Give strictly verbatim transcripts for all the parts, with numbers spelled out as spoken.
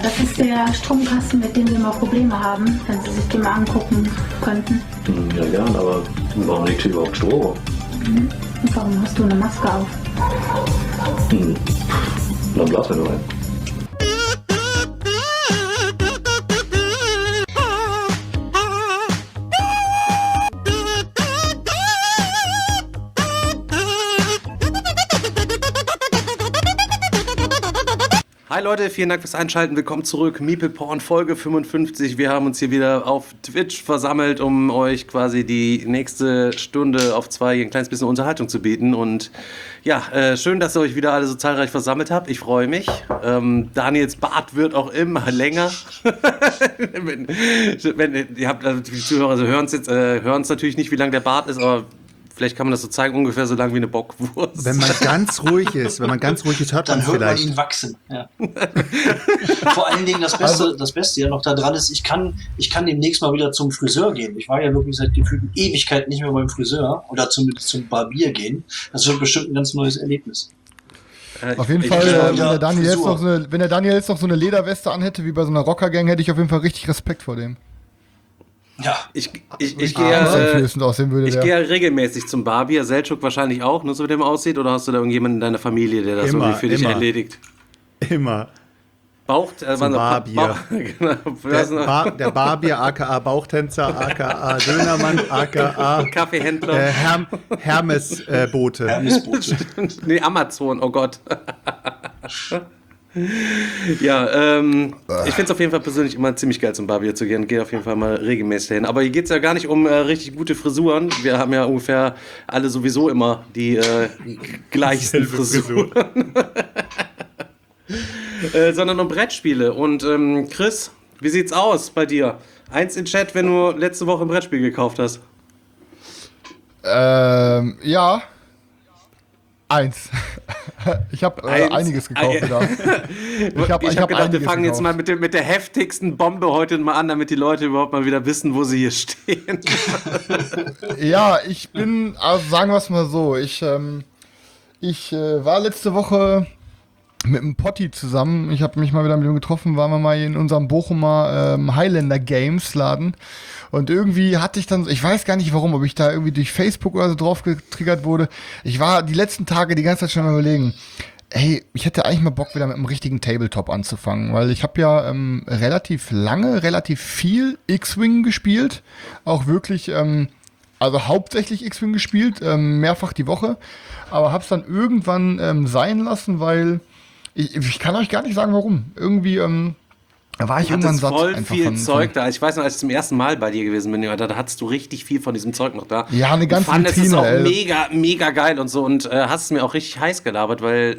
das ist der Stromkasten, mit dem wir mal Probleme haben, wenn Sie sich den mal angucken könnten. Ja, gern, aber warum liegt hier überhaupt Strom? Mhm. Und warum hast du eine Maske auf? Hm. Dann blasen wir nur rein. Hi Leute, vielen Dank fürs Einschalten. Willkommen zurück. Meeple Porn Folge fünfundfünfzig. Wir haben uns hier wieder auf Twitch versammelt, um euch quasi die nächste Stunde auf zwei ein kleines bisschen Unterhaltung zu bieten. Und ja, äh, schön, dass ihr euch wieder alle so zahlreich versammelt habt. Ich freue mich. Ähm, Daniels Bart wird auch immer länger. wenn, wenn, ihr habt, also die Zuhörer also hören es jetzt, äh, hören es natürlich nicht, wie lang der Bart ist, aber vielleicht kann man das so zeigen, ungefähr so lang wie eine Bockwurst. Wenn man ganz ruhig ist, wenn man ganz ruhig ist, hört man es vielleicht. Dann hört man ihn wachsen. Ja. Vor allen Dingen das Beste, also, das Beste ja noch daran ist, ich kann, ich kann demnächst mal wieder zum Friseur gehen. Ich war ja wirklich seit gefühlten Ewigkeit nicht mehr beim Friseur oder zumindest zum Barbier gehen. Das wird bestimmt ein ganz neues Erlebnis. Äh, auf jeden ich, Fall, ich, äh, wenn, der Daniel jetzt noch so eine, wenn der Daniel jetzt noch so eine Lederweste anhätte, wie bei so einer Rockergang, hätte ich auf jeden Fall richtig Respekt vor dem. Ja, ich, ich, ich, ich gehe äh, ich gehe ja regelmäßig zum Barbier. Selçuk wahrscheinlich auch, nur so wie der aussieht. Oder hast du da irgendjemanden in deiner Familie, der das immer, irgendwie für dich immer. erledigt? Immer. Bauch, äh, zum Barbier. Bauch, genau. der, Bar, der Barbier, aka Bauchtänzer, aka Dönermann, aka Kaffeehändler, äh, Herm, Hermesbote. Äh, Hermesbote. Nee, Amazon, oh Gott. Ja, ähm, ich finde es auf jeden Fall persönlich immer ziemlich geil, zum Barbier zu gehen. Gehe auf jeden Fall mal regelmäßig hin. Aber hier geht es ja gar nicht um äh, richtig gute Frisuren. Wir haben ja ungefähr alle sowieso immer die äh, gleichsten Frisuren. äh, sondern um Brettspiele. Und ähm, Chris, wie sieht's aus bei dir? Eins in Chat, wenn du letzte Woche ein Brettspiel gekauft hast. Ähm, ja. Eins. Ich habe äh, einiges gekauft. Da. Ich habe ich hab gedacht, wir fangen gekauft. jetzt mal mit, dem, mit der heftigsten Bombe heute mal an, damit die Leute überhaupt mal wieder wissen, wo sie hier stehen. Ja, ich bin, also sagen wir es mal so, ich, ähm, ich äh, war letzte Woche mit einem Potti zusammen. Ich habe mich mal wieder mit ihm getroffen, waren wir mal in unserem Bochumer ähm, Highlander Games Laden. Und irgendwie hatte ich dann, ich weiß gar nicht warum, ob ich da irgendwie durch Facebook oder so drauf getriggert wurde. Ich war die letzten Tage die ganze Zeit schon mal überlegen, hey, ich hätte eigentlich mal Bock wieder mit einem richtigen Tabletop anzufangen, weil ich habe ja ähm, relativ lange, relativ viel X-Wing gespielt, auch wirklich, ähm, also hauptsächlich X-Wing gespielt, ähm, mehrfach die Woche, aber habe es dann irgendwann ähm, sein lassen, weil ich, ich kann euch gar nicht sagen, warum. Irgendwie, ähm, Da war ich du irgendwann satt. voll einfach viel von, Zeug da. Ich weiß noch, als ich zum ersten Mal bei dir gewesen bin, da, da hattest du richtig viel von diesem Zeug noch da. Ja, eine ganze Vitrine. Ich fand es auch ey. mega, mega geil und so und äh, hast es mir auch richtig heiß gelabert, weil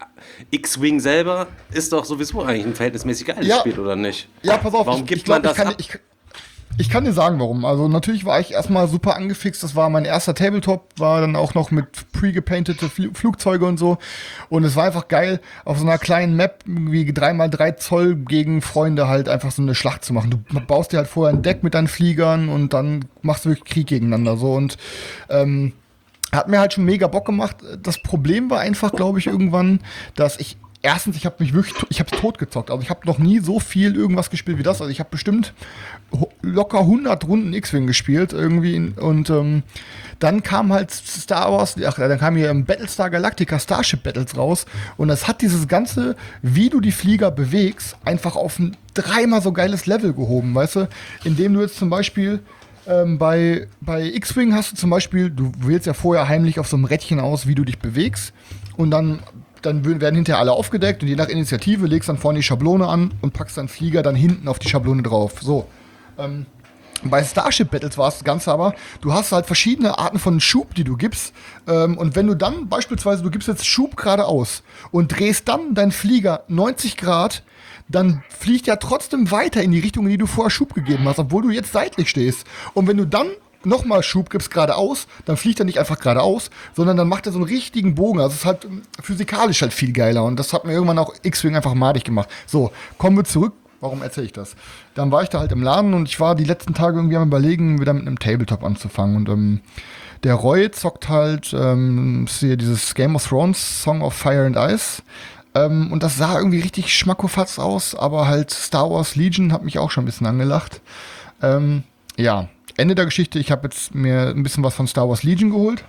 X-Wing selber ist doch sowieso eigentlich ein verhältnismäßig geiles ja. Spiel, oder nicht? Ja, pass auf. Warum ich, gibt ich glaub, man das ich kann, ab? Ich, Ich kann dir sagen, warum. Also natürlich war ich erstmal super angefixt. Das war mein erster Tabletop, war dann auch noch mit pre-gepaintete Fl- Flugzeuge und so. Und es war einfach geil, auf so einer kleinen Map, irgendwie drei mal drei Zoll gegen Freunde halt einfach so eine Schlacht zu machen. Du baust dir halt vorher ein Deck mit deinen Fliegern und dann machst du wirklich Krieg gegeneinander. So und ähm, hat mir halt schon mega Bock gemacht. Das Problem war einfach, glaube ich, irgendwann, dass ich Erstens, ich habe mich wirklich, ich habe totgezockt. Also ich habe noch nie so viel irgendwas gespielt wie das. Also ich habe bestimmt locker hundert Runden X-Wing gespielt irgendwie. Und ähm, dann kam halt Star Wars, ach, dann kam hier Battlestar Galactica Starship Battles raus. Und das hat dieses ganze, wie du die Flieger bewegst, einfach auf ein dreimal so geiles Level gehoben, weißt du? Indem du jetzt zum Beispiel ähm, bei, bei X-Wing hast du zum Beispiel, du wählst ja vorher heimlich auf so einem Rädchen aus, wie du dich bewegst. Und dann Dann werden hinterher alle aufgedeckt und je nach Initiative legst dann vorne die Schablone an und packst dann Flieger dann hinten auf die Schablone drauf. So. Ähm, bei Starship Battles war es das Ganze aber, du hast halt verschiedene Arten von Schub, die du gibst. Ähm, und wenn du dann beispielsweise, du gibst jetzt Schub geradeaus und drehst dann deinen Flieger neunzig Grad, dann fliegt er trotzdem weiter in die Richtung, in die du vorher Schub gegeben hast, obwohl du jetzt seitlich stehst. Und wenn du dann nochmal Schub gibst geradeaus, dann fliegt er nicht einfach geradeaus, sondern dann macht er so einen richtigen Bogen. Also es ist halt physikalisch halt viel geiler und das hat mir irgendwann auch X-Wing einfach madig gemacht. So, kommen wir zurück. Warum erzähle ich das? Dann war ich da halt im Laden und ich war die letzten Tage irgendwie am Überlegen, wieder mit einem Tabletop anzufangen und ähm, der Roy zockt halt ähm, hier dieses Game of Thrones Song of Fire and Ice. Ähm, und das sah irgendwie richtig schmackofatz aus, aber halt Star Wars Legion hat mich auch schon ein bisschen angelacht. Ähm, ja, Ende der Geschichte, ich habe jetzt mir ein bisschen was von Star Wars Legion geholt.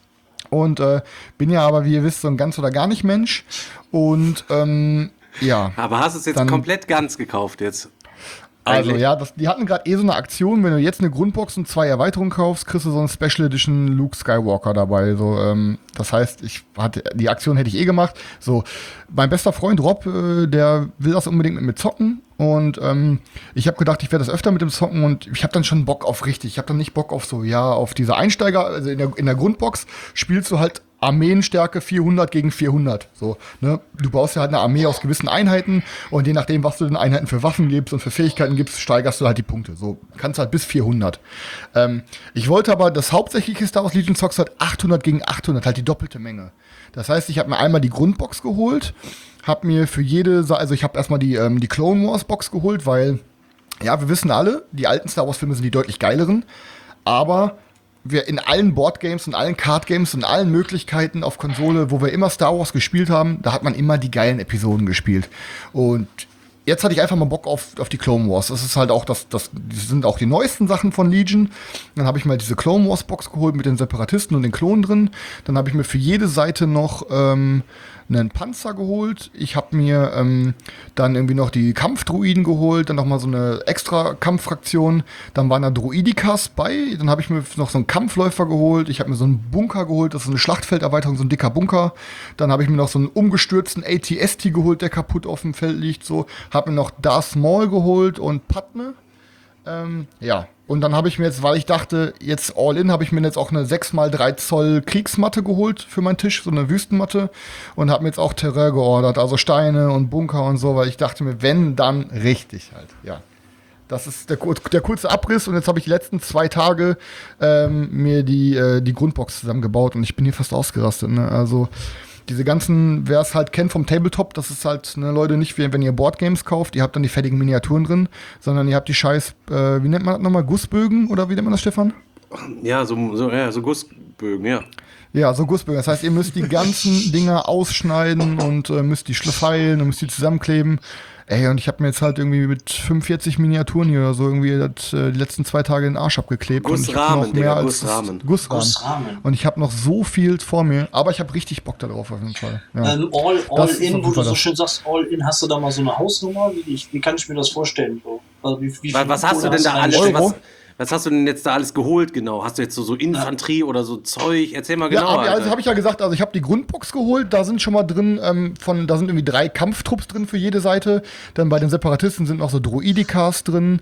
Und äh, bin ja aber, wie ihr wisst, so ein ganz oder gar nicht Mensch. Und ähm, ja. Aber hast du es jetzt dann, komplett ganz gekauft jetzt? Also Eigentlich. ja, das, die hatten gerade eh so eine Aktion, wenn du jetzt eine Grundbox und zwei Erweiterungen kaufst, kriegst du so eine Special Edition Luke Skywalker dabei. So, ähm, das heißt, ich hatte, die Aktion hätte ich eh gemacht. So, mein bester Freund Rob, äh, der will das unbedingt mit mir zocken. Und ähm, ich habe gedacht, ich werde das öfter mit dem zocken und ich habe dann schon Bock auf richtig. Ich habe dann nicht Bock auf so, ja, auf diese Einsteiger, also in der, in der Grundbox spielst du halt Armeenstärke vierhundert gegen vierhundert. So, ne? Du baust ja halt eine Armee aus gewissen Einheiten und je nachdem, was du den Einheiten für Waffen gibst und für Fähigkeiten gibst, steigerst du halt die Punkte. So, kannst halt bis vierhundert. Ähm, ich wollte aber, das hauptsächliche Star Wars Legion zockst halt achthundert gegen achthundert, halt die doppelte Menge. Das heißt, ich habe mir einmal die Grundbox geholt, habe mir für jede, also ich habe erstmal die, ähm, die Clone Wars Box geholt, weil, ja, wir wissen alle, die alten Star Wars Filme sind die deutlich geileren, aber wir in allen Boardgames und allen Cardgames und allen Möglichkeiten auf Konsole, wo wir immer Star Wars gespielt haben, da hat man immer die geilen Episoden gespielt. Und jetzt hatte ich einfach mal Bock auf, auf die Clone Wars. Das ist halt auch das, das, das sind auch die neuesten Sachen von Legion. Dann habe ich mal diese Clone Wars Box geholt mit den Separatisten und den Klonen drin. Dann habe ich mir für jede Seite noch ähm, einen Panzer geholt. Ich habe mir ähm, dann irgendwie noch die Kampfdruiden geholt, dann noch mal so eine extra Kampffraktion. Dann waren da Druidikas bei. Dann habe ich mir noch so einen Kampfläufer geholt. Ich habe mir so einen Bunker geholt. Das ist eine Schlachtfelderweiterung, so ein dicker Bunker. Dann habe ich mir noch so einen umgestürzten A T S T geholt, der kaputt auf dem Feld liegt. So, habe mir noch Darth Maul geholt und Padme. Ähm, ja, und dann habe ich mir jetzt, weil ich dachte, jetzt all in, habe ich mir jetzt auch eine sechs mal drei Zoll Kriegsmatte geholt für meinen Tisch, so eine Wüstenmatte, und habe mir jetzt auch Terrain geordert, also Steine und Bunker und so, weil ich dachte mir, wenn, dann richtig halt, ja. Das ist der, der kurze Abriss und jetzt habe ich die letzten zwei Tage ähm, mir die, äh, die Grundbox zusammengebaut und ich bin hier fast ausgerastet, ne? Also diese ganzen, wer es halt kennt vom Tabletop, das ist halt, ne, Leute, nicht wie wenn ihr Boardgames kauft, ihr habt dann die fertigen Miniaturen drin, sondern ihr habt die scheiß, äh, wie nennt man das nochmal, Gussbögen oder wie nennt man das, Stefan? Ja, so, so, ja, so Gussbögen, ja. Ja, so Gussbögen. Das heißt, ihr müsst die ganzen Dinger ausschneiden und äh, müsst die feilen und müsst die zusammenkleben. Ey, und ich habe mir jetzt halt irgendwie mit fünfundvierzig Miniaturen hier oder so irgendwie das, äh, die letzten zwei Tage den Arsch abgeklebt. Gussrahmen, und ich Digga, als Gussrahmen. Gussrahmen. Gussrahmen. Und ich habe noch so viel vor mir, aber ich habe richtig Bock darauf auf jeden Fall. Ja. Ähm, all all Das ist in, auf wo jeden du Fall so das. schön sagst, all in, hast du da mal so eine Hausnummer? Wie, ich, wie kann ich mir das vorstellen? So? Also wie, wie Was, was hast du denn da alles? Euro? Was, was hast du denn jetzt da alles geholt genau? Hast du jetzt so, so Infanterie oder so Zeug? Erzähl mal genau. Ja, aber, also Alter. habe ich ja gesagt, also ich habe die Grundbox geholt, da sind schon mal drin, ähm, von, da sind irgendwie drei Kampftrupps drin für jede Seite. Dann bei den Separatisten sind noch so Droidikas drin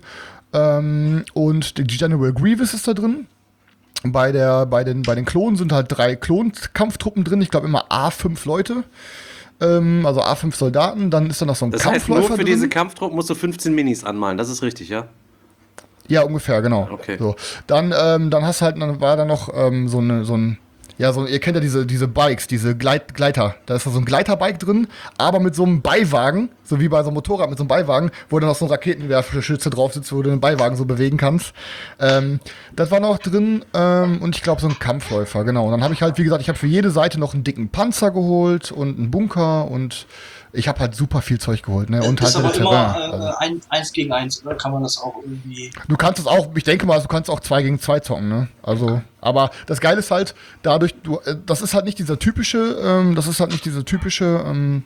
ähm, und die General Grievous ist da drin. Bei, der, bei, den, bei den Klonen sind halt drei Klon-Kampftruppen drin, ich glaube immer A fünf Leute. Ähm, also A fünf Soldaten, dann ist da noch so ein Das heißt, Kampfläufer nur für drin. diese Kampftruppen musst du fünfzehn Minis anmalen, das ist richtig, ja? Ja, ungefähr, genau. Okay. So. Dann, ähm, dann hast halt, dann war da noch ähm, so, eine, so ein, ja, so, ihr kennt ja diese, diese Bikes, diese Gleit, Gleiter. Da ist da so ein Gleiterbike drin, aber mit so einem Beiwagen, so wie bei so einem Motorrad mit so einem Beiwagen, wo dann noch so ein Raketenwerferschütze drauf sitzt, wo du den Beiwagen so bewegen kannst. Ähm, das war noch drin ähm, und ich glaube so ein Kampfläufer, genau. Und dann habe ich halt, wie gesagt, ich habe für jede Seite noch einen dicken Panzer geholt und einen Bunker und ich habe halt super viel Zeug geholt, ne? Und ist halt aber den immer Terrain. äh, Also. ein, eins gegen eins, oder kann man das auch irgendwie... Du kannst es auch, ich denke mal, du kannst auch zwei gegen zwei zocken, ne? Also, aber das Geile ist halt, dadurch, du, äh, das ist halt nicht dieser typische, ähm, das ist halt nicht dieser typische ähm,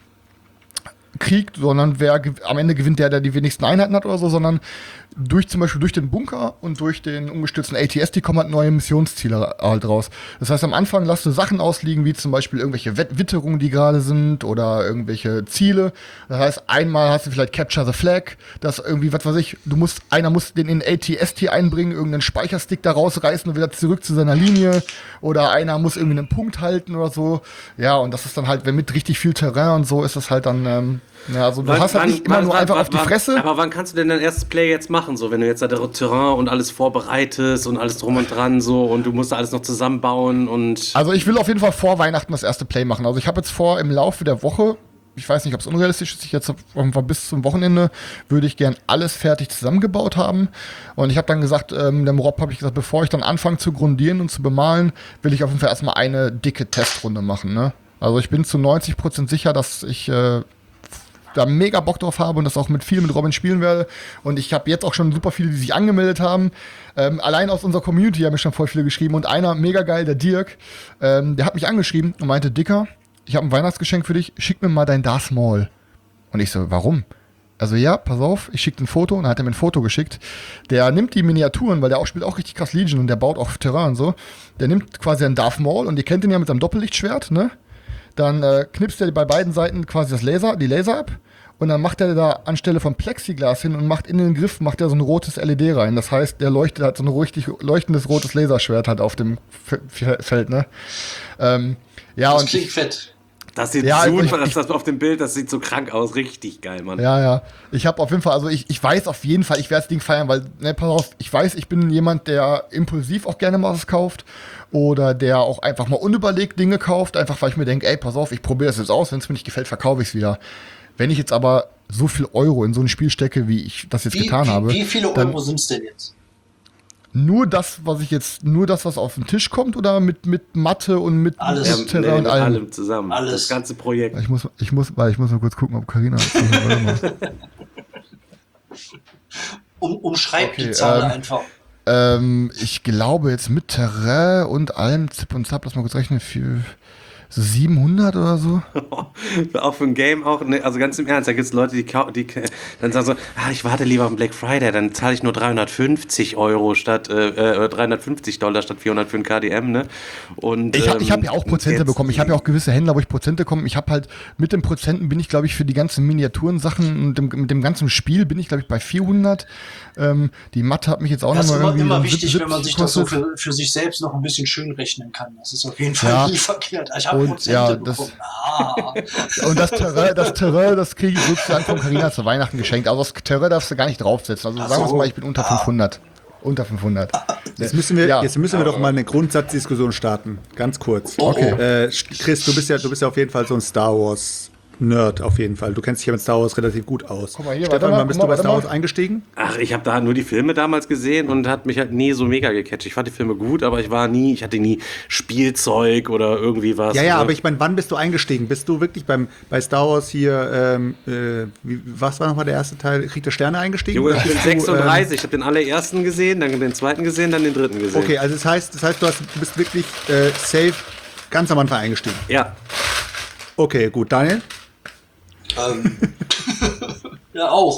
Krieg, sondern wer ge- am Ende gewinnt der, der die wenigsten Einheiten hat oder so, sondern durch zum Beispiel durch den Bunker und durch den umgestürzten A T S, die kommen halt neue Missionsziele halt raus. Das heißt, am Anfang lässt du Sachen ausliegen, wie zum Beispiel irgendwelche Wett- Witterungen, die gerade sind oder irgendwelche Ziele. Das heißt, einmal hast du vielleicht Capture the Flag, dass irgendwie, was weiß ich, du musst, einer muss den in A T S T einbringen, irgendeinen Speicherstick da rausreißen und wieder zurück zu seiner Linie, oder einer muss irgendwie einen Punkt halten oder so. Ja, und das ist dann halt, wenn mit richtig viel Terrain und so, ist das halt dann, ähm, ja, also du Wann- hast halt wann- nicht immer wann- nur wann- einfach wann- auf die wann- Fresse. Aber wann kannst du denn dein erstes Play jetzt machen, so wenn du jetzt da das Terrain und alles vorbereitest und alles drum und dran so und du musst da alles noch zusammenbauen und... Also ich will auf jeden Fall vor Weihnachten das erste Play machen. Also ich habe jetzt vor, im Laufe der Woche, ich weiß nicht, ob es unrealistisch ist, ich jetzt irgendwann bis zum Wochenende würde ich gern alles fertig zusammengebaut haben. Und ich habe dann gesagt, ähm, dem Rob habe ich gesagt, bevor ich dann anfange zu grundieren und zu bemalen, will ich auf jeden Fall erstmal eine dicke Testrunde machen, ne? Also ich bin zu neunzig Prozent sicher, dass ich äh, da mega Bock drauf habe und das auch mit viel mit Robin spielen werde. Und ich habe jetzt auch schon super viele, die sich angemeldet haben. Ähm, allein aus unserer Community haben mir schon voll viele geschrieben. Und einer, mega geil, der Dirk, ähm, der hat mich angeschrieben und meinte, Dicker, ich habe ein Weihnachtsgeschenk für dich, schick mir mal dein Darth Maul. Und ich so, warum? Also ja, pass auf, ich schicke ein Foto und dann hat er mir ein Foto geschickt. Der nimmt die Miniaturen, weil der auch spielt auch richtig krass Legion und der baut auch Terrain und so. Der nimmt quasi einen Darth Maul und ihr kennt ihn ja mit seinem Doppellichtschwert, ne? Dann äh, knipst er bei beiden Seiten quasi das Laser, die Laser ab und dann macht er da anstelle von Plexiglas hin und macht in den Griff macht er so ein rotes L E D rein. Das heißt, der leuchtet halt so ein richtig leuchtendes rotes Laserschwert halt auf dem F- F- Feld, ne? Ähm, ja, Das und klingt ich, fett. Das sieht Ja, also super, ich- das, das auf dem Bild, das sieht so krank aus. Richtig geil, Mann. Ja, ja. Ich habe auf jeden Fall, also ich, ich weiß auf jeden Fall, ich werde das Ding feiern, weil, ne, pass auf, ich weiß, ich bin jemand, der impulsiv auch gerne mal was kauft oder der auch einfach mal unüberlegt Dinge kauft, einfach weil ich mir denke, ey, pass auf, ich probiere das jetzt aus, wenn es mir nicht gefällt, verkaufe ich es wieder. Wenn ich jetzt aber so viel Euro in so ein Spiel stecke, wie ich das jetzt Wie, getan wie, habe, wie viele dann Euro sind es denn jetzt? nur das, was ich jetzt, nur das, was auf den Tisch kommt oder mit, mit Matte und mit, Alles. Ja, mit nee, Terrain und mit allem? allem zusammen. Alles. Das ganze Projekt. Ich muss, ich muss, weil ich muss mal kurz gucken, ob Carina Um, umschreib Okay, die Zahl ähm, einfach. Ähm, ich glaube jetzt mit Terrain und allem Zip und Zap, lass mal kurz rechnen, für so siebenhundert oder so. Auch für ein Game auch, ne, also ganz im Ernst, da gibt es Leute, die, kau- die dann sagen so, ah, ich warte lieber am Black Friday, dann zahle ich nur dreihundertfünfzig Euro statt, äh, äh, dreihundertfünfzig Dollar statt vierhundert für ein K D M, ne? Und, Ich habe ich hab ähm, ja auch Prozente jetzt- bekommen. Ich habe ja auch gewisse Händler, wo ich Prozente bekomme. Ich habe halt mit den Prozenten bin ich, glaube ich, für die ganzen Miniaturen-Sachen und dem, mit dem ganzen Spiel bin ich, glaube ich, bei vierhundert. Ähm, die Matte hat mich jetzt auch Das ist nochmal immer, irgendwie immer so wichtig, siebzig wenn man sich das so gekostet. für, für sich selbst noch ein bisschen schön rechnen kann. Das ist auf jeden Fall Ja. nie verkehrt. Ich habe Und, Prozente ja, das- bekommen. Ah. Und das Terrain, das Terrain, das kriege ich sozusagen von Carina zu Weihnachten geschenkt. Also das Terrain darfst du gar nicht draufsetzen. Also Ach sagen wir so. mal, ich bin unter fünfhundert. Unter fünfhundert. Jetzt müssen wir, Ja. jetzt müssen wir doch mal eine Grundsatzdiskussion starten. Ganz kurz. Oh, Okay. oh. Äh, Chris, du bist ja, du bist ja auf jeden Fall so ein Star Wars Nerd auf jeden Fall. Du kennst dich ja mit Star Wars relativ gut aus. Guck mal hier, Stefan, warte mal, wann bist guck du bei mal, Star warte Wars eingestiegen? Ach, ich habe da nur die Filme damals gesehen und hat mich halt nie so mega gecatcht. Ich fand die Filme gut, aber ich war nie, ich hatte nie Spielzeug oder irgendwie was. Ja, ja, oder? aber ich meine, wann bist du eingestiegen? Bist du wirklich beim, bei Star Wars hier, ähm, äh, wie, was war nochmal der erste Teil, Krieg der Sterne eingestiegen? Junge, Oder ich bin bist du, sechsunddreißig, ich habe den allerersten gesehen, dann den zweiten gesehen, dann den dritten Ähm, gesehen. okay, also das heißt, das heißt, du, hast, du bist wirklich äh, safe ganz am Anfang eingestiegen. Ja, Okay, gut. Daniel? Ähm. Ja, auch.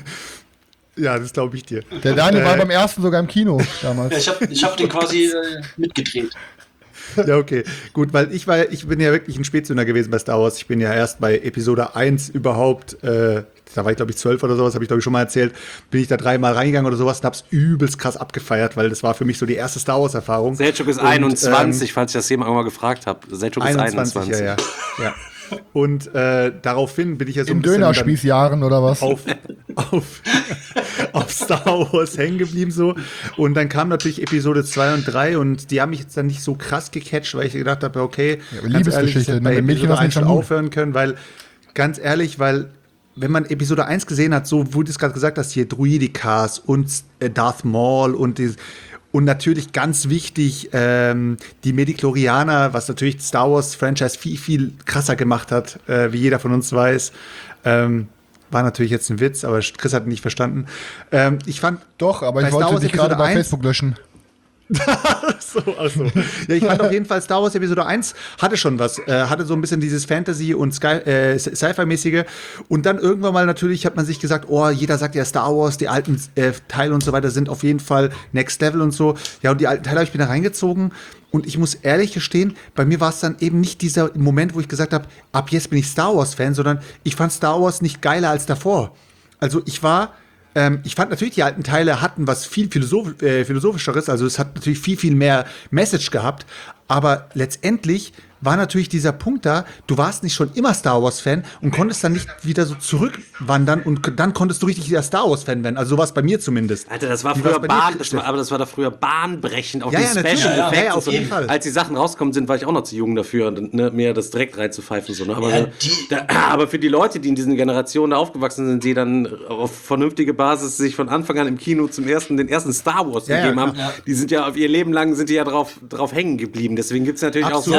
Ja, das glaube ich dir. Der Daniel war Äh, beim ersten sogar im Kino damals. Ja, ich habe ich hab den quasi äh, mitgedreht. Ja, okay. Gut, weil ich war, ich bin ja wirklich ein Spätzünder gewesen bei Star Wars. Ich bin ja erst bei Episode eins überhaupt, äh, da war ich glaube ich zwölf oder sowas, habe ich glaube ich schon mal erzählt, bin ich da dreimal reingegangen oder sowas und hab's übelst krass abgefeiert, weil das war für mich so die erste Star Wars Erfahrung. Selchuk ist Und, einundzwanzig, falls ich das jemand mal gefragt habe. Selchuk ist einundzwanzig. Ja, ja. ja. Und äh, daraufhin bin ich ja so In ein bisschen dann Dönerspießjahren oder was? auf, auf, auf Star Wars hängen geblieben so. Und dann kam natürlich Episode zwei und drei und die haben mich jetzt dann nicht so krass gecatcht, weil ich gedacht habe, okay, Ja, ganz Liebesgeschichte, ehrlich, ich hätte ne? bei Mit Mädchen Episode hast du eins nichts schon am Hut. aufhören können, weil, ganz ehrlich, weil wenn man Episode eins gesehen hat, so wo du es gerade gesagt hast, hier Druidikas und äh, Darth Maul und die, und natürlich ganz wichtig, ähm, die Medichlorianer, was natürlich Star Wars Franchise viel, viel krasser gemacht hat, äh, wie jeder von uns weiß. Ähm, war natürlich jetzt ein Witz, aber Chris hat ihn nicht verstanden. Ähm, ich fand Doch, aber bei ich Star wollte Wars dich gerade Episode bei eins Facebook löschen. so, ach so. Ja, ich fand auf jeden Fall Star Wars Episode eins hatte schon was, äh, hatte so ein bisschen dieses Fantasy- und Sky, äh, Sci-Fi-mäßige und dann irgendwann mal natürlich hat man sich gesagt, oh, jeder sagt ja Star Wars, die alten äh, Teile und so weiter sind auf jeden Fall Next Level und so. Ja, und die alten Teile habe ich mir da reingezogen und ich muss ehrlich gestehen, bei mir war es dann eben nicht dieser Moment, wo ich gesagt habe, ab jetzt bin ich Star Wars-Fan, sondern ich fand Star Wars nicht geiler als davor. Also ich war Ähm, ich fand natürlich, die alten Teile hatten was viel Philosoph äh, Philosophischeres, also es hat natürlich viel, viel mehr Message gehabt, aber letztendlich war natürlich dieser Punkt da, du warst nicht schon immer Star Wars-Fan und konntest dann nicht wieder so zurückwandern und dann konntest du richtig wieder Star Wars-Fan werden, also sowas bei mir zumindest. Alter, das war Wie früher war's bei dir, Bahn, das Christoph? war, aber das war da früher bahnbrechend auf Ja, die ja, natürlich. Special Ja, ja, Effects. ja, und auf so. jeden Fall. Als die Sachen rauskommen sind, war ich auch noch zu jung dafür, ne, mir das direkt reinzupfeifen. So, ne? aber, Ja, so, die- da, aber für die Leute, die in diesen Generationen da aufgewachsen sind, die dann auf vernünftige Basis sich von Anfang an im Kino zum ersten, den ersten Star Wars Ja, ja, gegeben haben, ja. die sind ja auf ihr Leben lang sind die ja drauf, drauf hängen geblieben. Deswegen gibt es natürlich Absolut. auch so Ja, das- ultra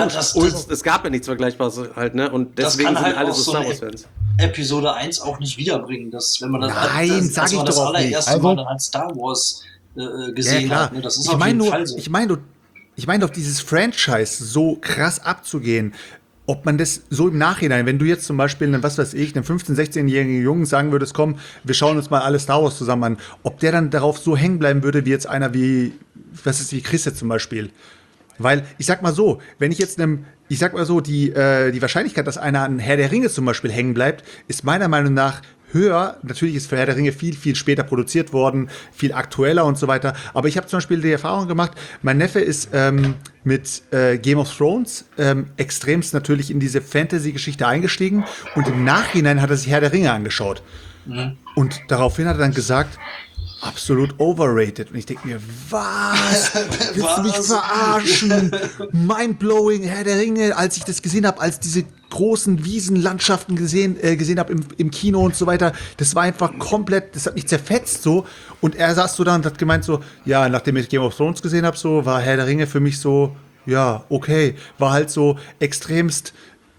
es, es gab ja nichts Vergleichbares halt, ne? Und Das deswegen kann halt sind alle auch so so Star eine Wars-Fans. Episode eins auch nicht wiederbringen, dass, wenn man das, Nein, das, sag dass ich man das doch auch nicht. allererste Also- Mal dann halt Star Wars äh, gesehen hat. Ne? Das ist ich auf meine jeden nur, Fall so. ich meine, du- ich meine auf dieses Franchise so krass abzugehen, ob man das so im Nachhinein, wenn du jetzt zum Beispiel, einen, was weiß ich, einem fünfzehn-, sechzehnjährigen Jungen sagen würdest, komm, wir schauen uns mal alle Star Wars zusammen an, ob der dann darauf so hängen bleiben würde, wie jetzt einer wie, was ist, wie Chris jetzt zum Beispiel. Weil, ich sag mal so, wenn ich jetzt einem, ich sag mal so, die, äh, die Wahrscheinlichkeit, dass einer an Herr der Ringe zum Beispiel hängen bleibt, ist meiner Meinung nach höher. Natürlich ist für Herr der Ringe viel, viel später produziert worden, viel aktueller und so weiter. Aber ich habe zum Beispiel die Erfahrung gemacht, mein Neffe ist ähm, mit äh, Game of Thrones ähm, extremst natürlich in diese Fantasy-Geschichte eingestiegen und im Nachhinein hat er sich Herr der Ringe angeschaut. Mhm. Und daraufhin hat er dann gesagt, absolut overrated. Und ich denke mir, was? Willst du mich verarschen? Mindblowing, Herr der Ringe, als ich das gesehen habe, als diese großen Wiesenlandschaften gesehen, äh, gesehen habe im, im Kino und so weiter, das war einfach komplett, das hat mich zerfetzt so. Und er saß so da und hat gemeint so, ja, nachdem ich Game of Thrones gesehen habe, so war Herr der Ringe für mich so, ja, okay. War halt so extremst,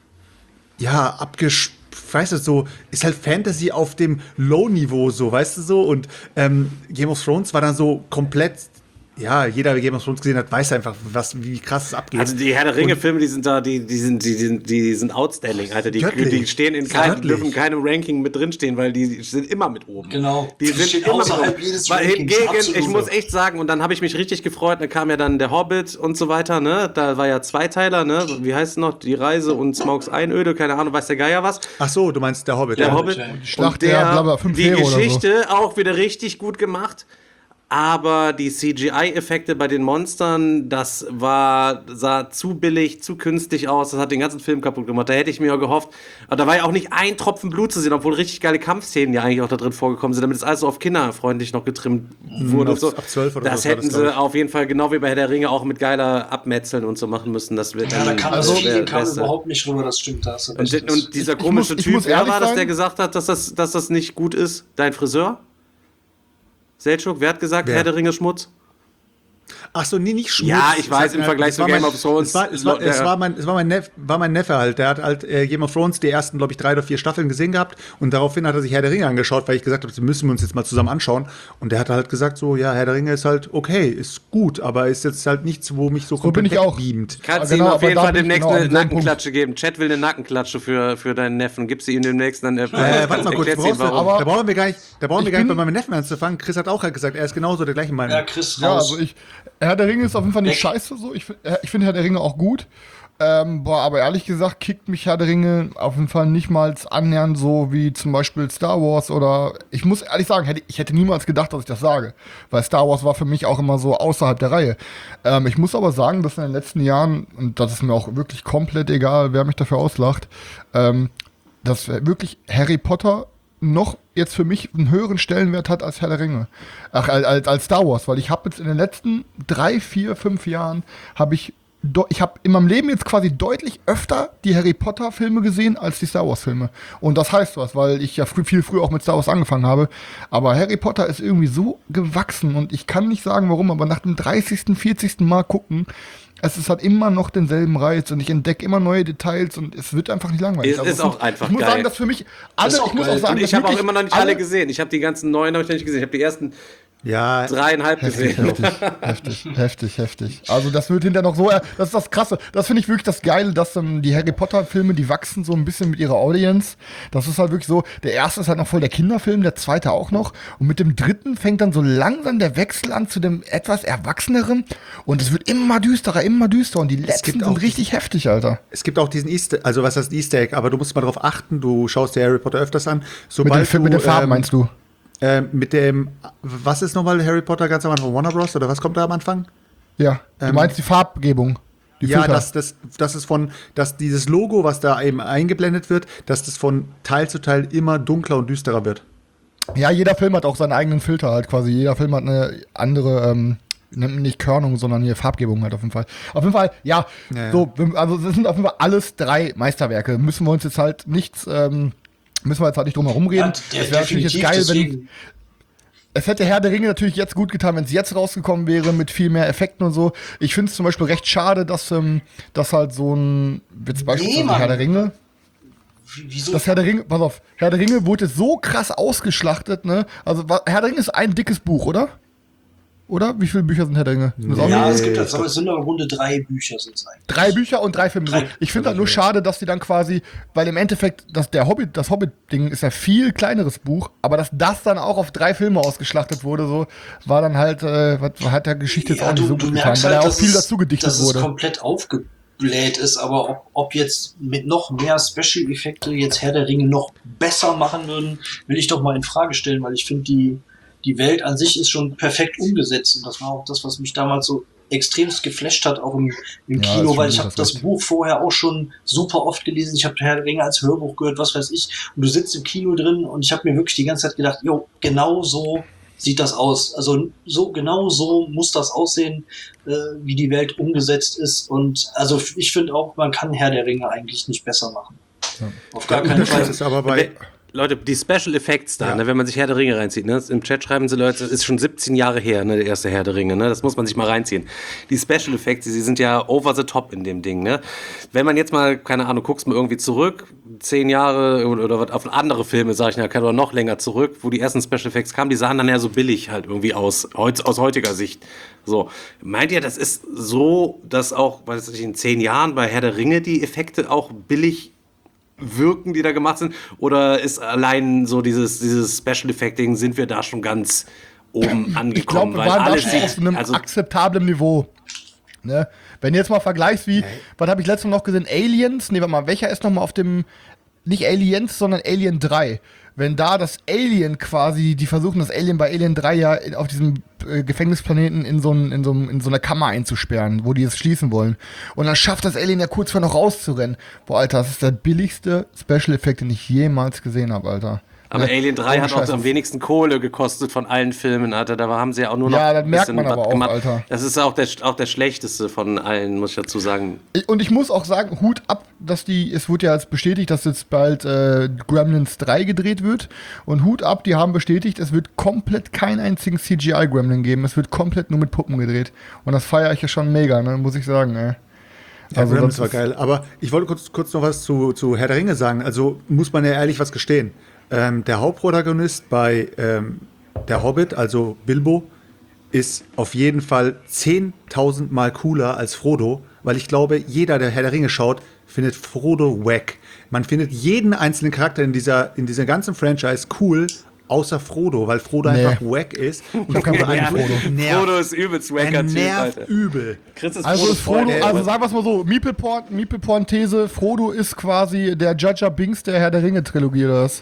ja, abgesch weißt du, so, ist halt Fantasy auf dem Low-Niveau so, weißt du so, und ähm, Game of Thrones war dann so komplett, ja, jeder, der Game of Thrones gesehen hat, weiß einfach, was, wie krass es abgeht. Also die Herr der Ringe-Filme, die sind da, die, die sind, die sind, die sind outstanding, Alter. Die, die stehen in keinem, dürfen in keinem Ranking mit drinstehen, weil die sind immer mit oben. Genau. Die, die sind immer außerhalb mit jedes oben. Rankings, Hingegen, absolut. ich muss echt sagen, und dann habe ich mich richtig gefreut, da kam ja dann der Hobbit und so weiter, ne? Da war ja Zweiteiler, ne? Wie heißt es noch? Die Reise und Smaugs Einöde, keine Ahnung, weiß der Geier was. Ach so, du meinst der Hobbit. Der ja. Hobbit. Die Schlacht Und der, der Blabla, fünf die Heere oder so. Geschichte auch wieder richtig gut gemacht. Aber die C G I-Effekte bei den Monstern, das war, sah zu billig, zu künstlich aus. Das hat den ganzen Film kaputt gemacht. Da hätte ich mir auch gehofft. Aber da war ja auch nicht ein Tropfen Blut zu sehen, obwohl richtig geile Kampfszenen ja eigentlich auch da drin vorgekommen sind, damit es alles so auf kinderfreundlich noch getrimmt wurde. auf- und so. ab zwölf oder das so war hätten das, glaub sie ich. auf jeden Fall, genau wie bei Herr der Ringe, auch mit geiler Abmetzeln und so machen müssen. Das wird Ja, da kam das das wär Feeling kam Beste. überhaupt nicht rüber, das stimmt. Da hast du recht. Und, und dieser Ich- ich komische muss- ich Typ, muss wer ehrlich war das, sein- der gesagt hat, dass das, dass das nicht gut ist? Dein Friseur? Seltschuk, wer hat gesagt, Wer? Herr der Ringe Schmutz? Ach so, nee, nicht Schmutz. Ja, ich weiß, Es im hat- Vergleich es zu war Game mein- of Thrones. Es war, es war, es war, mein, es war, mein, Neffe, war mein Neffe halt. Der hat halt äh, Game of Thrones die ersten, glaube ich, drei oder vier Staffeln gesehen gehabt. Und daraufhin hat er sich Herr der Ringe angeschaut, weil ich gesagt habe, das müssen wir uns jetzt mal zusammen anschauen. Und der hat halt gesagt, so, ja, Herr der Ringe ist halt okay, ist gut, aber ist jetzt halt nichts, wo mich so, So bin ich auch. Kannst beamt. du Ja, ihm genau, auf aber jeden da Fall bin ich demnächst genau an eine demselben Nackenklatsche geben. Chat will eine Nackenklatsche für, für deinen Neffen. Gib sie ihm demnächst dann. Äh, Äh, warte mal kurz, erklärst ihm, brauchst du, warum. aber- da brauchen wir gar nicht, da brauchen wir Ich gar nicht bei bin- meinem Neffen anzufangen. Chris hat auch halt gesagt, er ist genauso der gleichen Meinung. Ja, Chris Ja, raus. also ich, Herr der Ringe ist auf jeden Fall nicht Weg. scheiße so. Ich, fi- äh, ich finde Herr der Ringe auch gut. Ähm, boah, aber ehrlich gesagt kickt mich Herr der Ringe auf jeden Fall nicht mal annähernd so wie zum Beispiel Star Wars oder ich muss ehrlich sagen, hätte, ich hätte niemals gedacht, dass ich das sage, weil Star Wars war für mich auch immer so außerhalb der Reihe. Ähm, ich muss aber sagen, dass in den letzten Jahren, und das ist mir auch wirklich komplett egal, wer mich dafür auslacht, ähm, dass wirklich Harry Potter noch jetzt für mich einen höheren Stellenwert hat als Herr der Ringe. Ach, als, als, als Star Wars, weil ich habe jetzt in den letzten drei, vier, fünf Jahren habe ich do- ich habe in meinem Leben jetzt quasi deutlich öfter die Harry Potter Filme gesehen als die Star Wars Filme. Und das heißt was, weil ich ja früh, viel früher auch mit Star Wars angefangen habe. Aber Harry Potter ist irgendwie so gewachsen und ich kann nicht sagen warum, aber nach dem dreißigsten, vierzigsten Mal gucken, es ist halt immer noch denselben Reiz und ich entdecke immer neue Details und es wird einfach nicht langweilig. Es Also ist es auch sind- einfach Ich muss geil. sagen, dass für mich alle, ist auch ich muss geil. auch sagen, Und dass ich habe auch wirklich immer noch nicht alle gesehen. Ich habe die ganzen neuen noch nicht gesehen. Ich habe die ersten Ja, dreieinhalb Heftig, gesehen. heftig, heftig, heftig, heftig. Also das wird hinterher noch so, äh, das ist das Krasse. Das finde ich wirklich das Geile, dass ähm, die Harry Potter Filme, die wachsen so ein bisschen mit ihrer Audience. Das ist halt wirklich so, der erste ist halt noch voll der Kinderfilm, der zweite auch noch. Und mit dem dritten fängt dann so langsam der Wechsel an zu dem etwas Erwachseneren. Und es wird immer düsterer, immer düsterer. Und die letzten gibt auch sind richtig heftig, Alter. es gibt auch diesen Easter, also was heißt Easter Egg, aber du musst mal darauf achten, du schaust dir Harry Potter öfters an. Mit, Sobald den, Fi- du, mit den Farben ähm, meinst du? Äh, mit dem, was ist nochmal Harry Potter ganz am Anfang? Warner Bros. Oder was kommt da am Anfang? Ja, du ähm, meinst die Farbgebung. Die Ja, Filter. dass das, das ist von, dass dieses Logo, was da eben eingeblendet wird, dass das von Teil zu Teil immer dunkler und düsterer wird. Ja, jeder Film hat auch seinen eigenen Filter halt quasi. Jeder Film hat eine andere, ähm, nicht Körnung, sondern hier Farbgebung halt auf jeden Fall. Auf jeden Fall, ja, Ja, ja. so, also das sind auf jeden Fall alles drei Meisterwerke. Müssen wir uns jetzt halt nichts, ähm, müssen wir jetzt halt nicht drum herum reden. Ja, Es wäre natürlich jetzt definitiv, geil, wenn, deswegen. Es hätte Herr der Ringe natürlich jetzt gut getan, wenn es jetzt rausgekommen wäre mit viel mehr Effekten und so. Ich finde es zum Beispiel recht schade, dass, ähm, dass halt so ein, jetzt beispielsweise Mann. Herr der Ringe, Wie- Wieso? das Herr der Ringe, pass auf, Herr der Ringe wurde so krass ausgeschlachtet, ne? Also wa- Herr der Ringe ist ein dickes Buch, oder? Oder? Wie viele Bücher sind Herr der Ringe? Sind das auch Ja, nur- es gibt das, aber es sind aber im Grunde drei Bücher sind eigentlich. Drei Bücher und drei Filme. Drei- ich finde halt nur schade, dass die dann quasi, weil im Endeffekt, das, der Hobbit, das Hobbit-Ding ist ja viel kleineres Uch, aber dass das dann auch auf drei Filme ausgeschlachtet wurde, so, war dann halt, äh, was- hat der Geschichte jetzt auch nicht so gut getan, weil da auch viel dass dazu gedichtet dass wurde. es komplett aufgebläht ist, aber ob, ob jetzt mit noch mehr Special-Effekte jetzt Herr der Ringe noch besser machen würden, will ich doch mal in Frage stellen, weil ich finde, die, die Welt an sich ist schon perfekt umgesetzt und das war auch das, was mich damals so extremst geflasht hat, auch im, im Ja, Kino, ist weil schon ich gut, habe hast das recht. Buch vorher auch schon super oft gelesen. Ich habe Herr der Ringe als Hörbuch gehört, was weiß ich. Und du sitzt im Kino drin und ich habe mir wirklich die ganze Zeit gedacht, jo, genau so sieht das aus. Also so genau so muss das aussehen, äh, wie die Welt umgesetzt ist. Und also ich finde auch, man kann Herr der Ringe eigentlich nicht besser machen. Auf gar keinen Das Fall. ist aber bei. Leute, die Special Effects da, Ja. ne, wenn man sich Herr der Ringe reinzieht, ne, im Chat schreiben sie Leute, das ist schon siebzehn Jahre her, ne, der erste Herr der Ringe, ne, das muss man sich mal reinziehen. Die Special Effects, die sind ja over the top in dem Ding, ne. Wenn man jetzt mal, keine Ahnung, guckst mal irgendwie zurück, zehn Jahre oder, oder was auf andere Filme, sag ich mal, kann oder noch länger zurück, wo die ersten Special Effects kamen, die sahen dann ja so billig halt irgendwie aus, heut, aus heutiger Sicht. So, meint ihr, das ist so, dass auch, weiß ich, in zehn Jahren bei Herr der Ringe die Effekte auch billig wirken, die da gemacht sind? Oder ist allein so dieses, dieses Special Effecting, sind wir da schon ganz oben angekommen? Ich glaube, wir weil waren da alles schon sieht, auf einem also, akzeptablen Niveau. Ne? Wenn du jetzt mal vergleichst, wie, was habe ich letztens noch gesehen? Aliens? Nee, warte mal, welcher ist noch mal auf dem, nicht Aliens, sondern Alien drei. Wenn da das Alien quasi, die versuchen das Alien bei Alien drei ja in- auf diesem äh, Gefängnisplaneten in so, ein, in, so, ein- in so eine Kammer einzusperren, wo die es schließen wollen. Und dann schafft das Alien ja kurz vor noch rauszurennen. Boah, Alter, das ist der billigste Special Effekt, den ich jemals gesehen habe, Alter. aber Ne? Alien drei Ohne hat auch Scheiß. am wenigsten Kohle gekostet von allen Filmen, Alter. Da haben sie ja auch nur noch Ja, das ein merkt bisschen man aber was auch, gemacht. Alter. Das ist auch der, auch der schlechteste von allen, muss ich dazu sagen. Ich- Und ich muss auch sagen, Hut ab, dass die, es wurde ja jetzt bestätigt, dass jetzt bald äh, Gremlins drei gedreht wird. Und Hut ab, die haben bestätigt, es wird komplett keinen einzigen C G I-Gremlin geben. Es wird komplett nur mit Puppen gedreht. Und das feiere ich ja schon mega, ne, muss ich sagen, ey. Ja, Also, Gremlins das war ist- geil. Aber ich wollte kurz, kurz noch was zu, zu Herr der Ringe sagen. Also muss man ja ehrlich was gestehen. Ähm, der Hauptprotagonist bei ähm, der Hobbit, also Bilbo, ist auf jeden Fall zehntausend Mal cooler als Frodo, weil ich glaube, jeder, der Herr der Ringe schaut, findet Frodo wack. Man findet jeden einzelnen Charakter in dieser, in dieser ganzen Franchise cool, außer Frodo, weil Frodo Nee. einfach wack ist. Ich hab kein Problem mit Frodo. nervt. Frodo ist übelst wacker Er Typ, nervt Alter. übel. Chris ist Also ist Frodo, Freund, also ey. sagen wir es mal so, Meeple-Porn, Meeple-Porn-These, Frodo ist quasi der Jar Jar Binks der Herr der Ringe-Trilogie, oder was?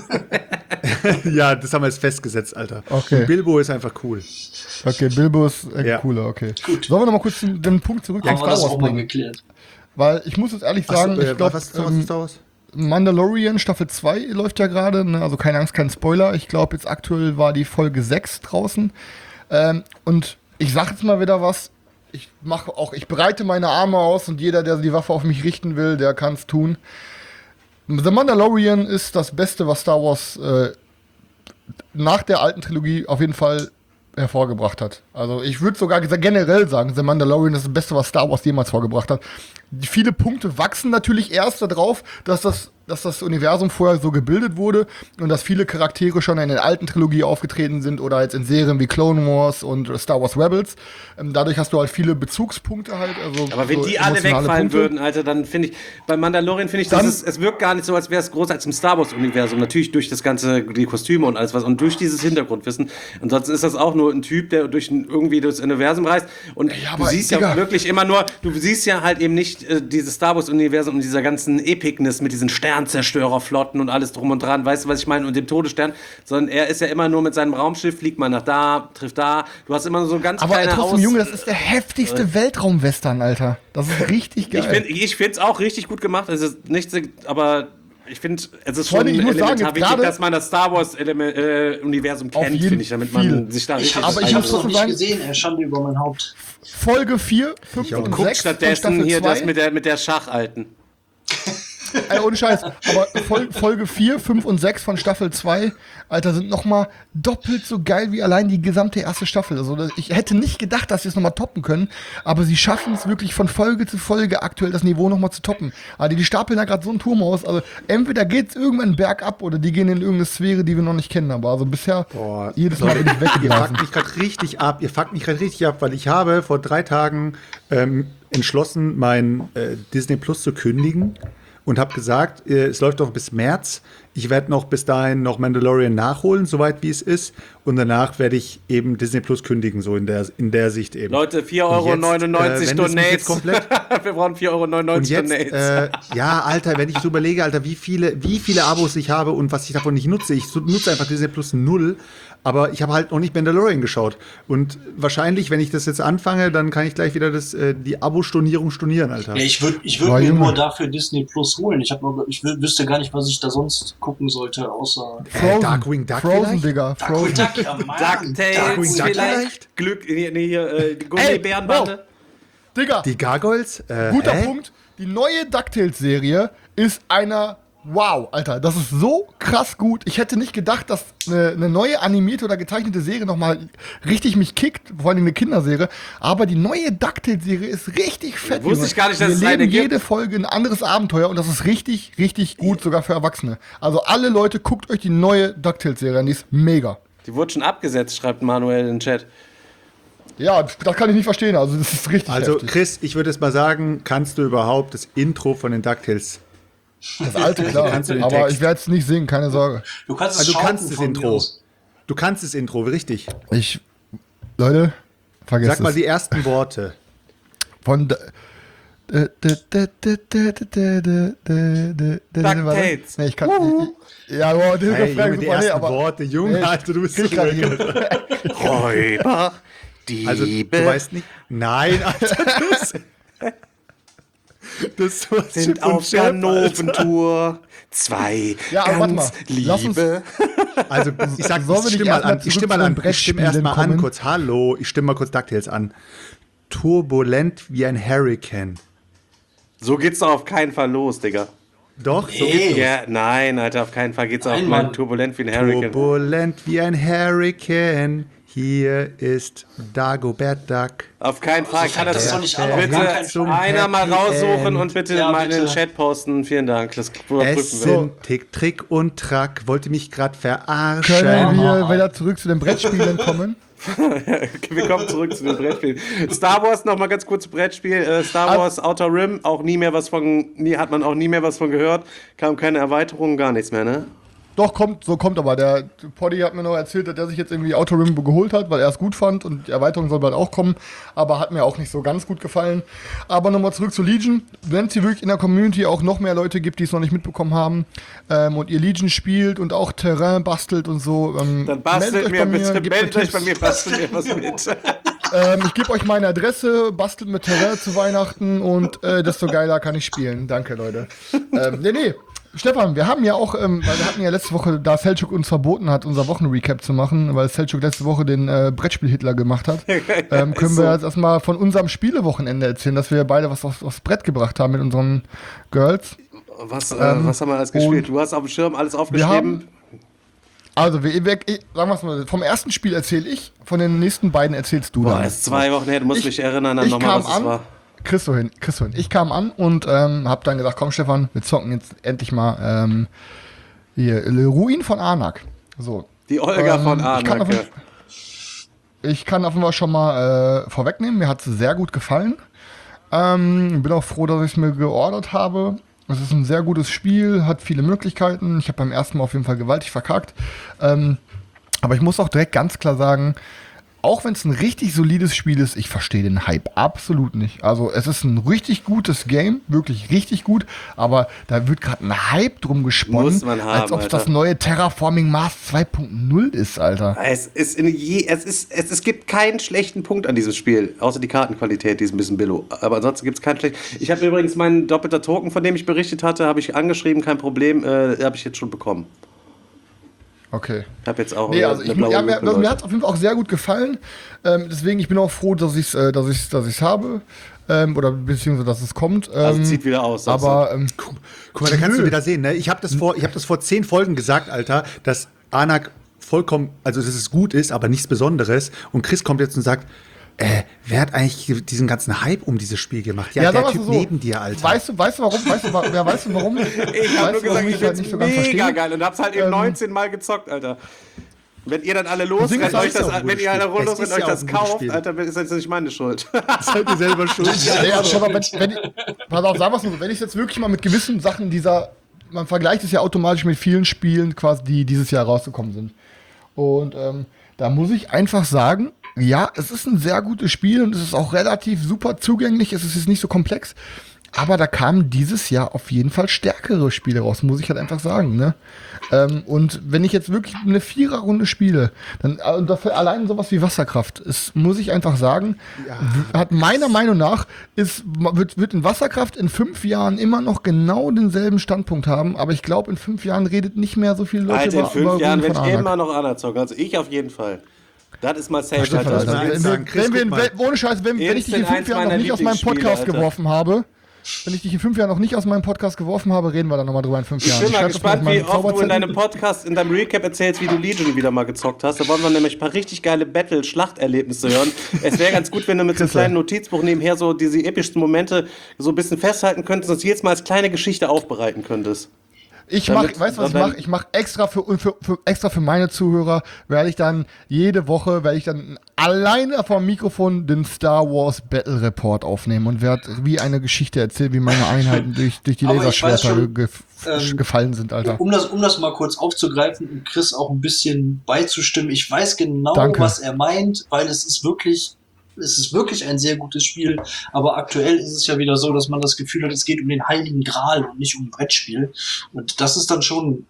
Ja, das haben wir jetzt festgesetzt, Alter. Okay. Und Bilbo ist einfach cool. Okay, Bilbo ist äh, Ja. cooler, okay. Sollen wir noch mal kurz den, den Punkt zurück Haben auf wir das Star auch Wars mal bringen? geklärt. Weil ich muss jetzt ehrlich Ach so, sagen, äh, ich glaube, was ist was ähm, ist Star Wars? Mandalorian Staffel zwei läuft ja gerade, ne? Also keine Angst, kein Spoiler. Ich glaube, jetzt aktuell war die Folge sechs draußen. Ähm, und ich sag jetzt mal wieder was. Ich mache auch, ich breite meine Arme aus und jeder, der die Waffe auf mich richten will, der kann es tun. The Mandalorian ist das Beste, was Star Wars äh, nach der alten Trilogie auf jeden Fall hervorgebracht hat. Also ich würde sogar gesa- generell sagen, The Mandalorian ist das Beste, was Star Wars jemals vorgebracht hat. Die viele Punkte wachsen natürlich erst darauf, dass das, dass das Universum vorher so gebildet wurde und dass viele Charaktere schon in der alten Trilogie aufgetreten sind oder jetzt in Serien wie Clone Wars und Star Wars Rebels. Ähm, dadurch hast du halt viele Bezugspunkte halt. Also Aber wenn so die alle emotionale wegfallen Punkte. würden, Alter, dann finde ich, bei Mandalorian finde ich, Dann- das ist, es wirkt gar nicht so, als wäre es groß als im Star Wars-Universum. Natürlich durch das ganze, die Kostüme und alles was und durch dieses Hintergrundwissen. Ansonsten ist das auch nur ein Typ, der durch ein, irgendwie durchs Universum reist. Und Ja, du aber, siehst ja Digga. wirklich immer nur, du siehst ja halt eben nicht äh, dieses Star Wars-Universum und dieser ganzen Epicness mit diesen Sternzerstörerflotten und alles drum und dran, weißt du, was ich meine? Und dem Todesstern, sondern er ist ja immer nur mit seinem Raumschiff, fliegt mal nach da, trifft da. Du hast immer nur so ganz Aber kleine trotzdem, Aus- Junge, das ist der heftigste Weltraum-Western, Alter. Das ist richtig geil. Ich finde ich finde es auch richtig gut gemacht. Es ist nicht, aber ich finde, es ist Vor schon allem, ich muss sagen, elementar jetzt wichtig, gerade- dass man das Star Wars Element, äh, Universum Auf kennt, jeden finde ich, damit viel. man sich da Ich richtig hab's, Aber ich ich muss hab's noch trotzdem nicht sagen- gesehen, er Schande über mein Haupt. Folge vier, fünf und guckt sechs von stattdessen Staffel hier zwei. das mit der mit der Schachalten. Ey, ohne Scheiß. Aber Fol- Folge vier, fünf und sechs von Staffel zwei, Alter, sind nochmal doppelt so geil wie allein die gesamte erste Staffel. Also das- ich hätte nicht gedacht, dass sie es nochmal toppen können, aber sie schaffen es wirklich von Folge zu Folge aktuell das Niveau nochmal zu toppen. Also die stapeln da gerade so einen Turm aus. Also entweder geht es irgendwann bergab oder die gehen in irgendeine Sphäre, die wir noch nicht kennen. Aber also bisher Boah, jedes Mal bin ich Ihr weggeblasen. fuckt mich gerade richtig ab. Ihr fuckt mich gerade richtig ab, weil ich habe vor drei Tagen ähm, entschlossen, mein äh, Disney Plus zu kündigen und habe gesagt, äh, es läuft doch bis März. Ich werde noch bis dahin noch Mandalorian nachholen, soweit wie es ist. Und danach werde ich eben Disney Plus kündigen, so in der, in der Sicht eben. Leute, vier Euro neunundneunzig Und jetzt, äh, wenn es mich jetzt Donates. komplett Wir brauchen vier Euro Und neunundneunzig jetzt, Donates. äh, ja, Alter, wenn ich so überlege, Alter, wie viele, wie viele Abos ich habe und was ich davon nicht nutze. Ich nutze einfach Disney Plus null, aber ich habe halt noch nicht Mandalorian geschaut. Und wahrscheinlich, wenn ich das jetzt anfange, dann kann ich gleich wieder das, äh, die Abo-Stornierung stornieren, Alter. Ja, ich würde ich würd Boah, mir Junge. nur dafür Disney Plus holen. Ich, hab noch, ich wü- wüsste gar nicht, was ich da sonst gucken sollte, außer Äh, Darkwing Duck Frozen, vielleicht? Digga. Frozen. Duck, ja, Mann. DuckTales Darkwing Duck vielleicht? vielleicht? Glück, nee, nee, hier, äh, die Gummibärenbande. Digga, Die Gargoyles? Äh, guter hä? Punkt. Die neue DuckTales-Serie ist einer. Wow, Alter, das ist so krass gut. Ich hätte nicht gedacht, dass eine, eine neue animierte oder gezeichnete Serie nochmal richtig mich kickt, vor allem eine Kinderserie. Aber die neue DuckTales-Serie ist richtig fett. Wusste Junge. ich gar nicht, dass Wir es eine erleben gibt. jede Folge ein anderes Abenteuer und das ist richtig, richtig gut, sogar für Erwachsene. Also alle Leute, guckt euch die neue DuckTales-Serie an, die ist mega. Die wurde schon abgesetzt, schreibt Manuel in den Chat. Ja, das kann ich nicht verstehen, also das ist richtig Also, heftig. Chris, ich würde es mal sagen, kannst du überhaupt das Intro von den DuckTales? Das alte, klar. Kannst du den Aber Text? ich werde es nicht singen, keine Sorge. Du kannst es Also, du schauten kannst das von mir Intro. aus. Du kannst das Intro, richtig. Ich, Leute, vergesst Sag mal es. die ersten Worte. Von D- D- D- D- D- D- D- D- D- D- D- D- DuckTales. Nee, ich kann. Ich, ja, boah, der Hey, Refrain Junge, die super, nee, ersten aber. Worte. Junge, Nee, Alter, du bist so krieg grad nicht blöd. hin. Räuber, Diebe. Also, du weißt nicht. Nein, Alter, das, das ist was sind Chip und auf Chap, Alter. Ganoventour. Zwei Ja, aber warte ganz mal. Lass uns- Liebe. Also, ich sag, Sollen wir ich nicht stimme mal erst mal an. Ich zurück stimme mal zu an. den Ich stimme erst mal an Brettspielen kurz. Hallo, ich stimme mal kurz DuckTales an. Turbulent wie ein Hurricane. So geht's doch auf keinen Fall los, Digga. Doch, so Nee. geht's los. Ja, nein, Alter, auf keinen Fall geht's auf Nein, mein Mann. Turbulent wie ein Hurricane. Turbulent wie ein Hurricane. Hier ist Dagobert Duck. Auf keinen Fall. Also Kann fängt das, das doch nicht an, auf bitte gar keinen Fall. einer mal Happy raussuchen End. und bitte Ja, mal in den bitte. Chat posten. Vielen Dank. Das überprüfen Es wir. sind Tick, Trick und Track. Wollte mich gerade verarschen. Können wir wieder zurück zu den Brettspielen kommen? Wir kommen zurück zu den Brettspielen. Star Wars, noch mal ganz kurz Brettspiel. Äh, Star Wars Outer Rim, auch nie mehr was von, nie, hat man auch nie mehr was von gehört. Kam keine Erweiterung, gar nichts mehr, ne? Doch, kommt, so kommt aber. Der Poddy hat mir noch erzählt, dass er sich jetzt irgendwie Outer Rim geholt hat, weil er es gut fand und die Erweiterung soll bald auch kommen, aber hat mir auch nicht so ganz gut gefallen. Aber nochmal zurück zu Legion. Wenn es hier wirklich in der Community auch noch mehr Leute gibt, die es noch nicht mitbekommen haben ähm, und ihr Legion spielt und auch Terrain bastelt und so, ähm, Dann bastelt euch mir bei bitte, gebt mir meldet euch Tipps. bei mir, bastelt mir was mit. Ähm, ich gebe euch meine Adresse, bastelt mit Terrain zu Weihnachten und äh, desto geiler kann ich spielen. Danke, Leute. Ähm, nee, nee. Stefan, wir haben ja auch, ähm, weil wir hatten ja letzte Woche, da Selçuk uns verboten hat, unser Wochenrecap zu machen, weil Selçuk letzte Woche den äh, Brettspiel-Hitler gemacht hat, ähm, können so. wir jetzt erstmal von unserem Spielewochenende erzählen, dass wir beide was aufs, aufs Brett gebracht haben mit unseren Girls. Was, äh, Ähm, was haben wir alles gespielt? und Du hast auf dem Schirm alles Wir aufgeschrieben. haben, also, wir, wir, ich, sagen wir es mal, vom ersten Spiel erzähle ich, von den nächsten beiden erzählst du Boah, dann. erst zwei Wochen her, du musst Ich- mich erinnern an ich nochmal, kam was es an, war. Kriegst du hin, kriegst du hin. Ich kam an und ähm, hab dann gesagt, komm Stefan, wir zocken jetzt endlich mal ähm, hier, Le Ruin von Arnak. So. Die Olga Ähm, von ich kann auf Arnak. jeden- Ich kann auf jeden Fall schon mal äh, vorwegnehmen, mir hat es sehr gut gefallen. Ähm, bin auch froh, dass ich es mir geordert habe. Es ist ein sehr gutes Spiel, hat viele Möglichkeiten. Ich habe beim ersten Mal auf jeden Fall gewaltig verkackt. Ähm, aber ich muss auch direkt ganz klar sagen, auch wenn es ein richtig solides Spiel ist, ich verstehe den Hype absolut nicht. Also es ist ein richtig gutes Game, wirklich richtig gut, aber da wird gerade ein Hype drum gesponnen, Muss man haben, als ob es Alter. das neue Terraforming Mars zwei Punkt null ist, Alter. Es, ist in je, es, ist, es, es gibt keinen schlechten Punkt an diesem Spiel, außer die Kartenqualität, die ist ein bisschen billo. Aber ansonsten gibt es keinen schlechten. Ich habe übrigens meinen doppelter Token, von dem ich berichtet hatte, habe ich angeschrieben, kein Problem, äh, habe ich jetzt schon bekommen. Okay. Ich habe jetzt auch Nee, also ich, eine blaue ja, mir, Lupe, mir Leute. hat es auf jeden Fall auch sehr gut gefallen. Ähm, deswegen, ich bin auch froh, dass ich es äh, dass ich's, dass ich's habe. Ähm, oder beziehungsweise, dass es kommt. Ähm, Also zieht wieder aus. sagst du. aber ähm, Guck mal, da kannst du wieder sehen, ne? Ich habe das, vor- ich hab das vor zehn Folgen gesagt, Alter, dass Anak vollkommen, also dass es gut ist, aber nichts Besonderes. Und Chris kommt jetzt und sagt, äh, wer hat eigentlich diesen ganzen Hype um dieses Spiel gemacht? Ja, Ja, der sag mal Typ so, neben dir, Alter. Weißt du, weißt du warum? Weißt du, wa- wer weißt du warum? Ich Weißt habe nur du, warum gesagt, ich ich halt find's nicht so ganz mega verstehe? geil und hab's halt eben Ähm, neunzehn Mal gezockt, Alter. Wenn ihr dann alle Ding losrennt, ist, euch ist das, ja auch ein wenn gutes ihr alle Spiel. losrennt, Es ist euch ja auch das ein gutes kauft, Spiel. Alter, ist das nicht meine Schuld. Seid ihr selber schuld. Ja, ja, aber wenn, wenn, pass auf, sagen wir es mal so, wenn ich jetzt wirklich mal mit gewissen Sachen dieser, man vergleicht es ja automatisch mit vielen Spielen quasi, die dieses Jahr rausgekommen sind. Und ähm, da muss ich einfach sagen, ja, es ist ein sehr gutes Spiel und es ist auch relativ super zugänglich, es ist jetzt nicht so komplex, aber da kamen dieses Jahr auf jeden Fall stärkere Spiele raus, muss ich halt einfach sagen, ne? Ähm, und wenn ich jetzt wirklich eine Viererrunde spiele, dann äh, und dafür allein sowas wie Wasserkraft, ist, muss ich einfach sagen, w- hat meiner Meinung nach, ist, wird, wird in Wasserkraft in fünf Jahren immer noch genau denselben Standpunkt haben, aber ich glaube, in fünf Jahren redet nicht mehr so viele Leute Alter, in über, fünf über Jahren Runen werde von ich Anak. immer noch Anak zocken, also ich auf jeden Fall. Das ist mal safe, Stefan, Alter. Alter, eins wenn, sagen. wir, Chris, wenn wir, guck mal. wenn, ohne Scheiß, wenn, wenn ich dich in Instant fünf eins Jahren noch meiner nicht aus meinem Lieblingsspiele, Podcast Alter. geworfen habe, wenn ich dich in fünf Jahren noch nicht aus meinem Podcast geworfen habe, reden wir dann nochmal drüber in fünf Ich Jahren. bin mal schreib das mal auf gespannt, wie meinen oft du in Zauberzettel. deinem Podcast, in deinem Recap erzählst, wie du Legion wieder mal gezockt hast. Da wollen wir nämlich ein paar richtig geile Battle-Schlachterlebnisse hören. Es wäre ganz gut, wenn du mit so einem kleinen Notizbuch nebenher so diese epischsten Momente so ein bisschen festhalten könntest und das jedes Mal als kleine Geschichte aufbereiten könntest. Ich mach, Damit- weißt du, was ich dann- mache? Ich mache extra für, für, für, extra für meine Zuhörer, werde ich dann jede Woche, werde ich dann alleine vom Mikrofon den Star Wars Battle Report aufnehmen und werde wie eine Geschichte erzählen, wie meine Einheiten durch, durch die Aber ich weiß Laserschwerter schon, ge ähm, gefallen sind, Alter. Um das, um das mal kurz aufzugreifen und Chris auch ein bisschen beizustimmen, ich weiß genau, Danke. was er meint, weil es ist wirklich, es ist wirklich ein sehr gutes Spiel, aber aktuell ist es ja wieder so, dass man das Gefühl hat, es geht um den heiligen Gral und nicht um ein Brettspiel. Und das ist dann schon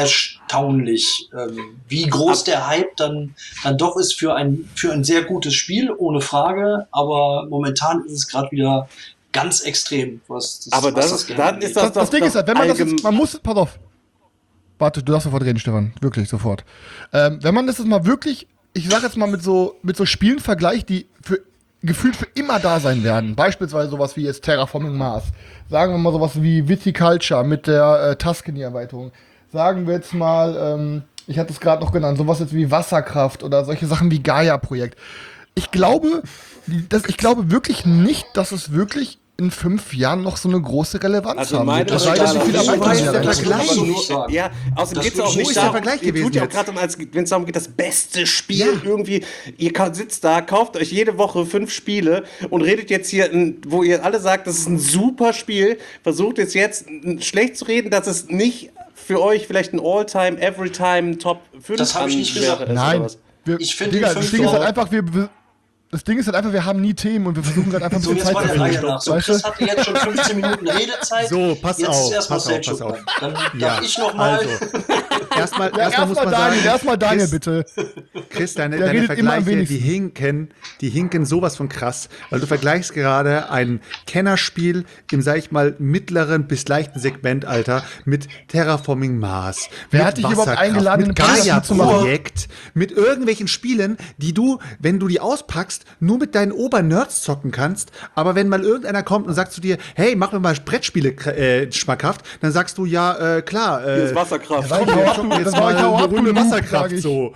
erstaunlich, ähm, wie groß der Hype dann, dann doch ist für ein, für ein sehr gutes Spiel, ohne Frage, aber momentan ist es gerade wieder ganz extrem, was das, Aber was das ist- Game dann angeht. ist das Das, das doch- Ding ist halt, wenn man das allgemein- jetzt, man muss, pass auf. Warte, du darfst sofort reden, Stefan. Wirklich, sofort. Ähm, wenn man das jetzt mal wirklich, ich sag jetzt mal mit so, mit so Spielen vergleicht, die für, gefühlt für immer da sein werden. Beispielsweise sowas wie jetzt Terraforming Mars. Sagen wir mal sowas wie Viticulture mit der äh, Tuscany-Erweiterung. Sagen wir jetzt mal, ähm, ich hatte es gerade noch genannt, sowas jetzt wie Wasserkraft oder solche Sachen wie Gaia-Projekt. Ich glaube, die- das, ich glaube wirklich nicht, dass es wirklich in fünf Jahren noch so eine große Relevanz Also haben meine wird. Es sei denn, totale- wie viele So Erweiterungen weit sie ist da der reinbringen. Vergleich. nur, nicht sagen. ja, außerdem Das geht es auch würde ich nicht so ist der darum, Vergleich ihr tut gewesen ja auch jetzt. gerade, wenn es darum geht, das beste Spiel Ja. irgendwie, ihr ka- sitzt da, kauft euch jede Woche fünf Spiele und redet jetzt hier, ein, wo ihr alle sagt, das ist ein super Spiel, versucht jetzt jetzt n- schlecht zu reden, dass es nicht für euch vielleicht ein All-Time, Every-Time Top fünf Das hab ich nicht wäre, gesagt. ist Nein, oder was? wir, Ich find Digga, die das fünf Ding ist halt Euro- einfach, wir, wir, das Ding ist halt einfach, wir haben nie Themen und wir versuchen gerade einfach ein So, bisschen jetzt Zeit mal zu der Reihe finden. nach. So, Weißt Chris du? hatte jetzt schon fünfzehn Minuten Redezeit. So, pass jetzt auf, ist erstmal pass auf, Selchuk pass auf. dran. Dann Ja, darf ich noch mal. also, erstmal, Ja, erstmal muss erstmal man Daniel, sagen, erstmal Daniel, Chris, bitte. Chris, deine, Der deine redet immer am Vergleiche, die wenigsten. hinken, die hinken sowas von krass, weil du vergleichst gerade ein Kennerspiel im, sag ich mal, mittleren bis leichten Segment, Alter, mit Terraforming Mars. Wer mit hat dich überhaupt Wasserkraft, eingeladen, mit einen Podcast zu machen? Gaia-Projekt, mit irgendwelchen Spielen, die du, wenn du die auspackst, nur mit deinen Obernerds zocken kannst, aber wenn mal irgendeiner kommt und sagt zu dir, hey, mach mir mal Brettspiele äh, schmackhaft, dann sagst du, ja, äh, klar, äh, Hier ist Wasserkraft. Ja, komm, hau wir ab, zocken du, jetzt das war mal ich, hau eine ab, du Runde Noob, sag Wasserkraft ich. so.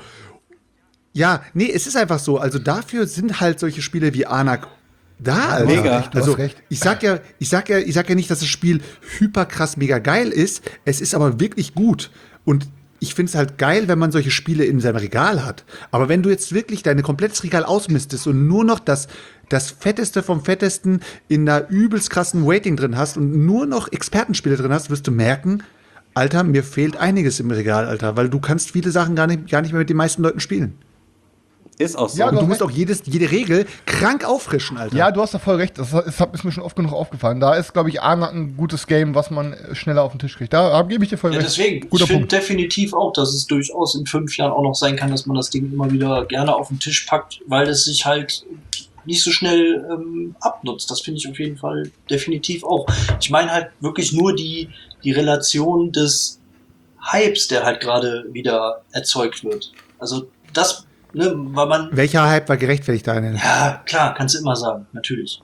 Ja, nee, es ist einfach so. Also dafür sind halt solche Spiele wie Anak da, Alter. Mega. Du hast Also recht. ich sag ja, ich sag ja, ich sag ja nicht, dass das Spiel hyperkrass mega geil ist. Es ist aber wirklich gut. Und ich finde es halt geil, wenn man solche Spiele in seinem Regal hat. Aber wenn du jetzt wirklich dein komplettes Regal ausmistest und nur noch das, das Fetteste vom Fettesten in einer übelst krassen Waiting drin hast und nur noch Expertenspiele drin hast, wirst du merken, Alter, mir fehlt einiges im Regal, Alter, weil du kannst viele Sachen gar nicht, gar nicht mehr mit den meisten Leuten spielen. Ist auch so. Ja, Und doch. du musst auch jedes, jede Regel krank auffrischen, Alter. Ja, du hast da voll recht. Das ist, ist mir schon oft genug aufgefallen. Da ist, glaube ich, Anak ein gutes Game, was man äh, schneller auf den Tisch kriegt. Da, da gebe ich dir voll Ja, recht. deswegen, Guter ich finde Punkt. definitiv auch, dass es durchaus in fünf Jahren auch noch sein kann, dass man das Ding immer wieder gerne auf den Tisch packt, weil es sich halt nicht so schnell ähm, abnutzt. Das finde ich auf jeden Fall definitiv auch. Ich meine halt wirklich nur die, die Relation des Hypes, der halt gerade wieder erzeugt wird. Also das, ne, weil man, Welcher Hype war gerechtfertigt, Daniel? ja klar, kannst du immer sagen, natürlich.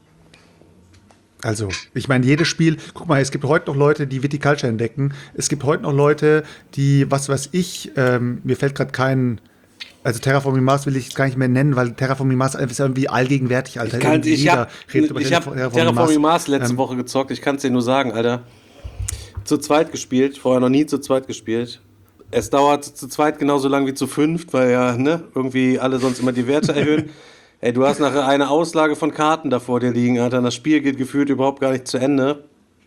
Also, ich meine, jedes Spiel, guck mal, es gibt heute noch Leute, die Viticulture entdecken. Es gibt heute noch Leute, die, was weiß ich, ähm, mir fällt gerade kein, also Terraforming Mars will ich gar nicht mehr nennen, weil Terraforming Mars ist irgendwie allgegenwärtig, Alter. Ich, kann, Irgendwie ich jeder habe redet über hab Terraforming Terraforming Mars letzte Ähm, Woche gezockt. Ich kann es dir nur sagen, Alter. Zu zweit gespielt, vorher noch nie zu zweit gespielt. Es dauert zu zweit genauso lang wie zu fünft, weil ja, ne, irgendwie alle sonst immer die Werte erhöhen. Ey, du hast nachher eine Auslage von Karten da vor dir liegen, Alter. Und das Spiel geht gefühlt überhaupt gar nicht zu Ende.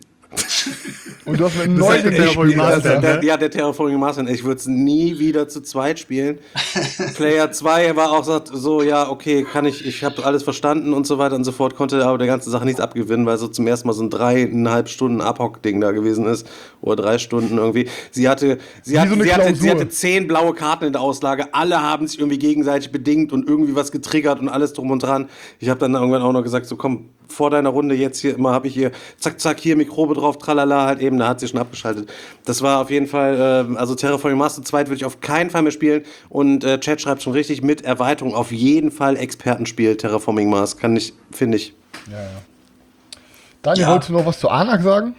Und du hast mit einem Das neuen ist halt gespielt, Terraforming Mars, Alter. Der, der, ja, der Terraforming Mars. Ich würde es nie wieder zu zweit spielen. Player zwei war auch so, so, ja, okay, kann ich, ich habe alles verstanden und so weiter und so fort, konnte aber der ganzen Sache nichts abgewinnen, weil so zum ersten Mal so ein dreieinhalb Stunden Abhock-Ding da gewesen ist. Oder drei Stunden irgendwie. Sie hatte, sie hatte, so eine sie hatte, sie Klausur. hatte zehn blaue Karten in der Auslage. Alle haben sich irgendwie gegenseitig bedingt und irgendwie was getriggert und alles drum und dran. Ich habe dann irgendwann auch noch gesagt, so komm, vor deiner Runde jetzt hier immer habe ich hier zack, zack, hier Mikrobe drauf, tralala, halt eben, da hat sie schon abgeschaltet. Das war auf jeden Fall, äh, also Terraforming Mars zu zweit würde ich auf keinen Fall mehr spielen und äh, Chat schreibt schon richtig, mit Erweiterung auf jeden Fall Expertenspiel Terraforming Mars, kann ich, finde ich. Ja, ja. Daniel, Ja. wolltest du noch was zu Anak sagen?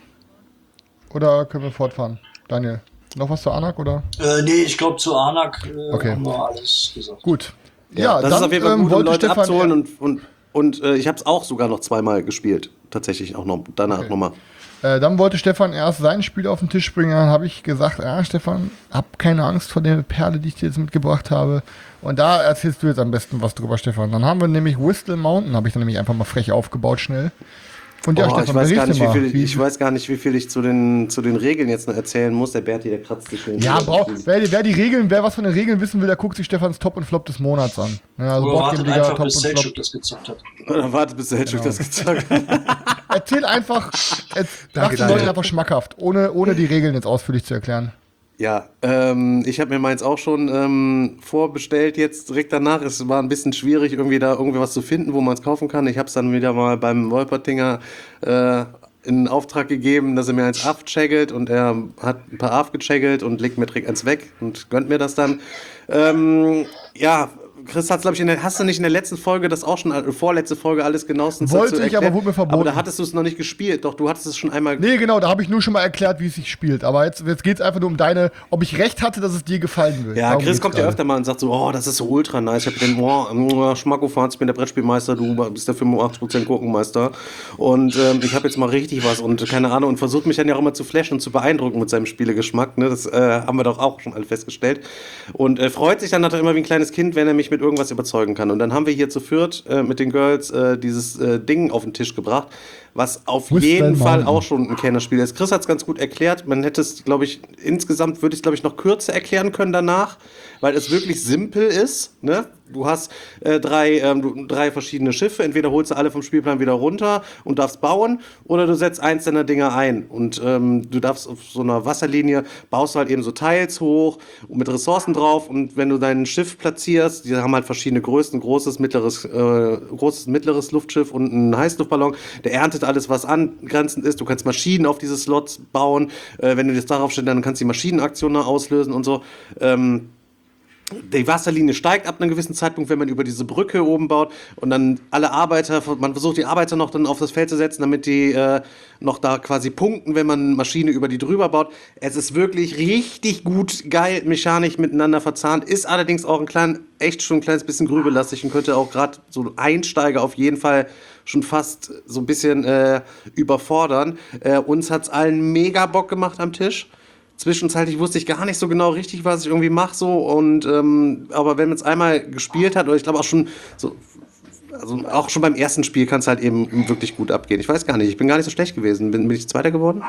Oder können wir fortfahren? Daniel, noch was zu Anak oder? Äh, nee, ich glaube zu Anak äh, Okay. haben wir alles gesagt. Gut. Ja, das dann ist auf jeden Fall ähm, gut, um wollte Leute Stefan abzuholen und, und, und äh, ich habe es auch sogar noch zweimal gespielt, tatsächlich auch noch, danach Okay. nochmal. Äh, dann wollte Stefan erst sein Spiel auf den Tisch bringen, dann habe ich gesagt, ja Stefan, hab keine Angst vor der Perle, die ich dir jetzt mitgebracht habe. Und da erzählst du jetzt am besten was drüber, Stefan. Dann haben wir nämlich Whistle Mountain, habe ich dann nämlich einfach mal frech aufgebaut schnell. Und ja, Oh, Stefan, ich, weiß gar berichte nicht, wie mal. viel, Wie- ich weiß gar nicht, wie viel ich zu den, zu den Regeln jetzt noch erzählen muss. Der Berti, der kratzt sich schon. Ja, wieder. brauch, wer, wer die Regeln, wer was von den Regeln wissen will, der guckt sich Stefans Top und Flop des Monats an. Ja, also Oder wartet Boardgame-Liga, einfach, Top bis und Selchuk Flop. das gezockt hat. Oder wartet, bis der Hedgehog das gezockt hat. Erzähl einfach, er, mach den Daniel. Leuten einfach schmackhaft, ohne, ohne die Regeln jetzt ausführlich zu erklären. Ja, ähm, ich habe mir meins auch schon ähm, vorbestellt jetzt direkt danach. Es war ein bisschen schwierig, irgendwie da irgendwie was zu finden, wo man es kaufen kann. Ich habe es dann wieder mal beim Wolpertinger äh, in Auftrag gegeben, dass er mir eins abcheckelt und er hat ein paar abgecheckt und legt mir direkt eins weg und gönnt mir das dann. Ähm, ja, Chris hat glaube ich, in der, hast du nicht in der letzten Folge das auch schon, äh, vorletzte Folge alles genauestens Wollte dazu ich, erklärt? aber wurde mir verboten. Aber da hattest du es noch nicht gespielt. Doch, du hattest es schon einmal. Nee, genau, da habe ich nur schon mal erklärt, wie es sich spielt. Aber jetzt, jetzt geht es einfach nur um deine, ob ich recht hatte, dass es dir gefallen wird. Ja, Darum Chris geht's kommt ja gerade. öfter mal und sagt so, oh, das ist so ultra nice. Ich hab den, oh, oh Schmackofahren, ich bin der Brettspielmeister, du bist der fünfundachtzig Prozent Gurkenmeister. Und ähm, ich habe jetzt mal richtig was und keine Ahnung und versucht mich dann ja auch immer zu flashen und zu beeindrucken mit seinem Spielegeschmack. Ne? Das äh, haben wir doch auch schon alle festgestellt. Und äh, freut sich dann natürlich immer wie ein kleines Kind, wenn er mich mit irgendwas überzeugen kann. Und dann haben wir hier zu viert äh, mit den Girls äh, dieses äh, Ding auf den Tisch gebracht, was auf Whistle jeden Fall Mountain. auch schon ein Kennerspiel ist. Chris hat es ganz gut erklärt. Man hätte es, glaube ich, insgesamt würde ich es, glaube ich, noch kürzer erklären können danach, weil es wirklich simpel ist. Ne? Du hast äh, drei, ähm, du, drei verschiedene Schiffe. Entweder holst du alle vom Spielplan wieder runter und darfst bauen, oder du setzt eins deiner Dinger ein. Und ähm, du darfst auf so einer Wasserlinie, baust du halt eben so Teils hoch und mit Ressourcen drauf. Und wenn du dein Schiff platzierst, die haben halt verschiedene Größen, großes, mittleres, äh, großes, mittleres Luftschiff und ein Heißluftballon. Der erntet alles, was angrenzend ist. Du kannst Maschinen auf diese Slots bauen. Äh, wenn du das darauf stellst, dann kannst du die Maschinenaktionen auslösen und so. Ähm, Die Wasserlinie steigt ab einem gewissen Zeitpunkt, wenn man über diese Brücke oben baut und dann alle Arbeiter, man versucht die Arbeiter noch dann auf das Feld zu setzen, damit die äh, noch da quasi punkten, wenn man Maschine über die drüber baut. Es ist wirklich richtig gut, geil, mechanisch miteinander verzahnt, ist allerdings auch ein klein, echt schon ein kleines bisschen grübelastig und könnte auch gerade so Einsteiger auf jeden Fall schon fast so ein bisschen äh, überfordern. Äh, uns hat's allen mega Bock gemacht am Tisch. Zwischenzeitlich wusste ich gar nicht so genau richtig, was ich irgendwie mache so und ähm, aber wenn man es einmal gespielt hat oder ich glaube auch schon so, also auch schon beim ersten Spiel kann es halt eben wirklich gut abgehen. Ich weiß gar nicht, ich bin gar nicht so schlecht gewesen. Bin, bin ich Zweiter geworden?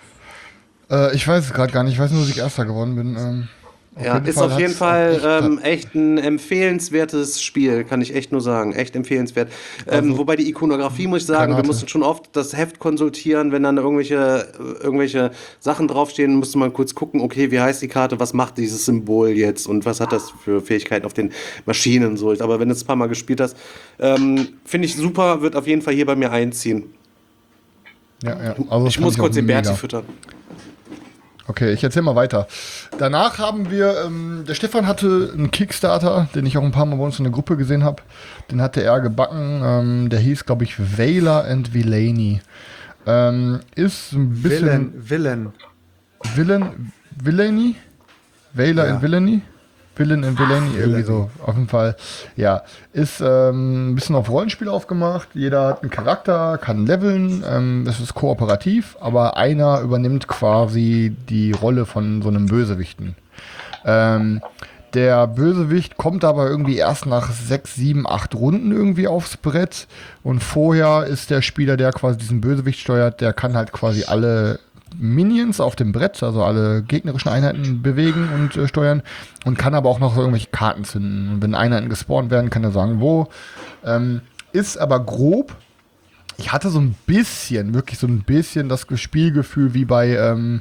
Äh, ich weiß es gerade gar nicht. Ich weiß nur, dass ich Erster geworden bin. Ähm, auf Ja, jeden ist Fall auf jeden hat's Fall echt- ähm, echt ein empfehlenswertes Spiel, kann ich echt nur sagen. Echt empfehlenswert. Ähm, Also, wobei die Ikonografie, muss ich sagen, wir Granate. mussten schon oft das Heft konsultieren, wenn dann irgendwelche, irgendwelche Sachen draufstehen, musste man kurz gucken, okay, wie heißt die Karte, was macht dieses Symbol jetzt und was hat das für Fähigkeiten auf den Maschinen und so. Aber wenn du es ein paar Mal gespielt hast, ähm, finde ich super, wird auf jeden Fall hier bei mir einziehen. Ja, ja. Also das Ich muss fand kurz auch den Berti mega. füttern. Okay, ich erzähl mal weiter. Danach haben wir, ähm, der Stefan hatte einen Kickstarter, den ich auch ein paar Mal bei uns in der Gruppe gesehen habe. Den hatte er gebacken. Ähm, der hieß, glaube ich, Valor and Villainy. Ähm, ist ein bisschen... Villain, Villain. Villain, Villainy? Valor Ja. and Villainy? Villain and Villainy, Ach, irgendwie Villainy. so, auf jeden Fall. Ja, ist ähm, ein bisschen auf Rollenspiel aufgemacht. Jeder hat einen Charakter, kann leveln. Ähm, es ist kooperativ, aber einer übernimmt quasi die Rolle von so einem Bösewichten. Ähm, der Bösewicht kommt aber irgendwie erst nach sechs, sieben, acht Runden irgendwie aufs Brett. Und vorher ist der Spieler, der quasi diesen Bösewicht steuert, der kann halt quasi alle Minions auf dem Brett, also alle gegnerischen Einheiten bewegen und äh, steuern und kann aber auch noch irgendwelche Karten zünden. Und wenn Einheiten gespawnt werden, kann er sagen, wo. Ähm, ist aber grob. Ich hatte so ein bisschen, wirklich so ein bisschen das Spielgefühl wie bei, ähm,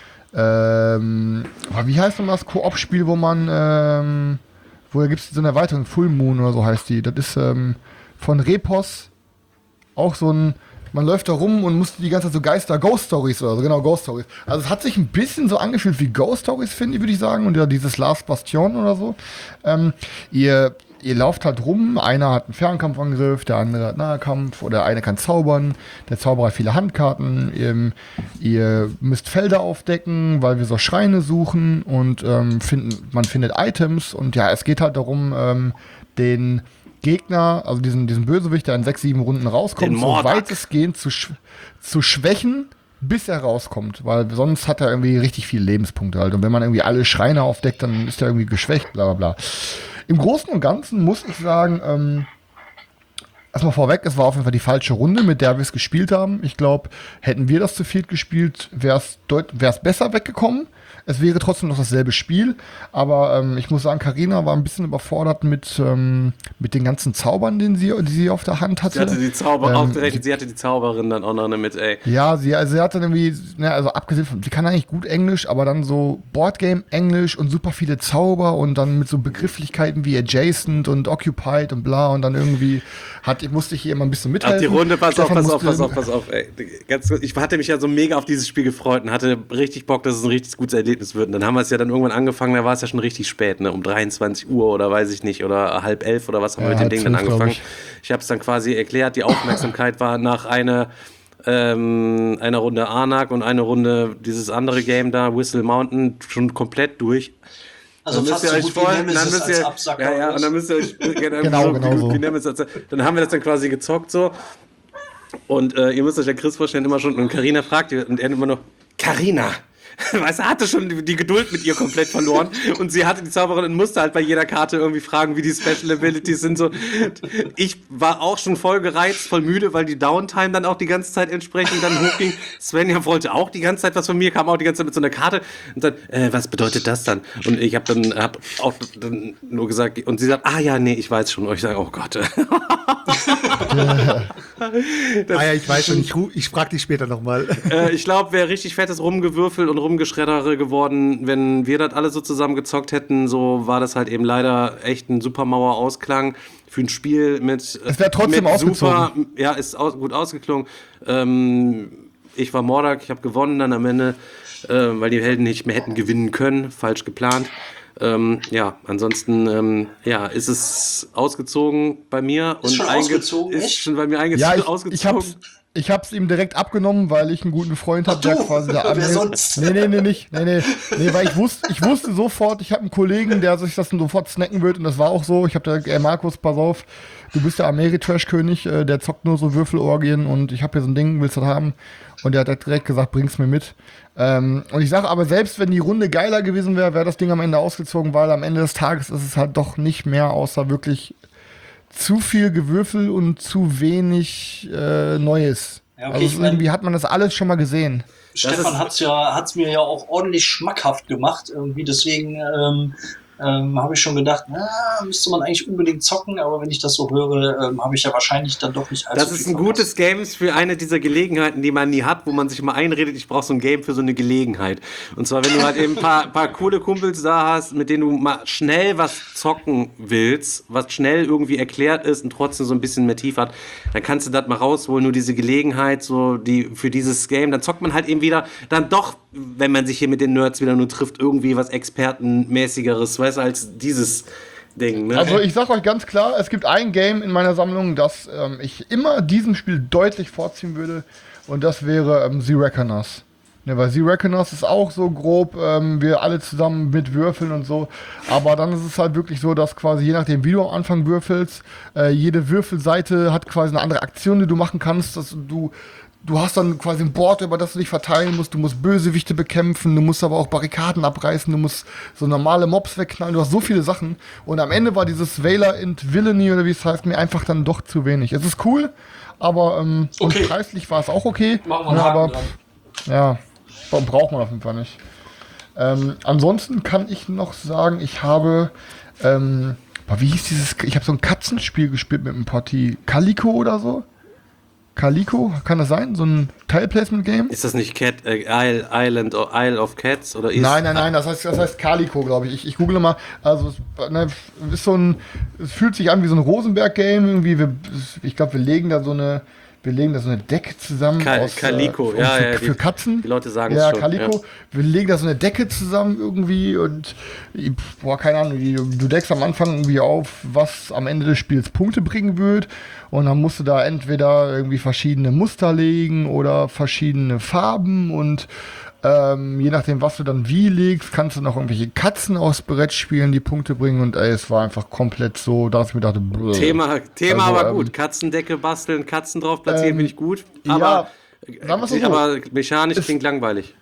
ähm, wie heißt denn das Koop-Spiel, wo man, ähm, wo gibt es so eine Erweiterung, Full Moon oder so heißt die. Das ist ähm, von Repos auch so ein, man läuft da rum und muss die ganze Zeit so Geister, Ghost Stories oder so, genau, Ghost Stories. Also es hat sich ein bisschen so angefühlt wie Ghost Stories, finde ich, würde ich sagen. Und ja, dieses Last Bastion oder so. Ähm, ihr, ihr lauft halt rum, einer hat einen Fernkampfangriff, der andere hat Nahkampf oder der eine kann zaubern, der Zauberer hat viele Handkarten. Ihr, ihr müsst Felder aufdecken, weil wir so Schreine suchen und ähm, finden, man findet Items. Und ja, es geht halt darum, ähm, den Gegner, also diesen, diesen Bösewicht, der in sechs, sieben Runden rauskommt, Den so Mordak. weitestgehend zu, sch zu schwächen, bis er rauskommt. Weil sonst hat er irgendwie richtig viele Lebenspunkte halt. Und wenn man irgendwie alle Schreine aufdeckt, dann ist er irgendwie geschwächt, bla bla bla. Im Großen und Ganzen muss ich sagen, ähm, erstmal vorweg, es war auf jeden Fall die falsche Runde, mit der wir es gespielt haben. Ich glaube, hätten wir das zu viert gespielt, wäre es besser weggekommen. Es wäre trotzdem noch dasselbe Spiel, aber ähm, ich muss sagen, Carina war ein bisschen überfordert mit, ähm, mit den ganzen Zaubern, den sie, die sie auf der Hand hatte. Sie hatte die Zauber Ähm, aufgerechnet, sie hatte die Zauberin dann auch noch mit, ey. Ja, sie, also sie hat dann irgendwie, ne, also abgesehen von, sie kann eigentlich gut Englisch, aber dann so Boardgame-Englisch und super viele Zauber und dann mit so Begrifflichkeiten wie adjacent und occupied und bla und dann irgendwie hat, musste ich ihr immer ein bisschen mithelfen. Ach, die Runde, pass auf, Stefan pass auf, musste- pass auf, pass auf, ey. Ganz kurz, ich hatte mich ja so mega auf dieses Spiel gefreut und hatte richtig Bock, dass es ein richtig gutes Erlebnis wird. Und dann haben wir es ja dann irgendwann angefangen, da war es ja schon richtig spät, ne, um dreiundzwanzig Uhr oder weiß ich nicht, oder halb elf oder was haben Ja, wir mit dem halb Ding dann zwölf, glaub angefangen. ich. Ich habe es dann quasi erklärt, die Aufmerksamkeit war nach einer ähm, einer Runde Anak und eine Runde dieses andere Game da, Whistle Mountain, schon komplett durch. Also Dann fast müsst so ihr gut euch voll- wie Nemesis dann müsst als ihr- Absacker. Ja, ja, oder und dann was? müsst ihr euch genau, Genau, so, genau wie, so. wie Nemesis als- Dann haben wir das dann quasi gezockt so. Und äh, ihr müsst euch ja Chris vorstellen, immer schon, und Carina fragt ihr, und er immer noch, Carina! Weißt du, er hatte schon die, die Geduld mit ihr komplett verloren und sie hatte die Zauberin und musste halt bei jeder Karte irgendwie fragen, wie die Special Abilities sind. So. Ich war auch schon voll gereizt, voll müde, weil die Downtime dann auch die ganze Zeit entsprechend dann hochging. Svenja wollte auch die ganze Zeit was von mir, kam auch die ganze Zeit mit so einer Karte und dann, äh, was bedeutet das dann? Und ich habe dann hab auch dann nur gesagt, und sie sagt, ah ja, nee, ich weiß schon. Und ich sage, oh Gott. Ah ja, ich weiß schon, ich, ru- ich frag dich später nochmal. äh, ich glaube, wäre richtig fettes Rumgewürfel und Rumgeschreddere geworden, wenn wir das alle so zusammen gezockt hätten. So war das halt eben leider echt ein super Mauer-Ausklang für ein Spiel mit. Es wäre trotzdem mit ausgezogen. super, ja, ist aus, gut ausgeklungen. Ähm, ich war Mordak, ich habe gewonnen dann am Ende, äh, weil die Helden nicht mehr hätten gewinnen können, falsch geplant. Ähm, ja, ansonsten ähm, ja, ist es ausgezogen bei mir. Ist schon einge- ausgezogen, Ist echt? schon bei mir einge- Ja, ich, ich ausgezogen. hab's, ich hab's ihm direkt abgenommen, weil ich einen guten Freund habe, Ach der du, quasi da wer anhält. sonst? Nee, nee, nee, nicht. Nee, nee. Nee, weil ich wusste, ich wusste sofort, ich habe einen Kollegen, der sich das sofort snacken wird und das war auch so. Ich habe da, ey Markus, pass auf, du bist der Ameritrash-König, äh, der zockt nur so Würfelorgien und ich habe hier so ein Ding, willst du das haben? Und der hat direkt gesagt, bring's mir mit. Ähm, und ich sage aber, selbst wenn die Runde geiler gewesen wäre, wäre das Ding am Ende ausgezogen, weil am Ende des Tages ist es halt doch nicht mehr, außer wirklich zu viel Gewürfel und zu wenig äh, Neues. Ja, okay, also ich es mein- irgendwie hat man das alles schon mal gesehen. Stefan ist- hat's ja, hat's mir ja auch ordentlich schmackhaft gemacht irgendwie, deswegen ähm, ähm, habe ich schon gedacht, na, müsste man eigentlich unbedingt zocken, aber wenn ich das so höre, ähm, habe ich ja wahrscheinlich dann doch nicht allzu Das ist viel ein verpasst. gutes Game für eine dieser Gelegenheiten, die man nie hat, wo man sich mal einredet, ich brauche so ein Game für so eine Gelegenheit. Und zwar, wenn du halt eben ein paar, paar coole Kumpels da hast, mit denen du mal schnell was zocken willst, was schnell irgendwie erklärt ist und trotzdem so ein bisschen mehr Tiefe hat, dann kannst du das mal rausholen, nur diese Gelegenheit, so die für dieses Game, dann zockt man halt eben wieder dann doch wenn man sich hier mit den Nerds wieder nur trifft, irgendwie was Expertenmäßigeres, weißt du, als dieses Ding, ne? Also ich sag euch ganz klar, es gibt ein Game in meiner Sammlung, das ähm, ich immer diesem Spiel deutlich vorziehen würde, und das wäre ähm, The Reckoners. Ne, weil The Reckoners ist auch so grob, ähm, wir alle zusammen mit Würfeln und so, aber dann ist es halt wirklich so, dass quasi je nachdem, wie du am Anfang würfelst, äh, jede Würfelseite hat quasi eine andere Aktion, die du machen kannst, dass du Du hast dann quasi ein Board, über das du dich verteilen musst. Du musst Bösewichte bekämpfen, du musst aber auch Barrikaden abreißen, du musst so normale Mobs wegknallen. Du hast so viele Sachen. Und am Ende war dieses Valor and Villainy, oder wie es heißt, mir einfach dann doch zu wenig. Es ist cool, aber ähm, Okay. und preislich war es auch okay. Machen wir einen Ja, Haken aber dran. ja, braucht man auf jeden Fall nicht. Ähm, ansonsten kann ich noch sagen, ich habe, ähm, boah, wie hieß dieses, ich habe so ein Katzenspiel gespielt mit einem Porti, Calico oder so? Calico, kann das sein? So ein Tile-Placement-Game? Ist das nicht Cat, äh, Isle, Island, or Isle of Cats? Oder ist, Nein, nein, nein, das heißt, das heißt Calico, glaube ich. ich. Ich google mal. Also, es, ne, ist so ein, es fühlt sich an wie so ein Rosenberg-Game. Irgendwie, wir, ich glaube, wir legen da so eine, wir legen da so eine Decke zusammen. Ka- aus, Calico, äh, ja, für, ja, für die- Katzen. die Leute sagen es ja, schon, Calico. ja. Wir legen da so eine Decke zusammen irgendwie und, boah, keine Ahnung, du, du deckst am Anfang irgendwie auf, was am Ende des Spiels Punkte bringen wird. Und dann musst du da entweder irgendwie verschiedene Muster legen oder verschiedene Farben und ähm, je nachdem, was du dann wie legst, kannst du noch irgendwelche Katzen aus Brett spielen, die Punkte bringen, und ey, es war einfach komplett so, dass ich mir dachte, blö. Thema, Thema Also, aber ähm, gut. Katzendecke basteln, Katzen drauf platzieren, ähm, finde ich gut. ja, Aber, sagen wir's mal so. aber mechanisch Es- klingt langweilig.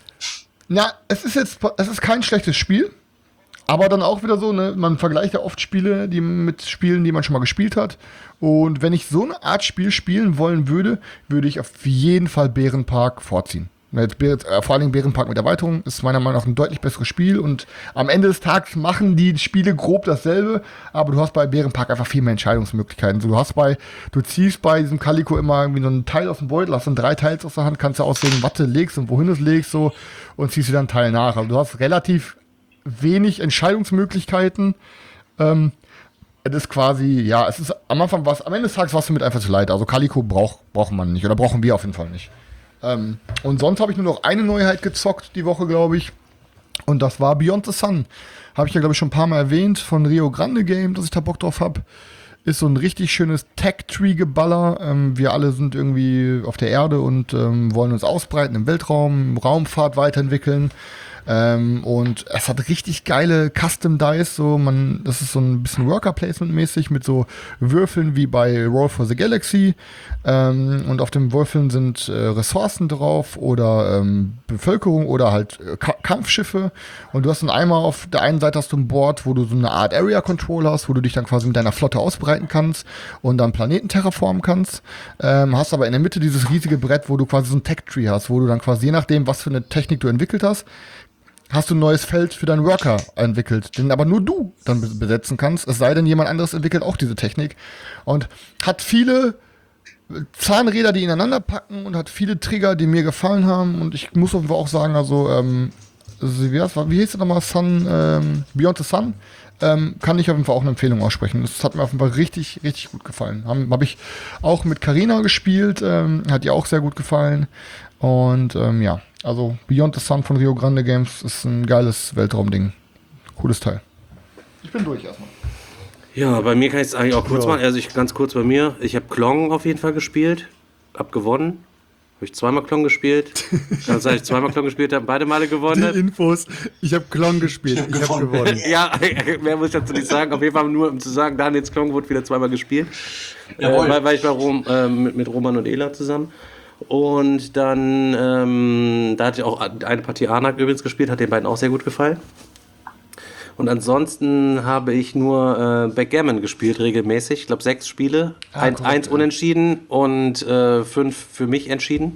Na, es ist jetzt, es ist kein schlechtes Spiel, aber dann auch wieder so, ne, man vergleicht ja oft Spiele, die mit Spielen, die man schon mal gespielt hat. Und wenn ich so eine Art Spiel spielen wollen würde, würde ich auf jeden Fall Bärenpark vorziehen. Jetzt, Bären- äh, vor allen Dingen Bärenpark mit Erweiterung ist meiner Meinung nach ein deutlich besseres Spiel, und am Ende des Tages machen die Spiele grob dasselbe, aber du hast bei Bärenpark einfach viel mehr Entscheidungsmöglichkeiten. So, du hast bei, du ziehst bei diesem Calico immer irgendwie so ein Teil aus dem Beutel, hast dann drei Teils aus der Hand, kannst du auswählen, was du legst und wohin du es legst, so, und ziehst dir dann einen Teil nach. Also du hast relativ wenig Entscheidungsmöglichkeiten. Ähm, es ist quasi, ja, es ist am Anfang was, am Ende des Tages warst du mit einfach zu leid. Also Calico braucht braucht man nicht, oder brauchen wir auf jeden Fall nicht. Ähm, und sonst habe ich nur noch eine Neuheit gezockt die Woche, glaube ich. Und das war Beyond the Sun. Habe ich ja, glaube ich, schon ein paar Mal erwähnt, von Rio Grande Game, dass ich da Bock drauf habe. Ist so ein richtig schönes Tech-Tree-Geballer. Ähm, wir alle sind irgendwie auf der Erde und ähm, wollen uns ausbreiten im Weltraum, Raumfahrt weiterentwickeln. Ähm, und es hat richtig geile Custom Dice, so man, das ist so ein bisschen Worker Placement mäßig mit so Würfeln wie bei Roll for the Galaxy, ähm, und auf den Würfeln sind äh, Ressourcen drauf oder ähm, Bevölkerung oder halt äh, Ka Kampfschiffe, und du hast dann einmal auf der einen Seite hast du ein Board, wo du so eine Art Area Control hast, wo du dich dann quasi mit deiner Flotte ausbreiten kannst und dann Planeten terraformen kannst, ähm, hast aber in der Mitte dieses riesige Brett, wo du quasi so ein Tech Tree hast, wo du dann quasi je nachdem, was für eine Technik du entwickelt hast, hast du ein neues Feld für deinen Worker entwickelt, den aber nur du dann be- besetzen kannst, es sei denn, jemand anderes entwickelt auch diese Technik, und hat viele Zahnräder, die ineinander packen, und hat viele Trigger, die mir gefallen haben, und ich muss auf jeden Fall auch sagen, also, ähm, also, wie, heißt, wie hieß das nochmal, Sun, ähm, Beyond the Sun, ähm, kann ich auf jeden Fall auch eine Empfehlung aussprechen. Das hat mir auf jeden Fall richtig, richtig gut gefallen. Habe hab ich auch mit Carina gespielt, ähm, hat ihr auch sehr gut gefallen, und ähm, ja, also Beyond the Sun von Rio Grande Games ist ein geiles Weltraumding. Cooles Teil. Ich bin durch erstmal. Ja, bei mir kann ich es eigentlich auch kurz machen. Also ich ganz kurz bei mir. Ich habe Klong auf jeden Fall gespielt. Hab gewonnen. Habe ich zweimal Klong gespielt. Kann sein, dass ich zweimal Klong gespielt habe, beide Male gewonnen. Die Infos. Ich habe Klong gespielt. Ich habe gewonnen. Ja, mehr muss ich dazu nicht sagen. Auf jeden Fall nur um zu sagen, Daniels Klong wurde wieder zweimal gespielt. Äh, Jawohl. weil, weil ich bei Rom, äh, mit, mit Roman und Ela zusammen. Und dann, ähm, da hatte ich auch eine Partie Anak übrigens gespielt, hat den beiden auch sehr gut gefallen. Und ansonsten habe ich nur äh, Backgammon gespielt, regelmäßig. Ich glaube, sechs Spiele, Ah, eins, korrekt, eins ja. unentschieden und äh, fünf für mich entschieden.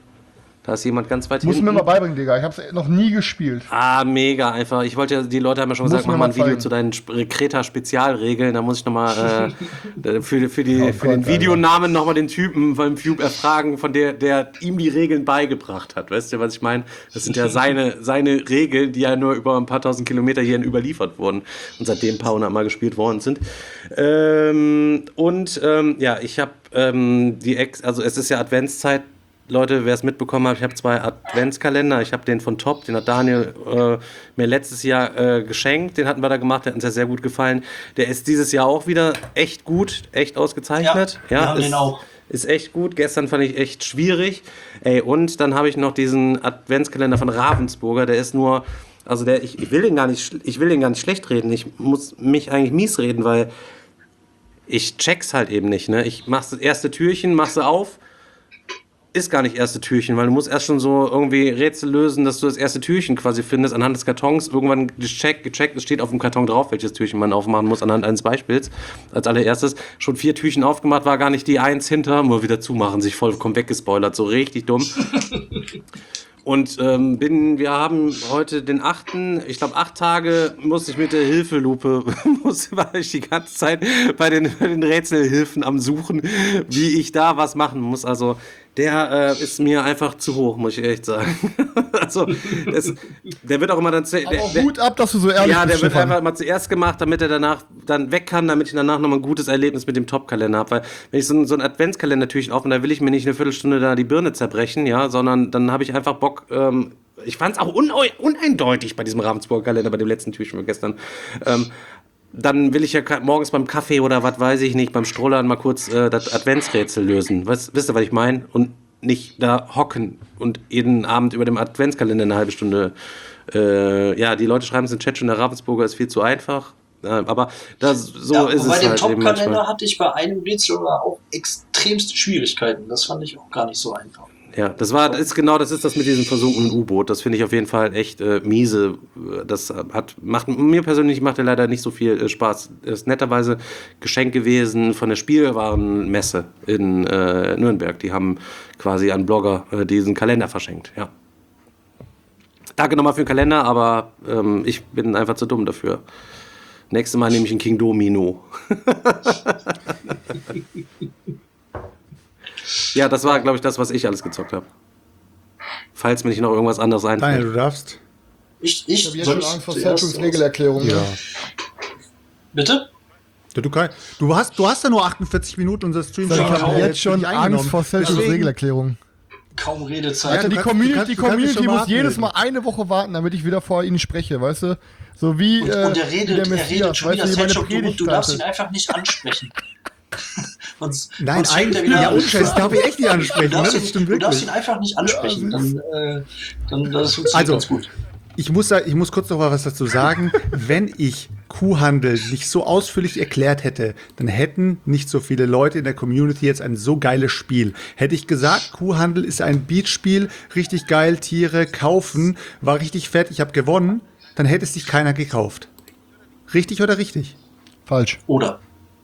Da ist jemand ganz weit Musst du hinten. mir mal beibringen, Digga. Ich hab's noch nie gespielt. Ah, mega einfach. Ich wollte ja, die Leute haben ja schon Muss gesagt, mach mir mal mal ein Video zeigen. zu deinen Sp- Kreta-Spezialregeln. Da muss ich nochmal äh, für, für, die, Oh für den Gott, Videonamen nochmal den Typen beim Cube erfragen, von der, der ihm die Regeln beigebracht hat. Weißt du, was ich meine? Das sind ja seine, seine Regeln, die ja nur über ein paar tausend Kilometer hierhin überliefert wurden und seitdem ein paar hundert Mal gespielt worden sind. Ähm, und ähm, ja, ich habe ähm, die Ex, also es ist ja Adventszeit. Leute, wer es mitbekommen hat, ich habe zwei Adventskalender. Ich habe den von Top, den hat Daniel äh, mir letztes Jahr äh, geschenkt. Den hatten wir da gemacht, der hat uns ja sehr gut gefallen. Der ist dieses Jahr auch wieder echt gut, echt ausgezeichnet. Ja, wir haben ist, den auch. Ist echt gut. Gestern fand ich echt schwierig. Ey, und dann habe ich noch diesen Adventskalender von Ravensburger. Der ist nur, also der, ich, ich will den gar nicht, ich will den gar nicht schlecht reden. Ich muss mich eigentlich mies reden, weil ich check's halt eben nicht. Ne? Ich mach das erste Türchen, mach sie auf. Ist gar nicht erste Türchen, weil du musst erst schon so irgendwie Rätsel lösen, dass du das erste Türchen quasi findest anhand des Kartons. Irgendwann gecheckt, gecheckt, es steht auf dem Karton drauf, welches Türchen man aufmachen muss anhand eines Beispiels. Als allererstes schon vier Türchen aufgemacht, war gar nicht die eins hinter, nur wieder zumachen, sich vollkommen weggespoilert, so richtig dumm. Und ähm, bin, wir haben heute den achten, ich glaube acht Tage musste ich mit der Hilfelupe, musste, war ich die ganze Zeit bei den, bei den Rätselhilfen am Suchen, wie ich da was machen muss. Also der äh, ist mir einfach zu hoch, muss ich echt sagen. Also das, der wird auch immer dann... Der, Aber der, Hut ab, dass du so ehrlich ja, der bist, wird Stefan. einfach mal zuerst gemacht, damit er danach dann weg kann, damit ich danach nochmal ein gutes Erlebnis mit dem Top-Kalender habe. Weil wenn ich so ein, so ein Adventskalender-Türchen aufmache, da will ich mir nicht eine Viertelstunde da die Birne zerbrechen, ja, sondern dann habe ich einfach Bock... Ähm, ich fand es auch un uneindeutig bei diesem Ravensburger Kalender, bei dem letzten Türchen von gestern. Ähm, dann will ich ja morgens beim Kaffee oder was weiß ich nicht, beim Strollern mal kurz äh, das Adventsrätsel lösen. Was, wisst ihr, was ich meine? Und nicht da hocken und jeden Abend über dem Adventskalender eine halbe Stunde. Äh, ja, die Leute schreiben es im Chat schon, der Ravensburger ist viel zu einfach. Äh, aber das, so Ja, ist bei es dem halt eben Top-Kalender manchmal. hatte ich bei einem Rätsel aber auch extremste Schwierigkeiten. Das fand ich auch gar nicht so einfach. Ja, das war, das ist genau, das ist das mit diesem versunkenen U-Boot. Das finde ich auf jeden Fall echt äh, miese. Das hat, macht, mir persönlich macht er leider nicht so viel äh, Spaß. Ist netterweise Geschenk gewesen von der Spielwarenmesse in äh, Nürnberg. Die haben quasi an Blogger äh, diesen Kalender verschenkt, ja. Danke nochmal für den Kalender, aber ähm, ich bin einfach zu dumm dafür. Nächstes Mal nehme ich einen King Domino. Ja, das war, glaube ich, das, was ich alles gezockt habe. Falls mir nicht noch irgendwas anderes Daniel, einfällt. du darfst. Ich, Ich ich, habe jetzt soll schon ich Angst vor zuerst- Celtics Regelerklärung. Ja. Ne? Bitte? Du, kann, du, hast, du hast ja nur achtundvierzig Minuten unser Stream. Ich Ja, habe genau. jetzt schon Angst vor Celtics Deswegen- Regelerklärung. Kaum Redezeit. Alter, du die kannst- Community, du kannst- die du kannst dich Community schon mal muss jedes abmelden. Mal eine Woche warten, damit ich wieder vor ihnen spreche, weißt du? So wie, Und, äh, und der wie redet, der er Messias, redet schon weißt wieder. du, wie meine Selchuk, du, Predigt du darfst ihn startet. einfach nicht ansprechen. sonst, Nein, sonst fängt er eigentlich, wieder ja, an. unscheiß, darf ich echt nicht Du ansprechen, ne? darfst, Das ihn, stimmt du darfst ihn wirklich. einfach nicht ansprechen. Ja, dann, äh, dann das funktioniert Also, ganz gut. Ich muss, da, ich muss kurz noch mal was dazu sagen. Wenn ich Kuhhandel nicht so ausführlich erklärt hätte, dann hätten nicht so viele Leute in der Community jetzt ein so geiles Spiel. Hätte ich gesagt, Kuhhandel ist ein Beatspiel, richtig geil, Tiere kaufen, war richtig fett, ich habe gewonnen, dann hätte es sich keiner gekauft. Richtig oder richtig? Falsch. Oder.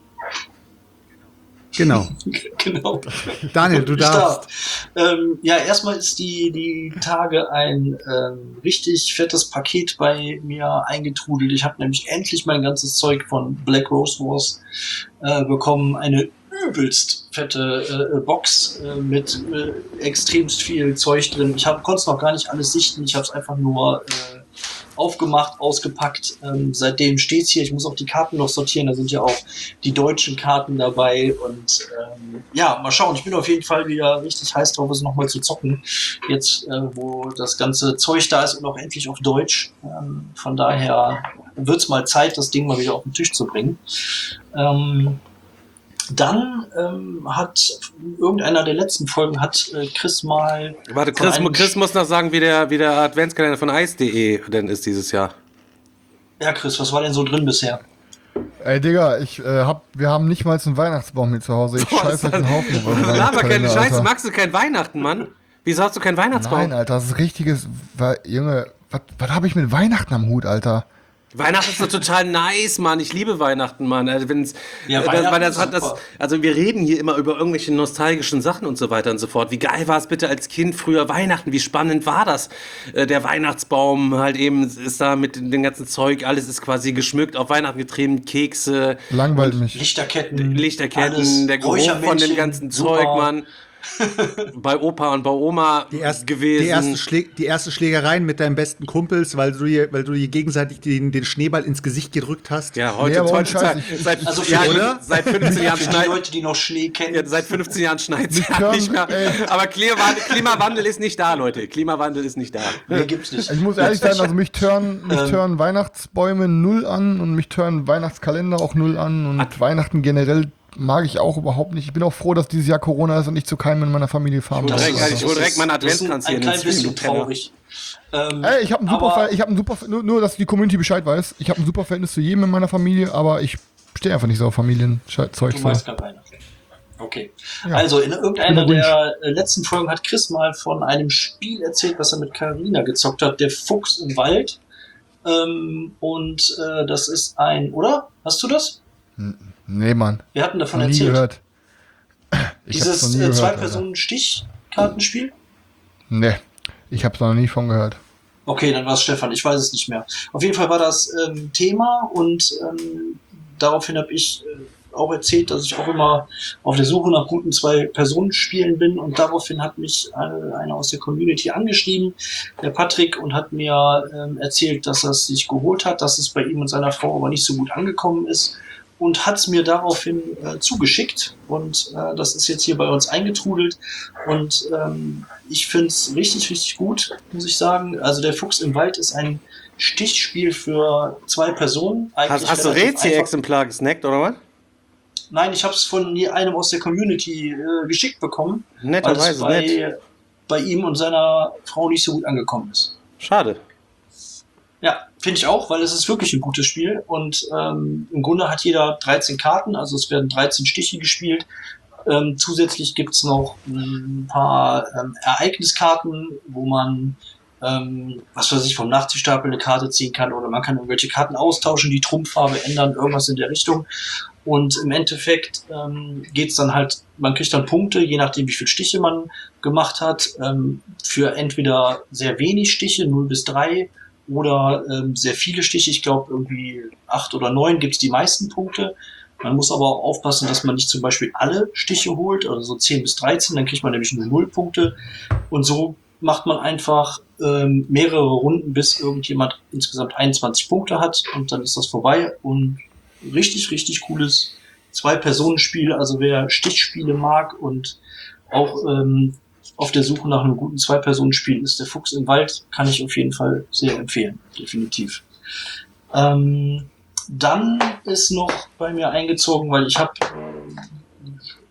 Genau. Genau. Daniel, du Ich darfst. darf. Ähm, ja, erstmal ist die, die Tage ein ähm, richtig fettes Paket bei mir eingetrudelt. Ich habe nämlich endlich mein ganzes Zeug von Black Rose Wars äh, bekommen. Eine übelst fette äh, Box äh, mit äh, extremst viel Zeug drin. Ich konnte es noch gar nicht alles sichten. Ich habe es einfach nur äh, aufgemacht, ausgepackt. Ähm, seitdem steht's hier. Ich muss auch die Karten noch sortieren. Da sind ja auch die deutschen Karten dabei. Und ähm, ja, mal schauen. Ich bin auf jeden Fall wieder richtig heiß drauf, es nochmal zu zocken. Jetzt, äh, wo das ganze Zeug da ist und auch endlich auf Deutsch. Ähm, von daher wird's mal Zeit, das Ding mal wieder auf den Tisch zu bringen. Ähm, Dann ähm, hat irgendeiner der letzten Folgen hat äh, Chris mal. Warte, von Chris, einem- Chris muss noch sagen, wie der, wie der Adventskalender von ice punkt de denn ist dieses Jahr. Ja, Chris, was war denn so drin bisher? Ey, Digga, ich, äh, hab, wir haben nicht mal einen Weihnachtsbaum hier zu Hause. Ich Boah, scheiße ist auf das- den Haufen. auf euren Laber keine Weihnachtskalender, Scheiße, Alter. magst du kein Weihnachten, Mann? Wieso hast du keinen Weihnachtsbaum? Nein, Alter, das ist richtiges. Wa- Junge, was, was habe ich mit Weihnachten am Hut, Alter? Weihnachten ist doch total nice, Mann. Ich liebe Weihnachten, Mann. Also, wenn's, Ja, äh, das, Weihnachten weil das ist hat das, super. also wir reden hier immer über irgendwelche nostalgischen Sachen und so weiter und so fort. Wie geil war es bitte als Kind früher Weihnachten? Wie spannend war das? Äh, der Weihnachtsbaum halt eben ist da mit dem ganzen Zeug, alles ist quasi geschmückt, auf Weihnachten getrimmt, Kekse, Langweilt mich. Lichterketten. Lichterketten, alles, der Geruch von dem Räuchermännchen, ganzen super. Zeug, Mann. bei Opa und bei Oma Die, erst, gewesen. die, ersten Schläg, die ersten Schlägereien mit deinen besten Kumpels, weil du dir, weil du dir gegenseitig den, den Schneeball ins Gesicht gedrückt hast. Ja, heute, Nee, aber ohne heute Scheiß, seit, ich- seit, Also für ja, die- oder? seit fünfzehn Jahren Für die schneit. Leute, die noch Schnee kennen. Ja, seit fünfzehn Jahren schneit es ja hören, nicht mehr. ey. Aber Klimawandel, Klimawandel ist nicht da, Leute. Klimawandel ist nicht da. Nee, gibt's nicht. Ich muss ehrlich sein, also mich tören, mich Ähm. tören Weihnachtsbäume null an und mich tören Weihnachtskalender auch null an und Weihnachten generell mag ich auch überhaupt nicht. Ich bin auch froh, dass dieses Jahr Corona ist und ich zu keinem in meiner Familie fahren Das muss. direkt- Also. ich hol direkt meinen Das ist Adventskranz ein, hier ein in den klein Zwiebeln, bisschen du Penner. traurig. Ähm, Ey, ich habe ein super, aber- Ver ich habe ein super, nur, nur, dass die Community Bescheid weiß. Ich habe ein super Verhältnis zu jedem in meiner Familie, aber ich stehe einfach nicht so auf Familienzeug. Du weißt gar keiner. Okay. Ja. Also in irgendeiner Ich bin der äh, letzten Folgen hat Chris mal von einem Spiel erzählt, was er mit Carina gezockt hat, der Fuchs im Wald. Ähm, und äh, das ist ein, oder? Hast du das? Nee, Mann. Wir hatten davon Noch nie erzählt. gehört. Ich hab's noch Dieses nie äh, gehört, Alter. Zwei-Personen-Stichkartenspiel? Nee, ich hab's noch nie von gehört. Okay, dann war es Stefan, ich weiß es nicht mehr. Auf jeden Fall war das ähm, Thema und ähm, daraufhin habe ich äh, auch erzählt, dass ich auch immer auf der Suche nach guten Zwei-Personen-Spielen bin und daraufhin hat mich äh, einer aus der Community angeschrieben, der Patrick, und hat mir ähm, erzählt, dass er es sich geholt hat, dass es bei ihm und seiner Frau aber nicht so gut angekommen ist und hat es mir daraufhin äh, zugeschickt und äh, das ist jetzt hier bei uns eingetrudelt und ähm, ich finde es richtig, richtig gut, muss ich sagen. Also der Fuchs im Wald ist ein Stichspiel für zwei Personen. Eigentlich Hast, hast du relativ einfach. Rezi-Exemplar gesnackt, oder was? Nein, ich habe es von je- einem aus der Community äh, geschickt bekommen, weil es Netterweise, bei, nett. bei ihm und seiner Frau nicht so gut angekommen ist. Schade. Ja, finde ich auch, weil es ist wirklich ein gutes Spiel und ähm, im Grunde hat jeder dreizehn Karten, also es werden dreizehn Stiche gespielt. Ähm, zusätzlich gibt's noch ein paar ähm, Ereigniskarten, wo man, ähm, was weiß ich, vom Nachziehstapel eine Karte ziehen kann oder man kann irgendwelche Karten austauschen, die Trumpffarbe ändern, irgendwas in der Richtung. Und im Endeffekt ähm, geht's dann halt, man kriegt dann Punkte, je nachdem wie viele Stiche man gemacht hat, ähm, für entweder sehr wenig Stiche, null bis drei, oder ähm, sehr viele Stiche, ich glaube irgendwie acht oder neun gibt's die meisten Punkte. Man muss aber auch aufpassen, dass man nicht zum Beispiel alle Stiche holt, also so zehn bis dreizehn, dann kriegt man nämlich nur null Punkte. Und so macht man einfach ähm, mehrere Runden, bis irgendjemand insgesamt einundzwanzig Punkte hat und dann ist das vorbei. Und richtig, richtig cooles Zwei-Personen-Spiel. Also wer Stichspiele mag und auch ähm, auf der Suche nach einem guten Zwei-Personen-Spiel ist, der Fuchs im Wald, kann ich auf jeden Fall sehr empfehlen, definitiv. Ähm, dann ist noch bei mir eingezogen, weil ich habe, äh,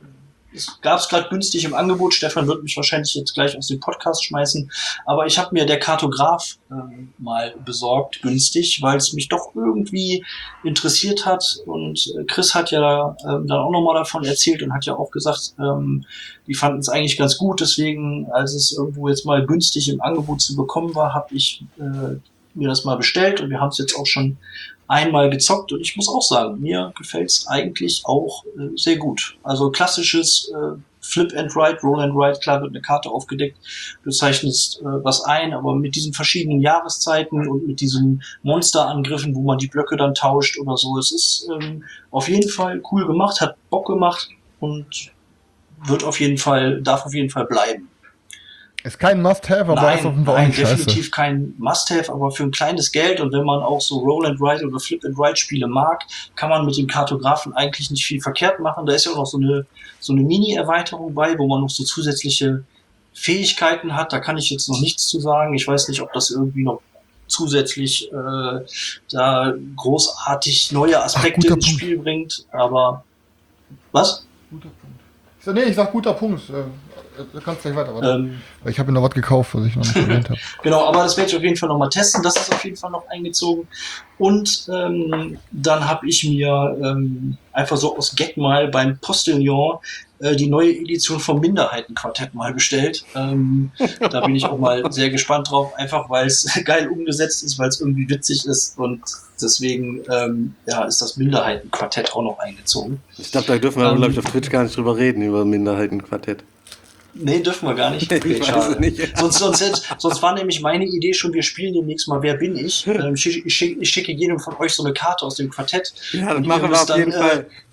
es gab es gerade günstig im Angebot, Stefan wird mich wahrscheinlich jetzt gleich aus dem Podcast schmeißen, aber ich habe mir der Kartograf äh, mal besorgt, günstig, weil es mich doch irgendwie interessiert hat und äh, Chris hat ja äh, dann auch nochmal davon erzählt und hat ja auch gesagt, ähm, die fanden es eigentlich ganz gut, deswegen, als es irgendwo jetzt mal günstig im Angebot zu bekommen war, habe ich äh, mir das mal bestellt und wir haben es jetzt auch schon einmal gezockt und ich muss auch sagen, mir gefällt es eigentlich auch äh, sehr gut. Also klassisches äh, Flip and Ride, Roll and Ride, klar wird eine Karte aufgedeckt, du zeichnest äh, was ein, aber mit diesen verschiedenen Jahreszeiten und mit diesen Monsterangriffen, wo man die Blöcke dann tauscht oder so, es ist ähm, auf jeden Fall cool gemacht, hat Bock gemacht und wird auf jeden Fall, darf auf jeden Fall bleiben. Ist kein Must-Have, aber Nein, ist auf jeden Fall auch nein, nicht scheiße. definitiv kein Must-Have, aber für ein kleines Geld und wenn man auch so Roll-and-Ride oder Flip-and-Ride-Spiele mag, kann man mit dem Kartografen eigentlich nicht viel verkehrt machen. Da ist ja auch noch so eine, so eine Mini-Erweiterung bei, wo man noch so zusätzliche Fähigkeiten hat. Da kann ich jetzt noch nichts zu sagen. Ich weiß nicht, ob das irgendwie noch zusätzlich äh, da großartig neue Aspekte guter ins Punkt. Spiel bringt, aber was? Guter Punkt. Ich sag, nee, ich sag guter Punkt. Äh, Du kannst gleich weiter, warte. Ähm, Ich habe mir noch was gekauft, was ich noch nicht erwähnt habe. Genau, aber das werde ich auf jeden Fall nochmal testen. Das ist auf jeden Fall noch eingezogen. Und ähm, dann habe ich mir ähm, einfach so aus Gag mal beim Postillon äh, die neue Edition vom Minderheitenquartett mal bestellt. Ähm, da bin ich auch mal sehr gespannt drauf, einfach weil es geil umgesetzt ist, weil es irgendwie witzig ist und deswegen ähm, ja, ist das Minderheitenquartett auch noch eingezogen. Ich glaube, da dürfen wir, Ähm, glaube ich, auf Twitch gar nicht drüber reden, über Minderheitenquartett. Nee, dürfen wir gar nicht. Ich Okay, weiß schade. es nicht. Sonst, sonst, hätte- sonst war nämlich meine Idee schon, wir spielen demnächst mal Wer bin ich? Ähm, ich, schicke, ich, schicke, ich schicke jedem von euch so eine Karte aus dem Quartett. Ja, das Und ihr machen wir müsst auf jeden dann, Fall. Äh,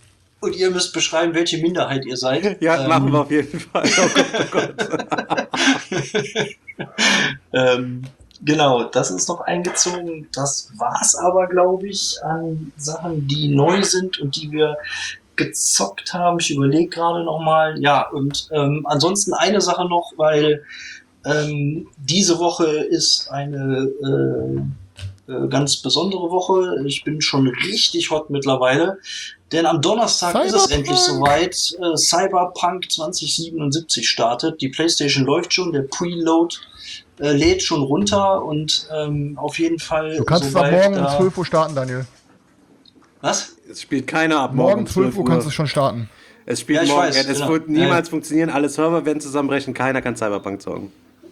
Und ihr müsst beschreiben, welche Minderheit ihr seid. Ja, ähm, machen wir auf jeden Fall. Oh Gott, oh Gott. ähm, genau, das ist noch eingezogen. Das war's aber, glaube ich, an Sachen, die neu sind und die wir gezockt haben. Ich überlege gerade noch mal. Ja, und ähm, ansonsten eine Sache noch, weil ähm, diese Woche ist eine äh, äh, ganz besondere Woche. Ich bin schon richtig hot mittlerweile. Denn am Donnerstag ist es endlich soweit. Äh, Cyberpunk zwanzig siebenundsiebzig startet. Die PlayStation läuft schon. Der Preload äh, lädt schon runter. Und ähm, auf jeden Fall. Du kannst es ab morgen um zwölf Uhr starten, Daniel. Was? Es spielt keiner ab Morgen morgen um zwölf Uhr kannst du schon starten. Es spielt Ja, ich morgen. weiß, es genau. wird niemals Ja. funktionieren. Alle Server werden zusammenbrechen. Keiner kann Cyberpunk zocken.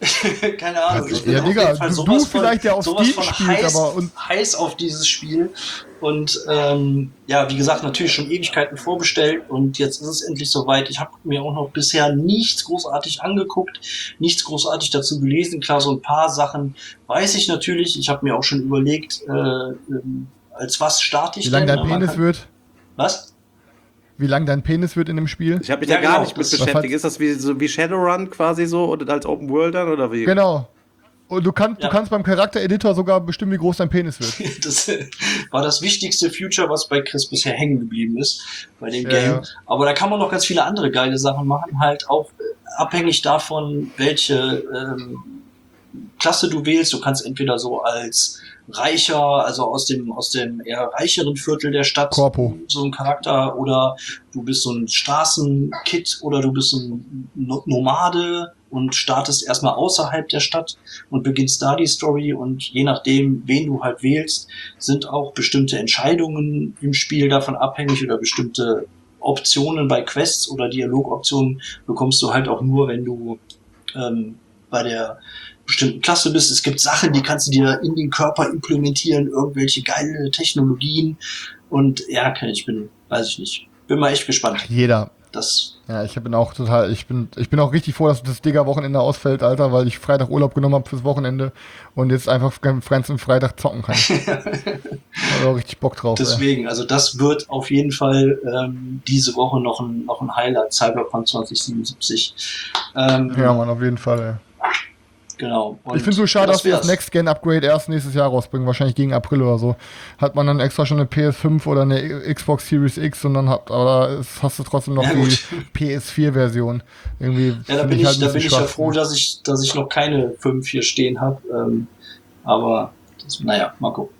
Keine Ahnung. Ich bin Ja, auf Digga, jeden Fall du- sowas du vielleicht, der auf sowas Steam von spielt, heiß, aber und- heiß auf dieses Spiel. Und ähm, ja, wie gesagt, natürlich schon Ewigkeiten vorbestellt und jetzt ist es endlich soweit. Ich habe mir auch noch bisher nichts großartig angeguckt, nichts großartig dazu gelesen. Klar, so ein paar Sachen weiß ich natürlich. Ich habe mir auch schon überlegt, äh, ähm, als was starte ich Wie lang denn? dein Aber Penis kann- wird? Was? Wie lang dein Penis wird in dem Spiel? Ich habe mich Ja, da gar genau, nicht mit das- beschäftigt. Ist das wie, so wie Shadowrun quasi so oder als Open World dann oder wie? Genau. Und du, kannst, Ja. du kannst beim Charaktereditor sogar bestimmen, wie groß dein Penis wird. Das war das wichtigste Feature, was bei Chris bisher hängen geblieben ist, bei dem Ja, Game. ja. Aber da kann man noch ganz viele andere geile Sachen machen, halt auch äh, abhängig davon, welche ähm, Klasse du wählst. Du kannst entweder so als reicher, also aus dem aus dem eher reicheren Viertel der Stadt Corpo. so ein Charakter, oder du bist so ein Straßenkid oder du bist ein No- Nomade und startest erstmal außerhalb der Stadt und beginnst da die Story, und je nachdem, wen du halt wählst, sind auch bestimmte Entscheidungen im Spiel davon abhängig oder bestimmte Optionen bei Quests oder Dialogoptionen bekommst du halt auch nur, wenn du ähm, bei der bestimmten Klasse bist. Es gibt Sachen, die kannst du dir in den Körper implementieren, irgendwelche geile Technologien, und ja, ich bin, weiß ich nicht, bin mal echt gespannt. Jeder. Das Ja, ich bin auch total, ich bin, ich bin auch richtig froh, dass das Digger-Wochenende ausfällt, Alter, weil ich Freitag Urlaub genommen habe fürs Wochenende und jetzt einfach ganz ganzen Freitag zocken kann. Da hab ich auch richtig Bock drauf. Ey. Deswegen, also das wird auf jeden Fall ähm, diese Woche noch ein, noch ein Highlight, Cyberpunk zwanzig siebenundsiebzig. Ähm, Ja, Mann, auf jeden Fall, ey. Genau. Und Ich finde so schade, das dass wir das wär's. Next-Gen-Upgrade erst nächstes Jahr rausbringen, wahrscheinlich gegen April oder so. Hat man dann extra schon eine P S fünf oder eine Xbox Series X und dann hat, aber es hast du trotzdem noch Ja, die gut. P S vier Version. Irgendwie Ja, da find bin ich, halt ein da bisschen bin ich ja schwach. froh, dass ich, dass ich noch keine fünf hier stehen habe. Ähm, aber das, naja, mal gucken.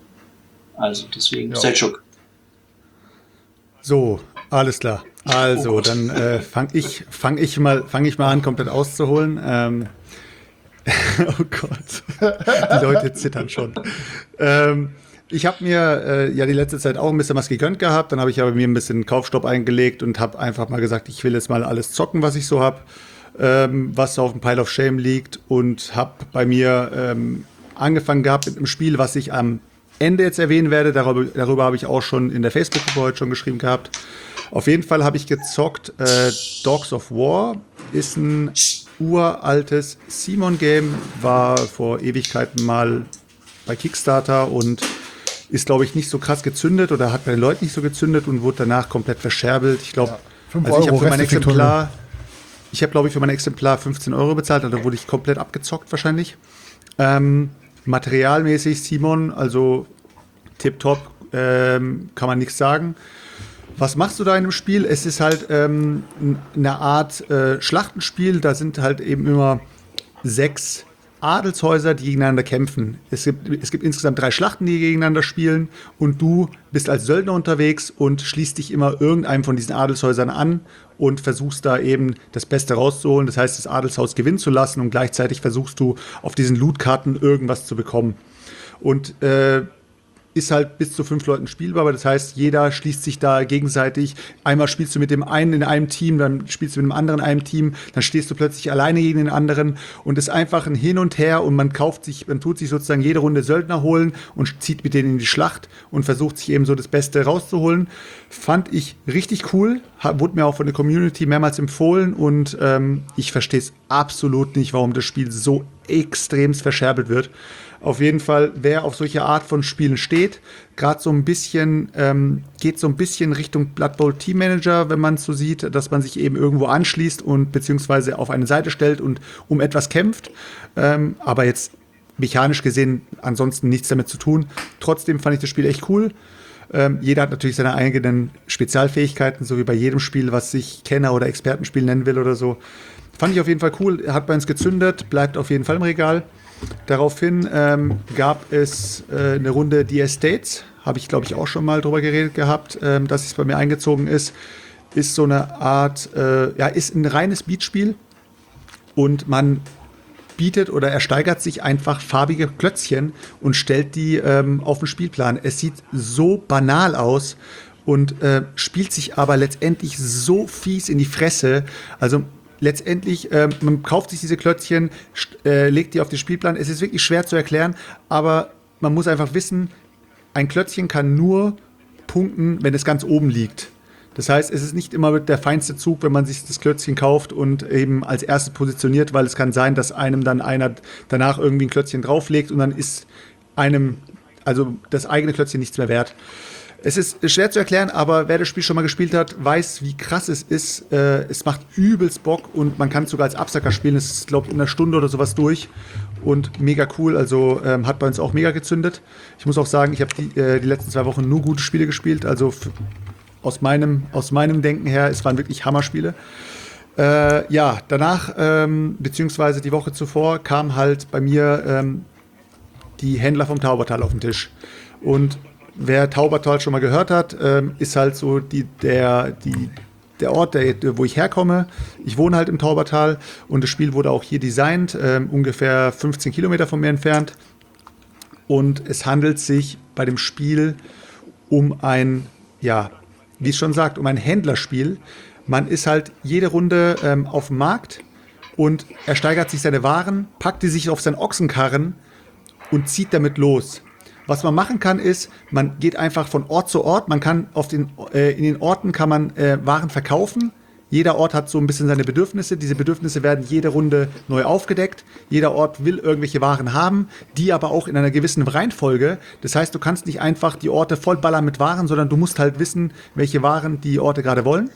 Also deswegen, Ja. Selchuk. So, alles klar. Also, Oh Gott. dann äh, fange ich, fang ich, mal- fang ich mal an, komplett auszuholen. Ähm, oh Gott, die Leute zittern schon. Ähm, ich habe mir äh, ja die letzte Zeit auch ein bisschen was gegönnt gehabt. Dann habe ich aber mir ein bisschen Kaufstopp eingelegt und habe einfach mal gesagt, ich will jetzt mal alles zocken, was ich so habe, ähm, was auf dem Pile of Shame liegt. Und habe bei mir ähm, angefangen gehabt mit einem Spiel, was ich am Ende jetzt erwähnen werde. Darüber, darüber habe ich auch schon in der Facebook-Gruppe heute schon geschrieben gehabt. Auf jeden Fall habe ich gezockt. Äh, Dogs of War ist ein uraltes Simon-Game, war vor Ewigkeiten mal bei Kickstarter und ist, glaube ich, nicht so krass gezündet oder hat bei den Leuten nicht so gezündet und wurde danach komplett verscherbelt. Ich glaube, Ja, fünf also ich habe Euro, für mein Rest ist die Exemplar, ich habe, glaube ich, für mein Exemplar fünfzehn Euro bezahlt, also wurde ich komplett abgezockt wahrscheinlich. Ähm, materialmäßig Simon, also tipptopp, ähm, kann man nichts sagen. Was machst du da in dem Spiel? Es ist halt ähm, eine Art äh, Schlachtenspiel. Da sind halt eben immer sechs Adelshäuser, die gegeneinander kämpfen. Es gibt, es gibt insgesamt drei Schlachten, die gegeneinander spielen. Und du bist als Söldner unterwegs und schließt dich immer irgendeinem von diesen Adelshäusern an und versuchst da eben das Beste rauszuholen. Das heißt, das Adelshaus gewinnen zu lassen und gleichzeitig versuchst du auf diesen Lootkarten irgendwas zu bekommen. Und äh, ist halt bis zu fünf Leuten spielbar, aber das heißt, jeder schließt sich da gegenseitig. Einmal spielst du mit dem einen in einem Team, dann spielst du mit dem anderen in einem Team, dann stehst du plötzlich alleine gegen den anderen und ist einfach ein Hin und Her und man kauft sich, man tut sich sozusagen jede Runde Söldner holen und zieht mit denen in die Schlacht und versucht sich eben so das Beste rauszuholen. Fand ich richtig cool, wurde mir auch von der Community mehrmals empfohlen und ähm, ich verstehe es absolut nicht, warum das Spiel so extremst verscherbelt wird. Auf jeden Fall, wer auf solche Art von Spielen steht, gerade so ein bisschen, ähm, geht so ein bisschen Richtung Blood Bowl Team Manager, wenn man es so sieht, dass man sich eben irgendwo anschließt und beziehungsweise auf eine Seite stellt und um etwas kämpft. Ähm, aber jetzt mechanisch gesehen ansonsten nichts damit zu tun. Trotzdem fand ich das Spiel echt cool. Ähm, jeder hat natürlich seine eigenen Spezialfähigkeiten, so wie bei jedem Spiel, was sich Kenner- oder Expertenspiel nennen will oder so. Fand ich auf jeden Fall cool. Hat bei uns gezündet, bleibt auf jeden Fall im Regal. Daraufhin ähm, gab es äh, eine Runde The Estates. Habe ich, glaube ich, auch schon mal drüber geredet gehabt, ähm, dass es bei mir eingezogen ist. Ist so eine Art, äh, ja, ist ein reines Beatspiel. Und man bietet oder ersteigert sich einfach farbige Klötzchen und stellt die ähm, auf den Spielplan. Es sieht so banal aus und äh, spielt sich aber letztendlich so fies in die Fresse. Also letztendlich, äh, man kauft sich diese Klötzchen, äh, legt die auf den Spielplan. Es ist wirklich schwer zu erklären, aber man muss einfach wissen, ein Klötzchen kann nur punkten, wenn es ganz oben liegt. Das heißt, es ist nicht immer der feinste Zug, wenn man sich das Klötzchen kauft und eben als erstes positioniert, weil es kann sein, dass einem dann einer danach irgendwie ein Klötzchen drauflegt und dann ist einem, also das eigene Klötzchen nichts mehr wert. Es ist schwer zu erklären, aber wer das Spiel schon mal gespielt hat, weiß, wie krass es ist. Äh, es macht übelst Bock und man kann es sogar als Absacker spielen. Es ist, glaube ich, in einer Stunde oder sowas durch und mega cool. Also ähm, hat bei uns auch mega gezündet. Ich muss auch sagen, ich habe die, äh, die letzten zwei Wochen nur gute Spiele gespielt, also f- Aus meinem, aus meinem Denken her, es waren wirklich Hammerspiele. Äh, ja, danach, ähm, beziehungsweise die Woche zuvor, kam halt bei mir ähm, die Händler vom Taubertal auf den Tisch. Und wer Taubertal schon mal gehört hat, ähm, ist halt so die, der, die, der Ort, der, wo ich herkomme. Ich wohne halt im Taubertal und das Spiel wurde auch hier designt, ähm, ungefähr fünfzehn Kilometer von mir entfernt. Und es handelt sich bei dem Spiel um ein, ja, wie es schon sagt, um ein Händlerspiel. Man ist halt jede Runde ähm, auf dem Markt und er steigert sich seine Waren, packt die sich auf seinen Ochsenkarren und zieht damit los. Was man machen kann, ist, man geht einfach von Ort zu Ort. Man kann auf den, äh, in den Orten kann man äh, Waren verkaufen. Jeder Ort hat so ein bisschen seine Bedürfnisse. Diese Bedürfnisse werden jede Runde neu aufgedeckt. Jeder Ort will irgendwelche Waren haben, die aber auch in einer gewissen Reihenfolge. Das heißt, du kannst nicht einfach die Orte vollballern mit Waren, sondern du musst halt wissen, welche Waren die Orte gerade wollen.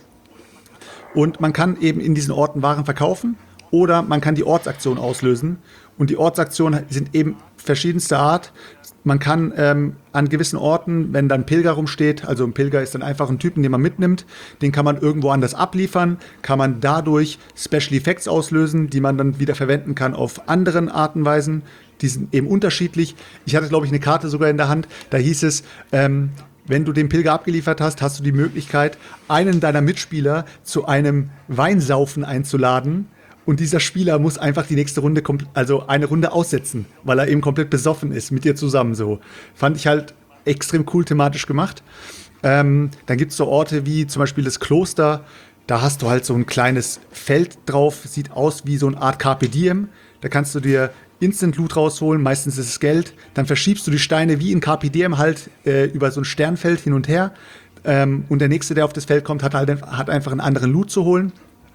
Und man kann eben in diesen Orten Waren verkaufen oder man kann die Ortsaktion auslösen. Und die Ortsaktionen sind eben verschiedenster Art. Man kann ähm, an gewissen Orten, wenn dann ein Pilger rumsteht, also ein Pilger ist dann einfach ein Typen, den man mitnimmt, den kann man irgendwo anders abliefern, kann man dadurch Special Effects auslösen, die man dann wieder verwenden kann auf anderen Arten und Weisen. Die sind eben unterschiedlich. Ich hatte, glaube ich, eine Karte sogar in der Hand, da hieß es, ähm, wenn du den Pilger abgeliefert hast, hast du die Möglichkeit, einen deiner Mitspieler zu einem Weinsaufen einzuladen. Und dieser Spieler muss einfach die nächste Runde, also eine Runde aussetzen, weil er eben komplett besoffen ist, mit dir zusammen so. Fand ich halt extrem cool thematisch gemacht. Ähm, dann gibt es so Orte wie zum Beispiel das Kloster. Da hast du halt so ein kleines Feld drauf, sieht aus wie so eine Art Carpe Diem. Da kannst du dir Instant Loot rausholen, meistens ist es Geld. Dann verschiebst du die Steine wie in Carpe Diem halt äh, über so ein Sternfeld hin und her. Ähm, und der Nächste, der auf das Feld kommt, hat halt hat einfach einen anderen Loot zu holen.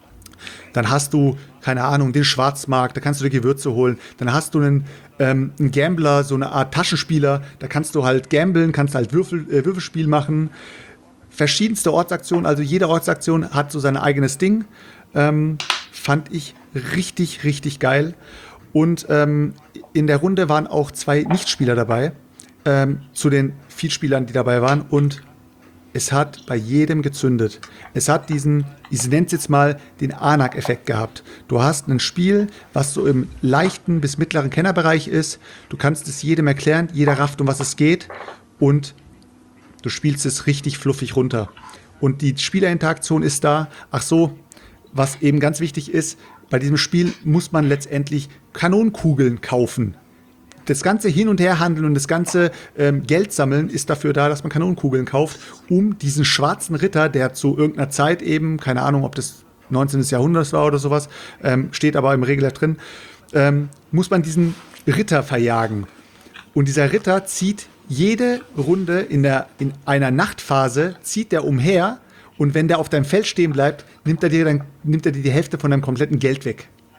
Dann hast du, keine Ahnung, den Schwarzmarkt, da kannst du dir Gewürze holen. Dann hast du einen, ähm, einen Gambler, so eine Art Taschenspieler, da kannst du halt gamblen, kannst halt Würfel, äh, Würfelspiel machen. Verschiedenste Ortsaktionen, also jede Ortsaktion hat so sein eigenes Ding. Ähm, fand ich richtig, richtig geil. Und ähm, in der Runde waren auch zwei Nichtspieler dabei, ähm, zu den Vielspielern, die dabei waren. Und es hat bei jedem gezündet. Es hat diesen, ich nenne es jetzt mal, den Anak-Effekt gehabt. Du hast ein Spiel, was so im leichten bis mittleren Kennerbereich ist. Du kannst es jedem erklären, jeder rafft, um was es geht. Und du spielst es richtig fluffig runter. Und die Spielerinteraktion ist da. Ach so, was eben ganz wichtig ist, bei diesem Spiel muss man letztendlich Kanonenkugeln kaufen. Das ganze Hin- und Herhandeln und das ganze ähm, Geld sammeln ist dafür da, dass man Kanonenkugeln kauft, um diesen schwarzen Ritter, der zu irgendeiner Zeit eben, keine Ahnung, ob das neunzehnten. Jahrhundert war oder sowas, ähm, steht aber im Regler drin, ähm, muss man diesen Ritter verjagen. Und dieser Ritter zieht jede Runde in, der, in einer Nachtphase, zieht der umher und wenn der auf deinem Feld stehen bleibt, nimmt er dir, dann, nimmt er dir die Hälfte von deinem kompletten Geld weg.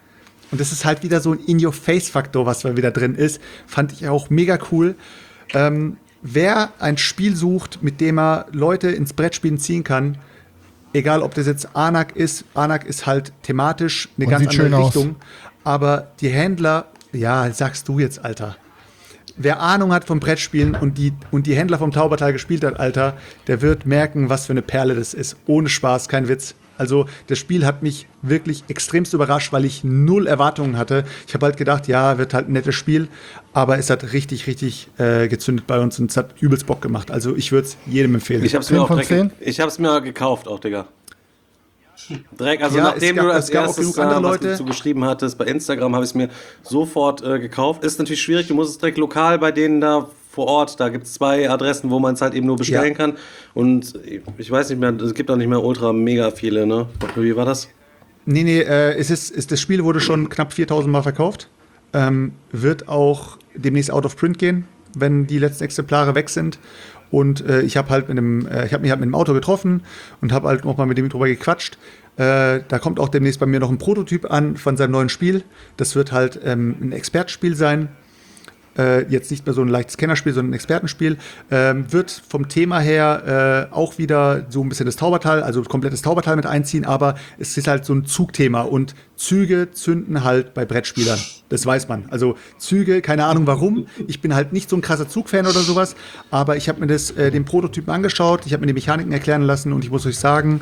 Und das ist halt wieder so ein In-Your-Face-Faktor, was da wieder drin ist. Fand ich auch mega cool. Ähm, wer ein Spiel sucht, mit dem er Leute ins Brettspielen ziehen kann, egal ob das jetzt Anak ist, Anak ist halt thematisch eine Und ganz sieht andere schön aus. Richtung. Aber die Händler, ja, sagst du jetzt, Alter. Wer Ahnung hat vom Brettspielen und die, und die Händler vom Taubertal gespielt hat, Alter, der wird merken, was für eine Perle das ist. Ohne Spaß, kein Witz. Also das Spiel hat mich wirklich extremst überrascht, weil ich null Erwartungen hatte. Ich habe halt gedacht, ja, wird halt ein nettes Spiel, aber es hat richtig, richtig äh, gezündet bei uns und es hat übelst Bock gemacht. Also ich würde es jedem empfehlen. Ich hab's zehn mir auch von direkt, zehn? ich hab's mir gekauft auch, Digga. Direkt, also Ja, nachdem es gab- du als es gab auch erstes genug andere äh, was Leute. dazu geschrieben hattest, bei Instagram habe ich es mir sofort äh, gekauft. Ist natürlich schwierig, du musst es direkt lokal bei denen da vor Ort, da gibt es zwei Adressen, wo man es halt eben nur bestellen Ja. kann. Und ich weiß nicht mehr, es gibt auch nicht mehr ultra mega viele, ne? Wie war das? Nee, nee, äh, es ist, ist, das Spiel wurde schon knapp viertausend Mal verkauft. Ähm, wird auch demnächst out of print gehen, wenn die letzten Exemplare weg sind. Und äh, ich habe halt mit dem, äh, ich habe mich halt mit dem Auto getroffen und habe halt noch mal mit dem drüber gequatscht. Äh, da kommt auch demnächst bei mir noch ein Prototyp an von seinem neuen Spiel. Das wird halt ähm, ein Expertenspiel sein. Äh, jetzt nicht mehr so ein leichtes Kennerspiel, sondern ein Expertenspiel. Ähm, wird vom Thema her äh, auch wieder so ein bisschen das Taubertal, also komplettes Taubertal mit einziehen, aber es ist halt so ein Zugthema und Züge zünden halt bei Brettspielern. Das weiß man. Also Züge, keine Ahnung warum. Ich bin halt nicht so ein krasser Zugfan oder sowas, aber ich habe mir das, äh, den Prototypen angeschaut, ich habe mir die Mechaniken erklären lassen und ich muss euch sagen,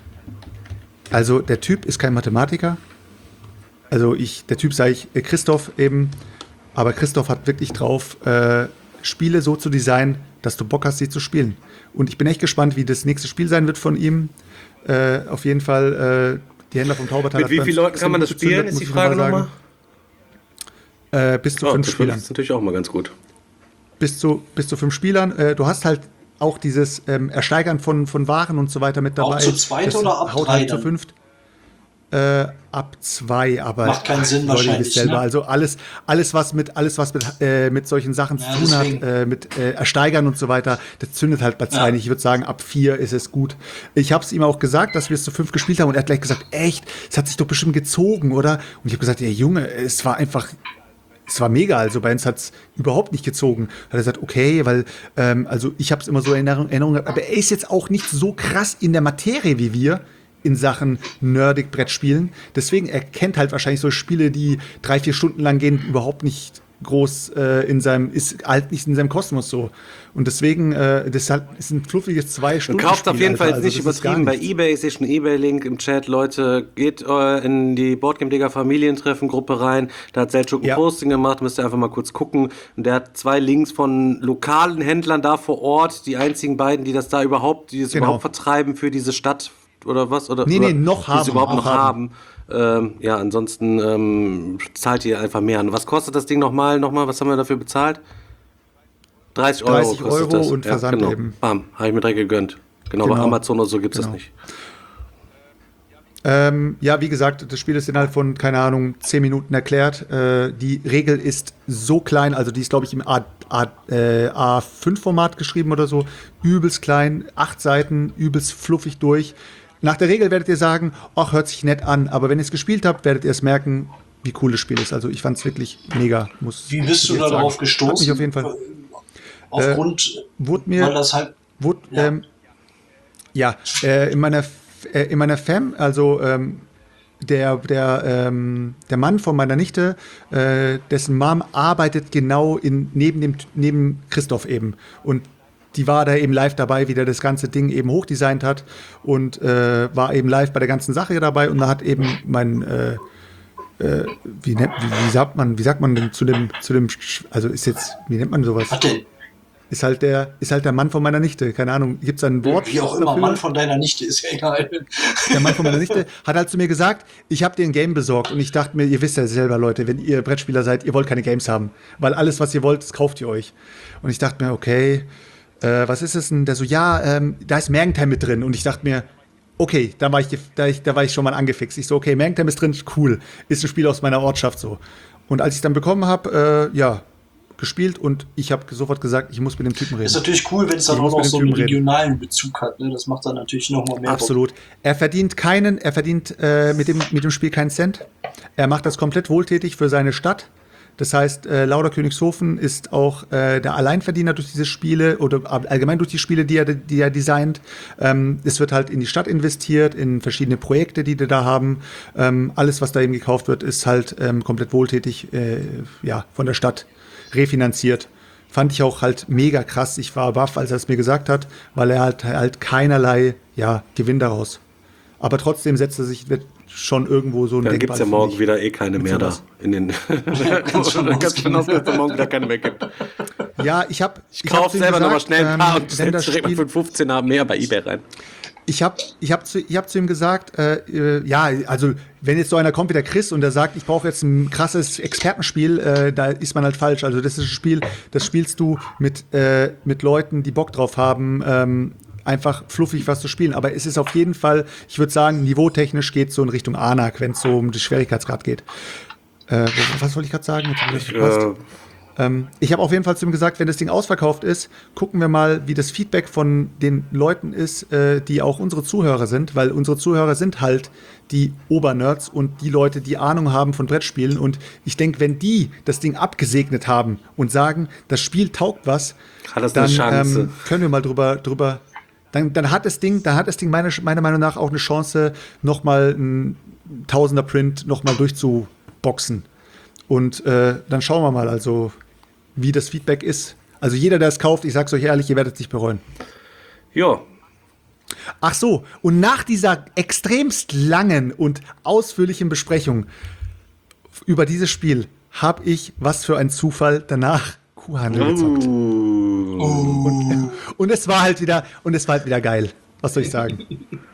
also der Typ ist kein Mathematiker. Also ich, der Typ sage ich, äh, Christoph eben. Aber Christoph hat wirklich drauf, äh, Spiele so zu designen, dass du Bock hast, sie zu spielen. Und ich bin echt gespannt, wie das nächste Spiel sein wird von ihm. Äh, auf jeden Fall, äh, die Händler vom Taubertal. Mit wie vielen Leuten kann man das spielen, ist die Frage nochmal? Äh, bis zu Oh, fünf das Spielern. ist natürlich auch mal ganz gut. Bis zu, bis zu fünf Spielern. Äh, du hast halt auch dieses ähm, Ersteigern von, von Waren und so weiter mit dabei. Auch zu zweit Das oder ab haut drei halt zu dann? fünft. Äh, ab zwei, aber Macht keinen Sinn Leute, ihr wahrscheinlich, wisst selber. ne? Also alles, alles was mit alles was mit, äh, mit solchen Sachen Ja, zu tun deswegen. hat, äh, mit äh, Ersteigern und so weiter, das zündet halt bei zwei Ja. nicht. Ich würde sagen, ab vier ist es gut. Ich habe es ihm auch gesagt, dass wir es zu fünf gespielt haben und er hat gleich gesagt, echt, es hat sich doch bestimmt gezogen, oder? Und ich habe gesagt, ey Junge, es war einfach es war mega, also bei uns hat es überhaupt nicht gezogen. Hat er gesagt, okay, weil, ähm, also ich habe es immer so in Erinnerung, Erinnerung, aber er ist jetzt auch nicht so krass in der Materie wie wir in Sachen nerdig Brettspielen. Deswegen, er kennt halt wahrscheinlich so Spiele, die drei, vier Stunden lang gehen, überhaupt nicht groß äh, in seinem, ist halt nicht in seinem Kosmos so. Und deswegen, äh, das ist halt, ist ein fluffiges zwei Und Stunden. kauft auf jeden Fall jetzt also nicht das ist gar übertrieben bei nichts. eBay. Ich sehe schon eBay-Link im Chat. Leute, geht äh, in die Boardgame-Digger Familientreffen-Gruppe rein. Da hat Selchuk ein Ja. Posting gemacht. Müsst ihr einfach mal kurz gucken. Und der hat zwei Links von lokalen Händlern da vor Ort. Die einzigen beiden, die das da überhaupt, die das Genau. überhaupt vertreiben für diese Stadt oder was? Oder, Nee, oder nee, noch die es haben, überhaupt auch noch haben. Ähm, ja, ansonsten ähm, zahlt ihr einfach mehr an. Was kostet das Ding nochmal? Nochmal, was haben wir dafür bezahlt? dreißig Euro dreißig kostet Euro das. und Versand genau. eben. Bam, habe ich mir direkt gegönnt. Genau, bei Genau. Amazon oder so gibt es Genau. das nicht. Ähm, ja, wie gesagt, das Spiel ist innerhalb von, keine Ahnung, zehn Minuten erklärt. Äh, die Regel ist so klein, also die ist, glaube ich, im A, A, äh, A fünf Format geschrieben oder so. Übelst klein, acht Seiten, übelst fluffig durch. Nach der Regel werdet ihr sagen, ach, hört sich nett an, aber wenn ihr es gespielt habt, werdet ihr es merken, wie cool das Spiel ist. Also ich fand es wirklich mega. Muss Wie bist du ich da jetzt sagen. darauf Hat gestoßen? mich auf jeden Fall. Aufgrund, Wurde mir, weil das halt, Wurde, Ja. ähm, ja, äh, in meiner, F- äh, in meiner Fam, also ähm, der, der, ähm, der Mann von meiner Nichte, äh, dessen Mom arbeitet genau in, neben, dem, neben Christoph eben. Und die war da eben live dabei, wie der das ganze Ding eben hochdesignt hat und äh, war eben live bei der ganzen Sache dabei. Und da hat eben mein, äh, äh, wie, nennt, wie, wie sagt man, wie sagt man denn zu dem, zu dem, Sch- also ist jetzt, wie nennt man sowas? was denn? Ist halt der, ist halt der Mann von meiner Nichte. Keine Ahnung, gibt es ein Wort? Wie auch immer, dafür? Mann von deiner Nichte ist ja egal. Der Mann von meiner Nichte hat halt zu mir gesagt, ich habe dir ein Game besorgt. Und ich dachte mir, ihr wisst ja selber, Leute, wenn ihr Brettspieler seid, ihr wollt keine Games haben. Weil alles, was ihr wollt, das kauft ihr euch. Und ich dachte mir, okay, äh, was ist es denn? Der so, ja, ähm, da ist Mergentheim mit drin. Und ich dachte mir, okay, da war ich, da, ich, da war ich schon mal angefixt. Ich so, okay, Mergentheim ist drin, cool. Ist ein Spiel aus meiner Ortschaft so. Und als ich es dann bekommen habe, äh, ja, gespielt und ich habe sofort gesagt, ich muss mit dem Typen reden. Ist natürlich cool, wenn es dann Ich auch muss noch mit dem so einen Typen reden. regionalen Bezug hat. Ne? Das macht dann natürlich nochmal mehr Absolut. Er verdient keinen, er verdient äh, mit, dem, mit dem Spiel keinen Cent. Er macht das komplett wohltätig für seine Stadt. Das heißt, äh, Lauder Königshofen ist auch äh, der Alleinverdiener durch diese Spiele oder allgemein durch die Spiele, die er, die er designt. Ähm, es wird halt in die Stadt investiert, in verschiedene Projekte, die die da haben. Ähm, alles, was da eben gekauft wird, ist halt ähm, komplett wohltätig äh, ja, von der Stadt refinanziert. Fand ich auch halt mega krass. Ich war baff, als er es mir gesagt hat, weil er halt, halt keinerlei ja, Gewinn daraus. Aber trotzdem setzt er sich, wird schon irgendwo so ein Dann gibt es ja Denkmal, morgen finde ich. wieder eh keine mehr da. sowas. In den Dann kannst du davon aus, dass es morgen wieder keine mehr gibt. Ja, ich habe Ich kaufe selber nochmal schnell ein paar und wenn das setze direkt mal Spiel, für fünfzehn haben mehr bei eBay rein. ich habe ich hab zu, ich hab zu ihm gesagt, äh, äh, ja, also wenn jetzt so einer kommt wie der Chris und der sagt, ich brauche jetzt ein krasses Expertenspiel, äh, da ist man halt falsch. Also das ist ein Spiel, das spielst du mit, äh, mit Leuten, die Bock drauf haben, ähm, einfach fluffig was zu spielen. Aber es ist auf jeden Fall, ich würde sagen, niveautechnisch geht es so in Richtung Anak, wenn es so um den Schwierigkeitsgrad geht. Äh, was wollte ich gerade sagen? Jetzt hab ich verpasst. Äh, Ähm, ich habe auf jeden Fall zu ihm gesagt, wenn das Ding ausverkauft ist, gucken wir mal, wie das Feedback von den Leuten ist, äh, die auch unsere Zuhörer sind, weil unsere Zuhörer sind halt die Obernerds und die Leute, die Ahnung haben von Brettspielen. Und ich denke, wenn die das Ding abgesegnet haben und sagen, das Spiel taugt was, Hat das dann eine Chance? ähm, können wir mal drüber, drüber dann, dann hat das Ding, dann hat das Ding meiner, meiner Meinung nach auch eine Chance, nochmal ein Tausender-Print nochmal durchzuboxen. Und äh, dann schauen wir mal, also wie das Feedback ist. Also jeder, der es kauft, ich sag's euch ehrlich, ihr werdet es nicht bereuen. Ja, Ach so, und nach dieser extremst langen und ausführlichen Besprechung über dieses Spiel habe ich, was für ein Zufall, danach Kuhhandel gezockt. Und, und es war halt wieder, und es war halt wieder geil. Was soll ich sagen?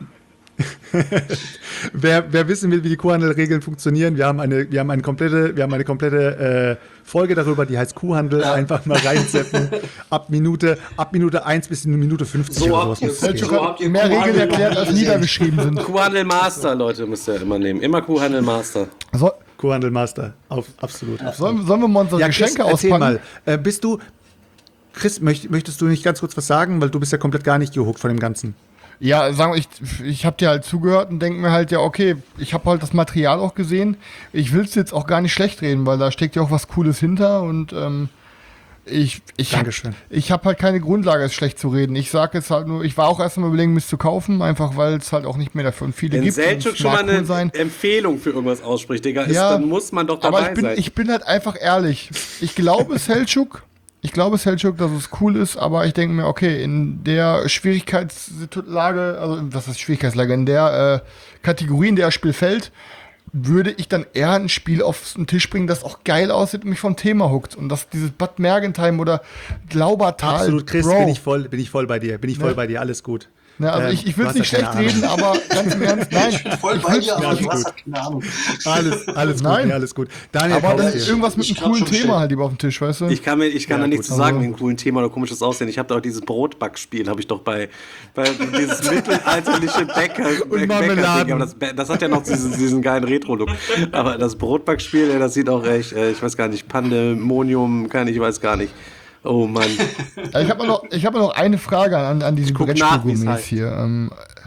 wer, wer wissen will, wie die Kuhhandelregeln funktionieren, wir haben eine, wir haben eine komplette, wir haben eine komplette äh, Folge darüber, die heißt Kuhhandel. Ja. Einfach mal reinsetzen. ab Minute, ab Minute eins bis Minute fünfzig So oder habt sowas. ihr- muss es gehen. so habt ihr Mehr Kuhhandel Regeln erklärt, als gesehen. niedergeschrieben sind. Kuhhandel Master, Leute, müsst ihr immer nehmen. Immer Kuhhandel Master. So, Kuhhandel Master, auf, absolut. absolut. sollen, sollen wir mal unsere Ja, Chris, Geschenke erzähl auspacken? mal. Äh, bist du, Chris, möcht, möchtest du nicht ganz kurz was sagen, weil du bist ja komplett gar nicht gehuckt von dem Ganzen. Ja, sagen wir, ich, ich habe dir halt zugehört und denke mir halt, ja, okay, ich habe halt das Material auch gesehen. Ich will es jetzt auch gar nicht schlecht reden, weil da steckt ja auch was Cooles hinter und ähm, ich, ich habe Dankeschön. hab halt keine Grundlage, es schlecht zu reden. Ich sage jetzt halt nur, ich war auch erst mal überlegen, es zu kaufen, einfach weil es halt auch nicht mehr dafür und viele Wenn gibt. und Selchuk es schon mag mal eine cool sein. Empfehlung für irgendwas ausspricht, Digga, ist, Ja, dann muss man doch dabei Aber ich bin, sein. ich bin halt einfach ehrlich. Ich glaube Selchuk, ich glaube Selchuk, dass es cool ist, aber ich denke mir, okay, in der Schwierigkeitslage, also was ist Schwierigkeitslage, in der äh, Kategorie, in der das Spiel fällt, würde ich dann eher ein Spiel auf den Tisch bringen, das auch geil aussieht und mich vom Thema huckt. Und das dieses Bad Mergentheim oder Glaubertal. Absolut, Chris, Bro. bin ich voll, bin ich voll bei dir. Bin ich voll Ne? bei dir, alles gut. Ne, also Ähm, ich, ich will du es nicht hast ja schlecht keine reden, aber ganz im Ernst, nein. Voll ich bei will's- dir, aber alles du hast gut. halt keine Ahnung. Alles, alles gut, Nein. nee, alles gut. Daniel, Aber dann kaufst ist dir. irgendwas mit Ich einem glaub coolen schon Thema schlecht. halt lieber auf dem Tisch, weißt du? Ich kann, mir, ich kann Ja, da nichts gut, zu sagen also- wegen coolen Thema oder komisches Aussehen. Ich habe da auch dieses Brotbackspiel, habe ich doch bei, bei dieses mittelalterliche Bäcker. Und Bäcker- Marmeladen. aber das, das hat ja noch diesen, diesen geilen Retro-Look. Aber das Brotbackspiel, ey, das sieht auch echt, äh, ich weiß gar nicht, Pandemonium, kann ich weiß gar nicht. Oh Mann. Ja, ich habe noch, ich hab noch eine Frage an, an diese guck nach, wie's Brettspielgummis heißt. hier. Ähm,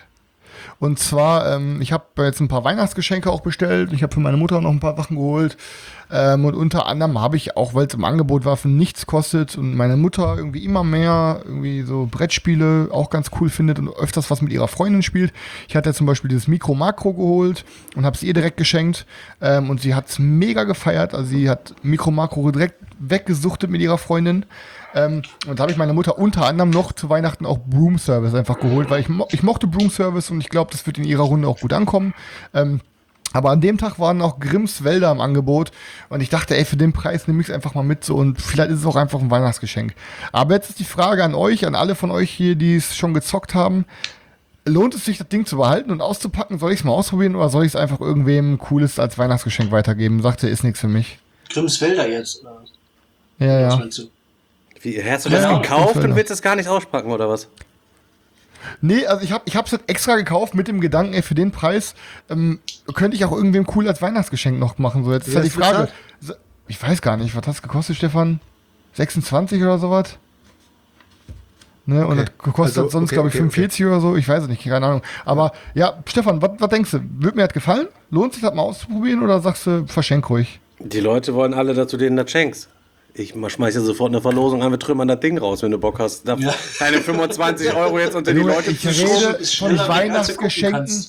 und zwar, ähm, ich habe jetzt ein paar Weihnachtsgeschenke auch bestellt. Ich habe für meine Mutter noch ein paar Sachen geholt. Ähm, und unter anderem habe ich auch, weil es im Angebot war, für nichts kostet und meine Mutter irgendwie immer mehr irgendwie so Brettspiele auch ganz cool findet und öfters was mit ihrer Freundin spielt. Ich hatte zum Beispiel dieses Mikro Makro geholt und habe es ihr direkt geschenkt. Ähm, und sie hat es mega gefeiert. Also sie hat Mikro Makro direkt weggesuchtet mit ihrer Freundin. Ähm, und da habe ich meine Mutter unter anderem noch zu Weihnachten auch Broom Service einfach geholt, weil ich, mo ich mochte Broom Service und ich glaube, das wird in ihrer Runde auch gut ankommen. Ähm, aber an dem Tag waren auch Grimms Wälder im Angebot und ich dachte, ey, für den Preis nehme ich es einfach mal mit so und vielleicht ist es auch einfach ein Weihnachtsgeschenk. Aber jetzt ist die Frage an euch, an alle von euch hier, die es schon gezockt haben, lohnt es sich, das Ding zu behalten und auszupacken? Soll ich es mal ausprobieren oder soll ich es einfach irgendwem Cooles als Weihnachtsgeschenk weitergeben? Sagt ihr, ist nichts für mich. Grimms-Wälder jetzt. oder was? Ja, Was ja. meinst du? Wie, hast du das Ja, gekauft Grimms und willst es gar nicht auspacken, oder was? Nee, also ich habe ich hab's halt extra gekauft mit dem Gedanken, ey, für den Preis ähm, könnte ich auch irgendwem cool als Weihnachtsgeschenk noch machen. So, jetzt ist Wie halt die hast du Frage. bezahlt? So, ich weiß gar nicht, was hat es gekostet, Stefan? sechsundzwanzig oder sowas. Ne, und Okay. das kostet Also, sonst, okay, glaube ich, okay, fünfundvierzig oder so. Ich weiß es nicht, keine Ahnung. Aber ja, Stefan, was denkst du? Wird mir das gefallen? Lohnt sich das mal auszuprobieren oder sagst du, verschenk ruhig? Die Leute wollen alle, dass du denen das schenkst. Ich schmeiß dir sofort eine Verlosung an, wir trümmern das Ding raus, wenn du Bock hast. Da- Ja. Deine fünfundzwanzig Euro jetzt unter die Junge, Leute ich zu rede- schrubben. Ist von schneller, wie als du gucken Weihnachtsgeschenken. kannst.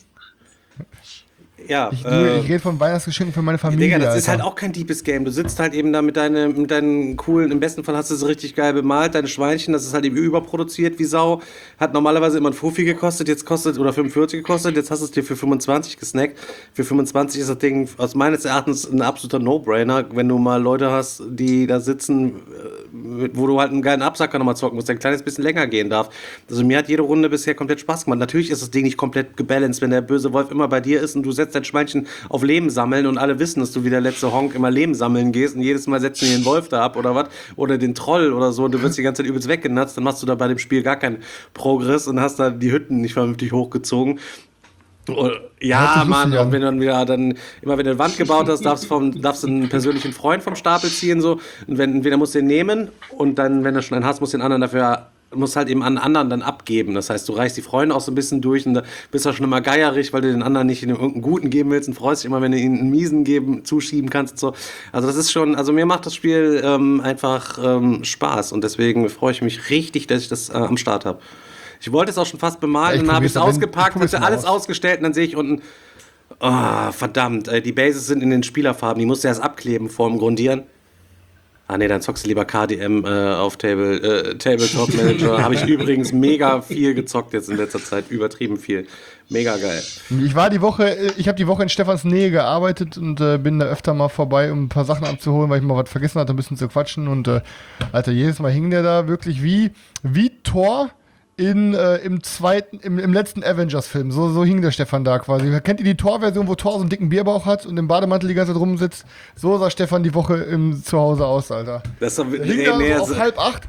Ja, Ich, äh, ich rede von Weihnachtsgeschenken für meine Familie. Digga, das ist halt Alter. auch kein deepes Game. Du sitzt halt eben da mit, deine, mit deinen coolen, im besten Fall hast du es richtig geil bemalt, deine Schweinchen, das ist halt eben überproduziert wie Sau. Hat normalerweise immer ein Fuffi gekostet, jetzt kostet, oder fünfundvierzig gekostet, jetzt hast du es dir für fünfundzwanzig gesnackt. Für fünfundzwanzig ist das Ding aus meines Erachtens ein absoluter No-Brainer, wenn du mal Leute hast, die da sitzen, äh, mit- wo du halt einen geilen Absacker nochmal zocken musst, der ein kleines bisschen länger gehen darf. Also mir hat jede Runde bisher komplett Spaß gemacht. Natürlich ist das Ding nicht komplett gebalanced, wenn der böse Wolf immer bei dir ist und du setzt dein Schweinchen auf Leben sammeln und alle wissen, dass du wie der letzte Honk immer Leben sammeln gehst und jedes Mal setzt du den Wolf da ab oder was oder den Troll oder so und du wirst die ganze Zeit übelst weggenatzt, dann machst du da bei dem Spiel gar keinen Progress und hast da die Hütten nicht vernünftig hochgezogen. Oh, ja, Hört sich Mann, lustig an. und wenn du dann wieder dann, immer wenn du eine Wand gebaut hast, darfst du vom, darfst du einen persönlichen Freund vom Stapel ziehen, so. Und wenn, entweder musst du den nehmen und dann, wenn du schon einen hast, musst du den anderen dafür, musst halt eben an anderen dann abgeben. Das heißt, du reichst die Freunde auch so ein bisschen durch und da bist du schon immer geierig, weil du den anderen nicht in irgendeinen guten geben willst und freust dich immer, wenn du ihnen einen miesen geben, zuschieben kannst und so. Also das ist schon, also mir macht das Spiel ähm, einfach ähm, Spaß und deswegen freue ich mich richtig, dass ich das äh, am Start habe. Ich wollte es auch schon fast bemalen, Ja, ich dann habe ich es probier's dann- ausgepackt, ich probier's hatte mal alles aus. ausgestellt und dann sehe ich unten, oh, verdammt, äh, die Bases sind in den Spielerfarben, die musst du erst abkleben vor dem Grundieren. Ah ne, dann zockst du lieber K D M äh, auf Table, äh, Tabletop Manager. Habe ich übrigens mega viel gezockt jetzt in letzter Zeit, übertrieben viel. Mega geil. Ich war die Woche, äh, ich habe die Woche in Stefans Nähe gearbeitet und äh, bin da öfter mal vorbei, um ein paar Sachen abzuholen, weil ich mal was vergessen hatte, ein bisschen zu quatschen. Und äh, Alter, jedes Mal hing der da wirklich wie, wie Thor in, äh, im zweiten, im, im letzten Avengers-Film. So, so hing der Stefan da quasi. Kennt ihr die Thor-Version, wo Thor so einen dicken Bierbauch hat und im Bademantel die ganze Zeit rumsitzt? So sah Stefan die Woche im Zuhause aus, Alter. Das ist doch, Der hing nee, da nee, so auf also- halb acht.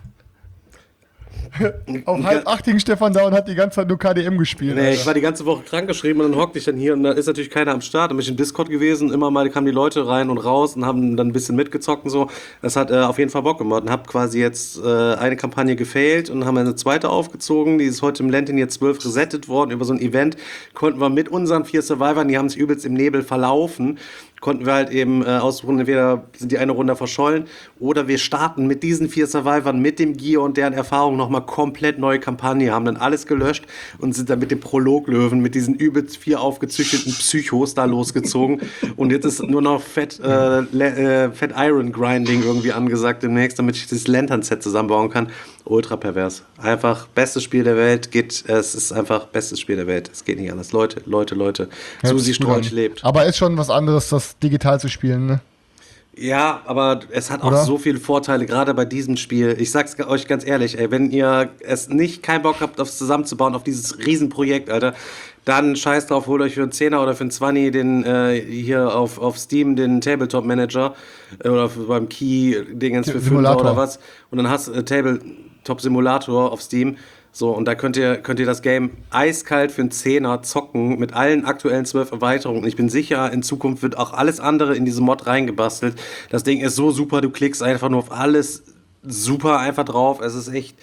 auf halb acht hing Stefan da und hat die ganze Zeit nur K D M gespielt. Nee, Alter. ich war die ganze Woche krankgeschrieben und dann hockte ich dann hier und da ist natürlich keiner am Start. Dann bin ich im Discord gewesen, immer mal kamen die Leute rein und raus und haben dann ein bisschen mitgezockt und so. Das hat äh, auf jeden Fall Bock gemacht und hab quasi jetzt äh, eine Kampagne gefailt und haben eine zweite aufgezogen. Die ist heute im Lenten jetzt zwölf resettet worden. Über so ein Event konnten wir mit unseren vier Survivern, die haben sich übelst im Nebel verlaufen, konnten wir halt eben äh, aussuchen, entweder sind die eine Runde verschollen oder wir starten mit diesen vier Survivern, mit dem Gear und deren Erfahrung nochmal komplett neue Kampagne, haben dann alles gelöscht und sind dann mit dem Prologlöwen, mit diesen übelst vier aufgezüchteten Psychos da losgezogen und jetzt ist nur noch Fett, äh, Le- äh, Fett Iron Grinding irgendwie angesagt demnächst, damit ich das Lantern-Set zusammenbauen kann. Ultra pervers. Einfach bestes Spiel der Welt, geht, es ist einfach bestes Spiel der Welt. Es geht nicht anders. Leute, Leute, Leute. Hört Susi sich gut an. Strolch lebt. Aber ist schon was anderes, das digital zu spielen, ne? Ja, aber es hat auch Oder? so viele Vorteile, gerade bei diesem Spiel. Ich sag's euch ganz ehrlich, ey, wenn ihr es nicht keinen Bock habt, aufs zusammenzubauen, auf dieses Riesenprojekt, Alter, dann scheiß drauf, holt euch für einen Zehner oder für einen Zwanni den äh, hier auf, auf Steam den Tabletop Manager äh, oder für, beim Key-Dingens für Fünfer Simulator. oder was. Und dann hast du äh, Tabletop Simulator auf Steam. So, und da könnt ihr, könnt ihr das Game eiskalt für einen Zehner zocken mit allen aktuellen zwölf Erweiterungen. Und ich bin sicher, in Zukunft wird auch alles andere in diese Mod reingebastelt. Das Ding ist so super, du klickst einfach nur auf alles super einfach drauf. Es ist echt.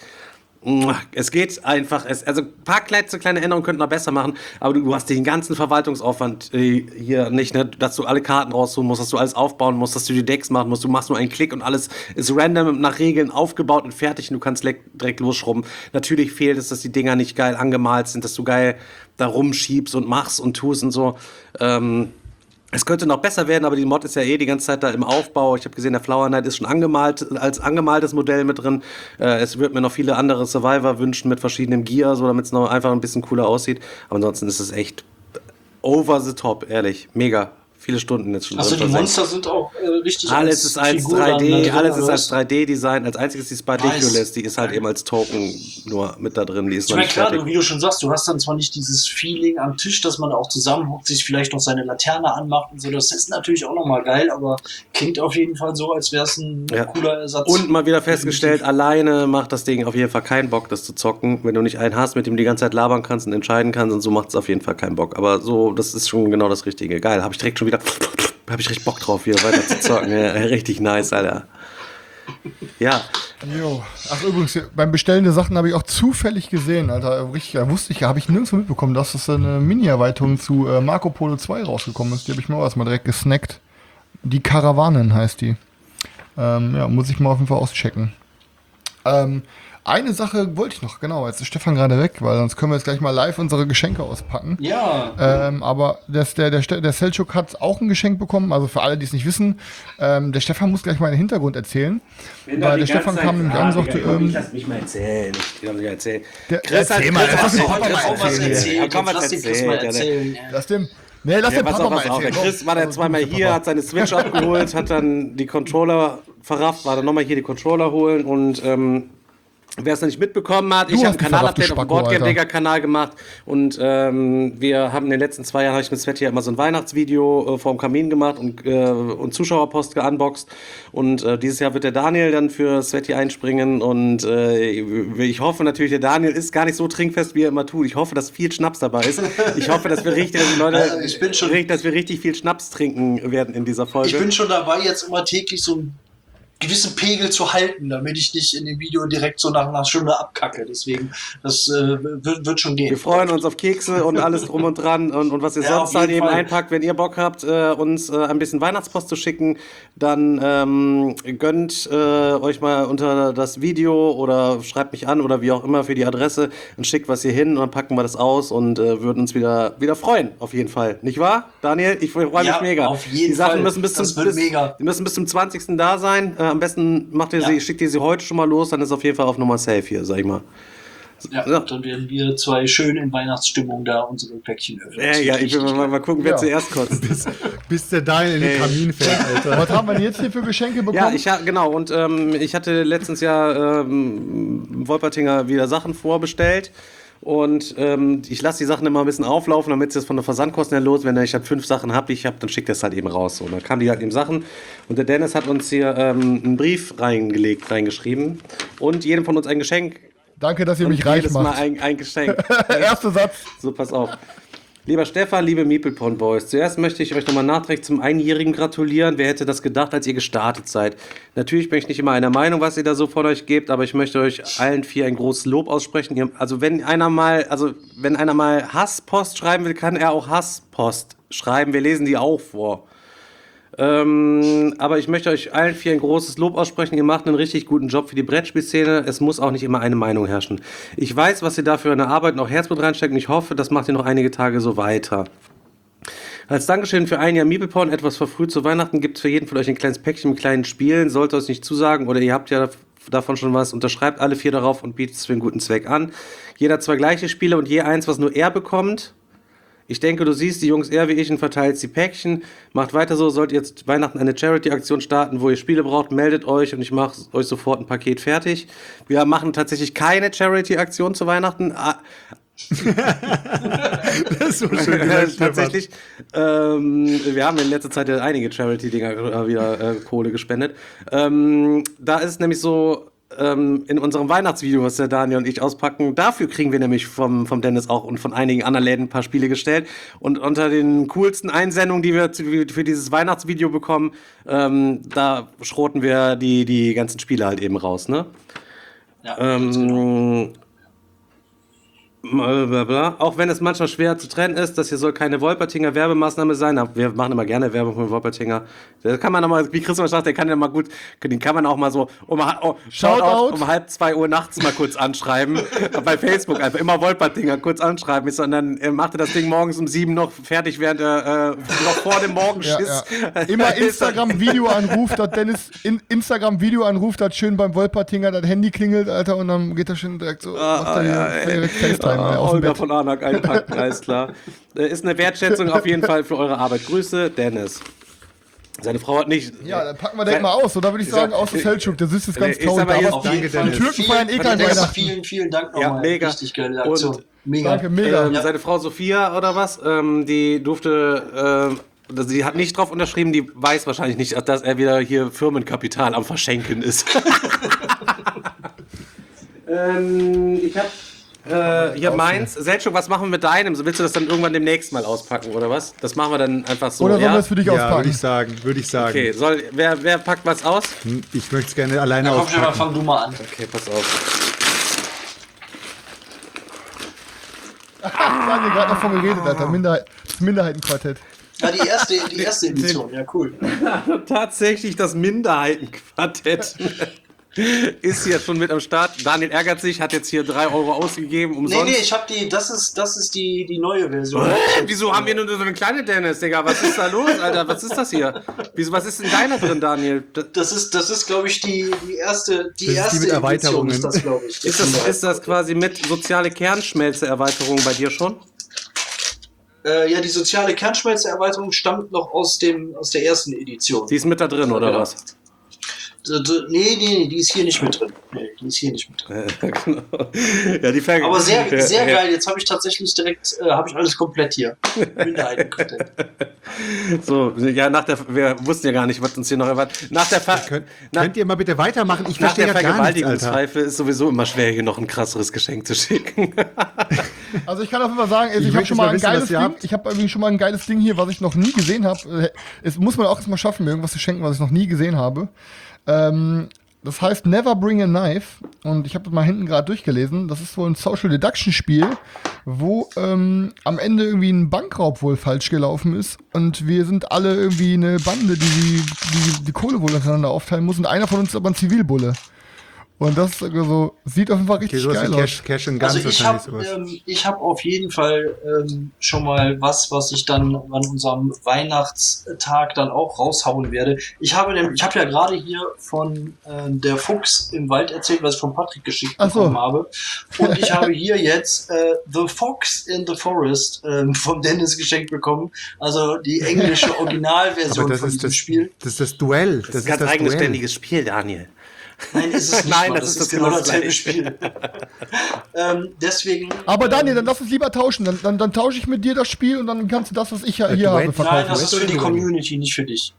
Es geht einfach, es, also ein paar kleine, kleine Änderungen könnten noch besser machen, aber du, du hast den ganzen Verwaltungsaufwand äh, hier nicht, ne, dass du alle Karten rausholen musst, dass du alles aufbauen musst, dass du die Decks machen musst, du machst nur einen Klick und alles ist random nach Regeln aufgebaut und fertig und du kannst le- direkt losschrubben. Natürlich fehlt es, dass die Dinger nicht geil angemalt sind, dass du geil da rumschiebst und machst und tust und so. Ähm, Es könnte noch besser werden, aber die Mod ist ja eh die ganze Zeit da im Aufbau. Ich habe gesehen, der Flower Knight ist schon angemalt, als angemaltes Modell mit drin. Äh, es wird mir noch viele andere Survivor wünschen mit verschiedenem Gear, so damit es noch einfach ein bisschen cooler aussieht. Aber ansonsten ist es echt over the top, ehrlich. Mega. Viele Stunden jetzt schon. Also drin die versenkt. Monster sind auch äh, richtig Alles ist als Figur drei dann D, da drin, alles ist oder als was? drei D-Design. Als einziges die Sparticulus, Nice. die ist halt eben als Token nur mit da drin. Die ist Ich noch meine, nicht klar, fertig. wie du schon sagst, du hast dann zwar nicht dieses Feeling am Tisch, dass man auch zusammenhockt, sich vielleicht noch seine Laterne anmacht und so. Das ist natürlich auch nochmal geil, aber klingt auf jeden Fall so, als wäre es ein Ja. cooler Ersatz. Und mal wieder festgestellt, alleine macht das Ding auf jeden Fall keinen Bock, das zu zocken. Wenn du nicht einen hast, mit dem du die ganze Zeit labern kannst und entscheiden kannst, und so macht es auf jeden Fall keinen Bock. Aber so, das ist schon genau das Richtige. Geil, habe ich direkt schon wieder, habe ich richtig Bock drauf, hier weiter zu zocken. Ja, richtig nice, Alter. Ja, Jo. Ach übrigens, beim Bestellen der Sachen habe ich auch zufällig gesehen, Alter. Richtig, da wusste ich, habe ich nirgendwo mitbekommen, dass es eine Mini-Erweiterung zu äh, Marco Polo zwei rausgekommen ist. Die habe ich mir auch erstmal direkt gesnackt. Die Karawanen heißt die. Ähm, ja, muss ich mal auf jeden Fall auschecken. Ähm, eine Sache wollte ich noch, genau, jetzt ist Stefan gerade weg, weil sonst können wir jetzt gleich mal live unsere Geschenke auspacken. Ja. Ähm, aber das, der, der, der Selçuk hat auch ein Geschenk bekommen, also für alle, die es nicht wissen. Ähm, der Stefan muss gleich mal den Hintergrund erzählen. Weil der Stefan kam nämlich an und sagte, ähm, lass mich mal erzählen. Ich lass mich erzählen. Der- Chris hat erzähl mal, Chris lass hat den auch Papa mal auch was erzählen. erzählt. erzählt. Komm, was Lass den Chris mal erzählt. erzählen. lass dem, nee, lass Ja, den pass Papa auf, mal pass auf. Der erzählen. Chris war dann Also, zweimal du bist hier, der hat seine Switch abgeholt, hat dann die Controller verrafft, war dann nochmal hier die Controller holen und ähm, wer es noch nicht mitbekommen hat, Du ich habe hast ein die Kanalupdate verrafft, auf dem du Spacko, Boardgame-Digger-Kanal gemacht und ähm, wir haben in den letzten zwei Jahren, habe ich mit Sveti ja immer so ein Weihnachtsvideo äh, vorm Kamin gemacht und, äh, und Zuschauerpost geunboxed und äh, dieses Jahr wird der Daniel dann für Sveti einspringen und äh, ich hoffe natürlich, der Daniel ist gar nicht so trinkfest, wie er immer tut. Ich hoffe, dass viel Schnaps dabei ist. Ich hoffe, dass wir richtig, dass die Leute, Also ich bin schon- richtig, dass wir richtig viel Schnaps trinken werden in dieser Folge. Ich bin schon dabei, jetzt immer täglich so einen gewissen Pegel zu halten, damit ich nicht in dem Video direkt so nach einer Stunde abkacke. Deswegen, das äh, wird, wird schon gehen. Wir freuen uns auf Kekse und alles drum und dran und, und was ihr Ja, sonst auf halt jeden eben Fall. einpackt. Wenn ihr Bock habt, äh, uns äh, ein bisschen Weihnachtspost zu schicken, dann ähm, gönnt äh, euch mal unter das Video oder schreibt mich an oder wie auch immer für die Adresse und schickt was hier hin und dann packen wir das aus und äh, würden uns wieder, wieder freuen, auf jeden Fall. Nicht wahr, Daniel? Ich freue mich Ja, mega. auf jeden die Sachen Fall. müssen bis zum, Das wird bis, mega. die müssen bis zum zwanzigsten da sein. Äh, am besten macht ihr Ja. sie, schickt ihr sie heute schon mal los, dann ist auf jeden Fall auf Nummer safe hier, sag ich mal. Ja, Ja. dann werden wir zwei schön in Weihnachtsstimmung da unsere Päckchen öffnen. Ja, Das wird ja, ich will richtig mal, mal gucken, wer Ja. zuerst kotzt. Bis der Daniel in den Ey. Kamin fährt, Alter. Was haben wir denn jetzt hier für Geschenke bekommen? Ja, ich ha, genau. Und ähm, ich hatte letztens ja ähm, Wolpertinger wieder Sachen vorbestellt. Und ähm, ich lasse die Sachen immer ein bisschen auflaufen, damit es jetzt von der Versandkosten her los, wenn ich halt fünf Sachen habe, die ich habe, dann schickt das halt eben raus. So, und dann kamen die halt eben Sachen. Und der Dennis hat uns hier ähm, einen Brief reingelegt, reingeschrieben. Und jedem von uns ein Geschenk. Danke, dass ihr mich Und reich jedes Mal macht. ein, ein Geschenk. Erster Satz. So, pass auf. Lieber Stefan, liebe Meeplepon Boys, zuerst möchte ich euch nochmal nachträglich zum Einjährigen gratulieren. Wer hätte das gedacht, als ihr gestartet seid? Natürlich bin ich nicht immer einer Meinung, was ihr da so von euch gebt, aber ich möchte euch allen vier ein großes Lob aussprechen. Ihr, also wenn einer mal, also wenn einer mal Hasspost schreiben will, kann er auch Hasspost schreiben. Wir lesen die auch vor. Ähm, aber ich möchte euch allen vier ein großes Lob aussprechen. Ihr macht einen richtig guten Job für die Brettspielszene. Es muss auch nicht immer eine Meinung herrschen. Ich weiß, was ihr da für eine Arbeit und auch Herzblut reinsteckt und ich hoffe, das macht ihr noch einige Tage so weiter. Als Dankeschön für ein Jahr Meepleporn, etwas verfrüht zu Weihnachten, gibt es für jeden von euch ein kleines Päckchen mit kleinen Spielen. Sollte euch nicht zusagen oder ihr habt ja davon schon was, unterschreibt alle vier darauf und bietet es für einen guten Zweck an. Jeder zwei gleiche Spiele und je eins, was nur er bekommt. Ich denke, du siehst die Jungs eher wie ich und verteilst die Päckchen. Macht weiter so, sollt ihr jetzt Weihnachten eine Charity-Aktion starten, wo ihr Spiele braucht, meldet euch und ich mache euch sofort ein Paket fertig. Wir machen tatsächlich keine Charity-Aktion zu Weihnachten. Ah, Das ist so schön gesagt, Stefan. tatsächlich. Ähm, wir haben in letzter Zeit ja einige Charity-Dinger wieder äh, Kohle gespendet. Ähm, da ist es nämlich so, ähm, in unserem Weihnachtsvideo, was der Daniel und ich auspacken, dafür kriegen wir nämlich vom, vom Dennis auch und von einigen anderen Läden ein paar Spiele gestellt. Und unter den coolsten Einsendungen, die wir zu- für dieses Weihnachtsvideo bekommen, ähm, da schroten wir die, die ganzen Spiele halt eben raus, ne? Ja, ganz genau. Ähm, Blablabla. Auch wenn es manchmal schwer zu trennen ist, das hier soll keine Wolpertinger Werbemaßnahme sein. Aber wir machen immer gerne Werbung für Wolpertinger. Da kann man auch mal, wie Christoph sagt, der kann ja mal gut, den kann man auch mal so um, oh, Shoutout. um halb zwei Uhr nachts mal kurz anschreiben. Bei Facebook einfach immer Wolpertinger kurz anschreiben. Und dann äh, macht er das Ding morgens um sieben noch fertig, während er äh, noch vor dem Ja, Morgenschiss. ja. Immer Instagram-Video anruft, dass Dennis in Instagram-Video anruft, dass schön beim Wolpertinger das Handy klingelt, Alter, und dann geht er schon direkt so, macht er ja, hier ey. direkt FaceTime ey, aus dem Olga Bett. von Anak einpacken, alles klar. Äh, Ist eine Wertschätzung auf jeden Fall für eure Arbeit. Grüße, Dennis. Seine Frau hat nicht. Ja, dann packen wir direkt mal aus, oder würde ich sagen, aus der Selçuk, der süß ist ganz Ich sag traurig. mal jetzt- Aber Auf jeden Danke, Fall. Dennis. Türken Vielen- feiern eh kein Dennis, Weihnachten. Vielen, vielen Dank Ja, nochmal. mega. Richtig geile Aktion. Und- Mega. Danke, mega. Ähm, seine Frau Sophia oder was, ähm, die durfte, äh, sie hat nicht drauf unterschrieben, die weiß wahrscheinlich nicht, dass er wieder hier Firmenkapital am Verschenken ist. ähm, ich habe Äh, hier meins. Selchuk, was machen wir mit deinem? So willst du das dann irgendwann demnächst mal auspacken, oder was? Das machen wir dann einfach so. Oder sollen wir ja? es für dich Ja, würde auspacken? ich sagen, würde ich sagen. Okay, soll, wer, wer packt was aus? Hm, Ich möchte es gerne alleine Na komm schon mal, auspacken. fang du mal an. Okay, pass auf. Da haben wir gerade noch von geredet, Alter. Minderheit, das Minderheitenquartett. Ja, die erste, die erste Edition, ja cool. Tatsächlich das Minderheitenquartett ist hier schon mit am Start. Daniel ärgert sich, hat jetzt hier drei Euro ausgegeben, umsonst. Nee, nee, ich hab die, das ist, das ist die, die neue Version. Wieso haben wir nur so eine kleine Dennis, Digga? Was ist da los, Alter? Was ist das hier? Wieso, was ist in deiner drin, Daniel? Das, Das ist, das ist, glaube ich, die, die erste, die Das ist die erste mit Edition Erweiterungen. ist das, glaube ich. ist, das, ist das quasi mit soziale Kernschmelze-Erweiterung bei dir schon? Äh, ja, die soziale Kernschmelze-Erweiterung stammt noch aus dem, aus der ersten Edition. Die ist mit da drin, oder Ja. was? D- d- Nee, nee, nee, die ist hier nicht mit drin. Nee, die ist hier nicht mit drin. Genau. Ja, die Ver Aber sehr, ja, sehr ja. geil. Jetzt habe ich tatsächlich direkt, äh, habe ich alles komplett hier. Minderheitencontent. So, ja, nach der, wir wussten ja gar nicht, was uns hier noch erwartet. Nach der, Ver Könnt, nach, könnt ihr mal bitte weitermachen? Ich nach verstehe der ja gar nichts, Alter. Vergewaltigungspfeife ist sowieso immer schwer, hier noch ein krasseres Geschenk zu schicken. Also ich kann auf jeden Fall sagen, also Ich ich, habe möchte schon mal mal ein wissen, was geiles ihr Ding. habt. Ich habe irgendwie schon mal ein geiles Ding hier, was ich noch nie gesehen habe. Es muss man auch erstmal schaffen, mir irgendwas zu schenken, was ich noch nie gesehen habe. Ähm, das heißt Never Bring a Knife und ich habe das mal hinten gerade durchgelesen. Das ist wohl ein Social Deduction Spiel, wo ähm, am Ende irgendwie ein Bankraub wohl falsch gelaufen ist und wir sind alle irgendwie eine Bande, die die, die, die Kohle wohl untereinander aufteilen muss und einer von uns ist aber ein Zivilbulle. Und das also, sieht auf jeden Fall Okay, richtig sowas geil wie aus. Cash, Cash and Guns Also ich wahrscheinlich habe sowas. ähm, ich hab auf jeden Fall ähm, schon mal was, was ich dann an unserem Weihnachtstag dann auch raushauen werde. Ich habe nämlich, ich habe ja gerade hier von ähm, der Fuchs im Wald erzählt, was ich von Patrick geschickt Ach so. bekommen habe. Und ich habe hier jetzt äh, The Fox in the Forest ähm, von Dennis geschenkt bekommen. Also die englische Aber Originalversion das von ist diesem das, Spiel. das ist das Duell. Das, Das ist ein ist ganz das Duell. eigenständiges Spiel, Daniel. Nein, ist es nicht. Nein, Mann. das ist das genau genau dasselbe das Spiel. ähm, deswegen. Aber Daniel, dann lass uns lieber tauschen. Dann, dann, dann tausche ich mit dir das Spiel und dann kannst du das, was ich ja hier du habe, hättest- verkaufen. Nein, das ist für die Duell. Community, nicht für dich.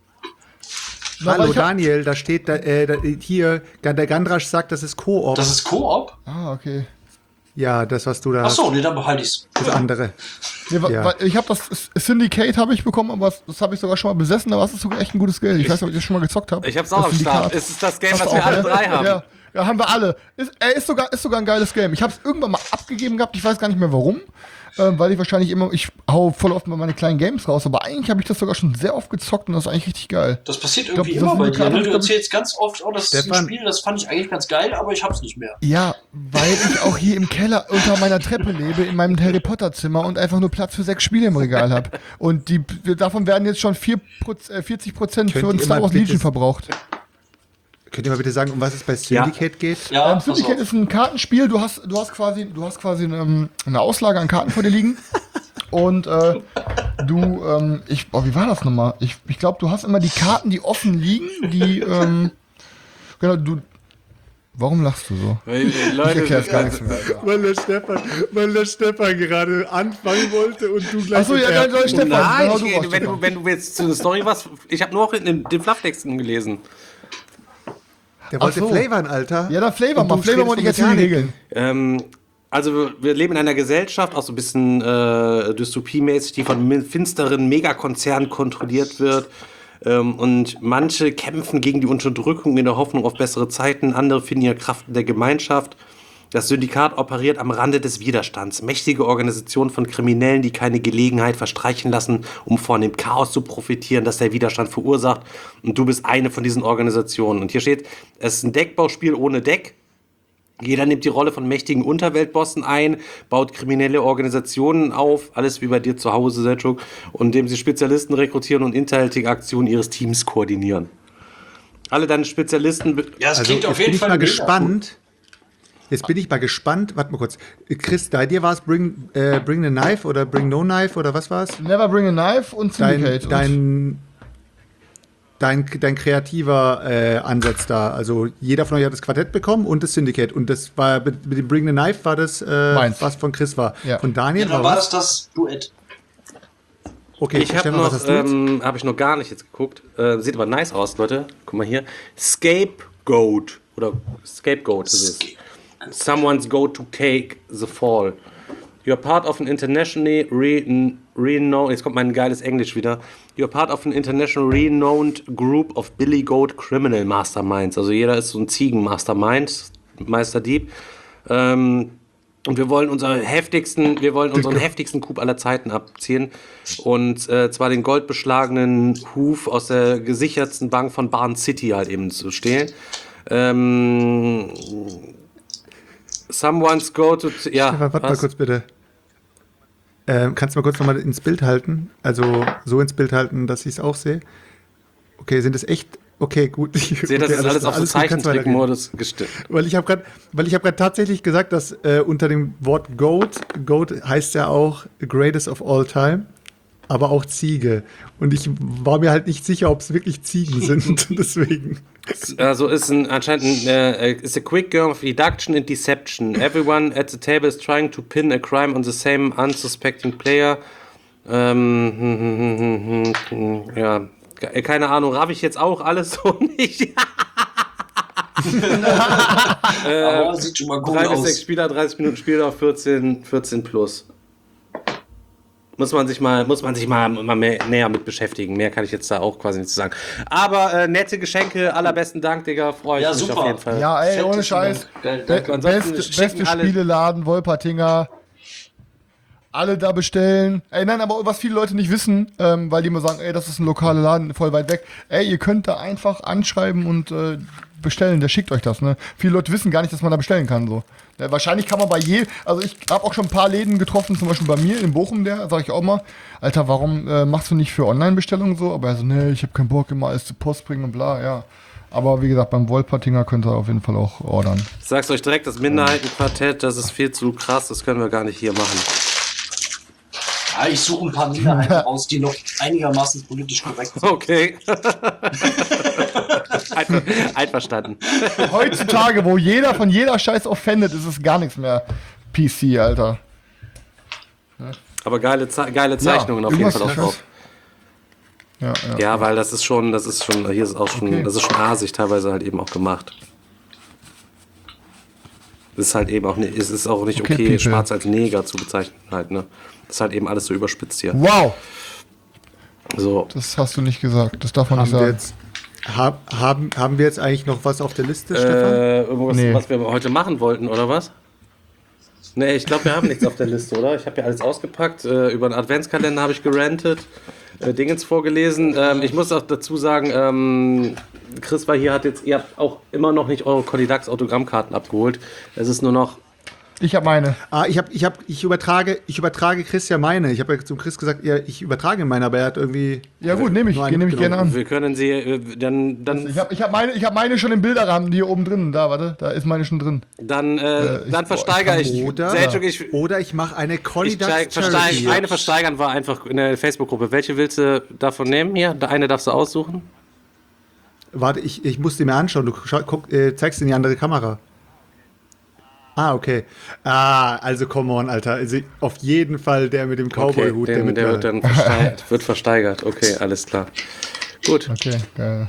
Na, aber Hallo ich hab- Daniel, da steht da, äh, da, hier, der Gandrasch sagt, das ist Koop. Das ist Koop? Ah, okay. Ja, das, was du da Achso, nee, dann behalte ich's. hast, das andere. Nee, wa- Ja. wa- ich habe das Syndicate habe ich bekommen, aber das, das habe ich sogar schon mal besessen, aber das ist sogar echt ein gutes Geld. Ich, weiß nicht, ob ich das schon mal gezockt habe. Ich hab's auch am Start. Es ist das Game, was wir alle drei haben. Ja, ja, haben wir alle. Ist, äh, ist, sogar, ist sogar ein geiles Game. Ich habe es irgendwann mal abgegeben gehabt, ich weiß gar nicht mehr warum. Ähm, weil ich wahrscheinlich immer, ich hau voll oft mal meine kleinen Games raus, aber eigentlich habe ich das sogar schon sehr oft gezockt und das ist eigentlich richtig geil. Das passiert glaub, irgendwie das immer bei ist dir. eine Ne? Du Karte, erzählst ganz oft, oh, das ist ein Stefan. Spiel, das fand ich eigentlich ganz geil, aber ich hab's nicht mehr. Ja, weil ich auch hier im Keller unter meiner Treppe lebe, in meinem Harry Potter Zimmer und einfach nur Platz für sechs Spiele im Regal habe. Und die, davon werden jetzt schon vier, äh, vierzig Prozent für Könnt uns ihr Star mal Wars bitte- Legion verbraucht. Könnt ihr mal bitte sagen, um was es bei Syndicate geht? Ja, Ähm, pass Syndicate auf. ist ein Kartenspiel, du hast, du hast quasi, du hast quasi eine, eine Auslage an Karten vor dir liegen. Und äh, du, ähm, ich, oh, wie war das nochmal? Ich, ich glaube, du hast immer die Karten, die offen liegen, die, ähm, genau, du, warum lachst du so? Weil, äh, Ich Leute, erklär's gar nichts mehr. Weil der Stefan, weil der Stefan gerade anfangen wollte und du gleich. Achso, ja, dann soll ich Stefan. Nein, dann hau du ich, raus, wenn, Stefan. du, wenn du jetzt zu der Story was, ich habe nur auch in den, den Flufftexten gelesen. Der wollte Ach so. flavoren, Alter. Ja, dann Flavor Und mal. du Flavor und ich redest erzähle von die Mechanik. Regeln. Ähm, also wir- wir leben in einer Gesellschaft, auch so ein bisschen äh, dystopiemäßig, die von mi- finsteren Megakonzernen kontrolliert wird. Ähm, und manche kämpfen gegen die Unterdrückung in der Hoffnung auf bessere Zeiten, andere finden ihre Kraft in der Gemeinschaft. Das Syndikat operiert am Rande des Widerstands. Mächtige Organisation von Kriminellen, die keine Gelegenheit verstreichen lassen, um von dem Chaos zu profitieren, das der Widerstand verursacht. Und du bist eine von diesen Organisationen. Und hier steht, es ist ein Deckbauspiel ohne Deck. Jeder nimmt die Rolle von mächtigen Unterweltbossen ein, baut kriminelle Organisationen auf, alles wie bei dir zu Hause, Selchuk, und indem sie Spezialisten rekrutieren und inhaltliche Aktionen ihres Teams koordinieren. Alle deine Spezialisten... be- Ja, es Also klingt jetzt auf bin jeden ich Fall mal mega gespannt. Jetzt bin ich mal gespannt. Warte mal kurz. Chris, bei dir war es Bring, äh, Bring the Knife oder Bring No Knife oder was war es? Never Bring a Knife und Dein, Syndicate. dein, dein, dein kreativer äh, Ansatz da. Also jeder von euch hat das Quartett bekommen und das Syndicate. Und das war mit, mit dem Bring the Knife war das, äh, Meins. was von Chris war. Ja. Von Ja, Daniel dann war war was? das das Duett. Okay, Ich habe Stefan, was noch, hast du jetzt? ähm, habe ich noch gar nicht jetzt geguckt. Äh, sieht aber nice aus, Leute. Guck mal hier. Scapegoat. Oder Scapegoat ist es. Someone's go to take the fall. You're part of an internationally re- renowned, jetzt kommt mein geiles Englisch wieder. You're part of an international renowned group of Billy Goat Criminal Masterminds. Also jeder ist so ein Ziegen-Mastermind, Meisterdieb. Ähm, und wir wollen unseren heftigsten, wir wollen unseren heftigsten Coup aller Zeiten abziehen. Und äh, zwar den goldbeschlagenen Huf aus der gesichertsten Bank von Barn City halt eben zu stehlen. Ähm, someone's go to... Ja, Stefan, warte mal was? kurz bitte. Ähm, kannst du mal kurz nochmal ins Bild halten? Also so ins Bild halten, dass ich es auch sehe. Okay, sind das echt... Okay, gut. Ich sehe, das okay, ist alles auf so gut, kannst weiterreden. Zeichentrick-Modus gestimmt. Weil ich habe gerade, weil ich habe gerade tatsächlich gesagt, dass äh, unter dem Wort Goat, Goat heißt ja auch greatest of all time, aber auch Ziege. Und ich war mir halt nicht sicher, ob es wirklich Ziegen sind. Deswegen. Also ist ein, anscheinend ein, äh, ist a quick game of deduction and deception. Everyone at the table is trying to pin a crime on the same unsuspecting player. Ähm, hm, hm, hm, hm, hm, hm, ja, keine Ahnung, raff ich jetzt auch alles so nicht. äh, Aber sieht schon mal gut drei bis aus. sechs Spieler, dreißig Minuten Spieler, vierzehn, vierzehn plus. Muss man sich mal, muss man sich mal, mal mehr, näher mit beschäftigen. Mehr kann ich jetzt da auch quasi nicht zu sagen. Aber äh, nette Geschenke, allerbesten Dank, Digga. Freue ich Ja, mich super. auf jeden Fall. Ja, ey, Fettes ohne Scheiß. Dank. Geil, Be danke. Ansonsten beste schicken beste alle- Spieleladen, Wolpertinger. Alle da bestellen. Ey, nein, aber was viele Leute nicht wissen, ähm, weil die immer sagen, ey, das ist ein lokaler Laden, voll weit weg. Ey, ihr könnt da einfach anschreiben und äh, bestellen, der schickt euch das, ne? Viele Leute wissen gar nicht, dass man da bestellen kann, so. Ja, wahrscheinlich kann man bei je, also ich habe auch schon ein paar Läden getroffen, zum Beispiel bei mir in Bochum, der, sag ich auch mal, Alter, warum äh, machst du nicht für Online-Bestellungen so? Aber er so, nee, ich habe keinen Bock, immer alles zur Post bringen und bla, ja. Aber wie gesagt, beim Wolpertinger könnt ihr auf jeden Fall auch ordern. Ich sag's euch direkt, das Minderheitenquartett, das ist viel zu krass, das können wir gar nicht hier machen. Ja, ich suche ein paar Minderheiten raus, die noch einigermaßen politisch korrekt sind. Okay. Einver einverstanden. Heutzutage, wo jeder von jeder Scheiß offendet, ist es gar nichts mehr P C, Alter. Aber geile, Ze geile Zeichnungen Ja, auf jeden irgendwas- Fall auch drauf. Ja, ja. Ja, weil das ist schon, das ist schon, hier ist auch schon, Okay. das ist schon asig teilweise halt eben auch gemacht. Das ist halt eben auch nicht, es ist auch nicht Okay, okay, people. schwarz als Neger zu bezeichnen halt, ne? Das ist halt eben alles so überspitzt hier. Wow, So. das hast du nicht gesagt. Das darf man Haben nicht wir, sagen. jetzt, hab, haben, haben wir jetzt eigentlich noch was auf der Liste, Stefan? Äh, irgendwas, Nee. was wir heute machen wollten, oder was? Nee, ich glaube, wir haben nichts auf der Liste, oder? Ich habe ja alles ausgepackt. Äh, über den Adventskalender habe ich gerantet, äh, Dingens vorgelesen. Ähm, ich muss auch dazu sagen, ähm, Chris war hier, hat jetzt, ihr habt auch immer noch nicht eure Condidax-Autogrammkarten abgeholt. Es ist nur noch. Ich habe meine. Ah, ich habe, ich habe, ich übertrage, ich übertrage Chris ja meine. Ich habe ja zum Chris gesagt, ja, ich übertrage meine, aber er hat irgendwie. Ja gut, nehme ich, nur eine nehme ich gerne an. Wir können sie äh, dann, dann, Ich habe ich hab meine, ich hab meine schon im Bilderrahmen, die hier oben drin. Da, warte, da ist meine schon drin. dann, äh, Äh, ich- dann versteigere boah, ich. Oder, Selçuk, ich, oder ich mache eine ich Conny steig, versteig, eine versteigern war einfach in der Facebook-Gruppe. Welche willst du davon nehmen hier? Der eine darfst du aussuchen. Warte, ich, ich muss die mir anschauen. Du schau, guck, äh, zeigst in die andere Kamera. Ah, okay. Ah, also come on, Alter. Also auf jeden Fall der mit dem Cowboy-Hut. der, mit der wird dann versteigert, wird versteigert. Okay, alles klar. Gut, Okay, geil.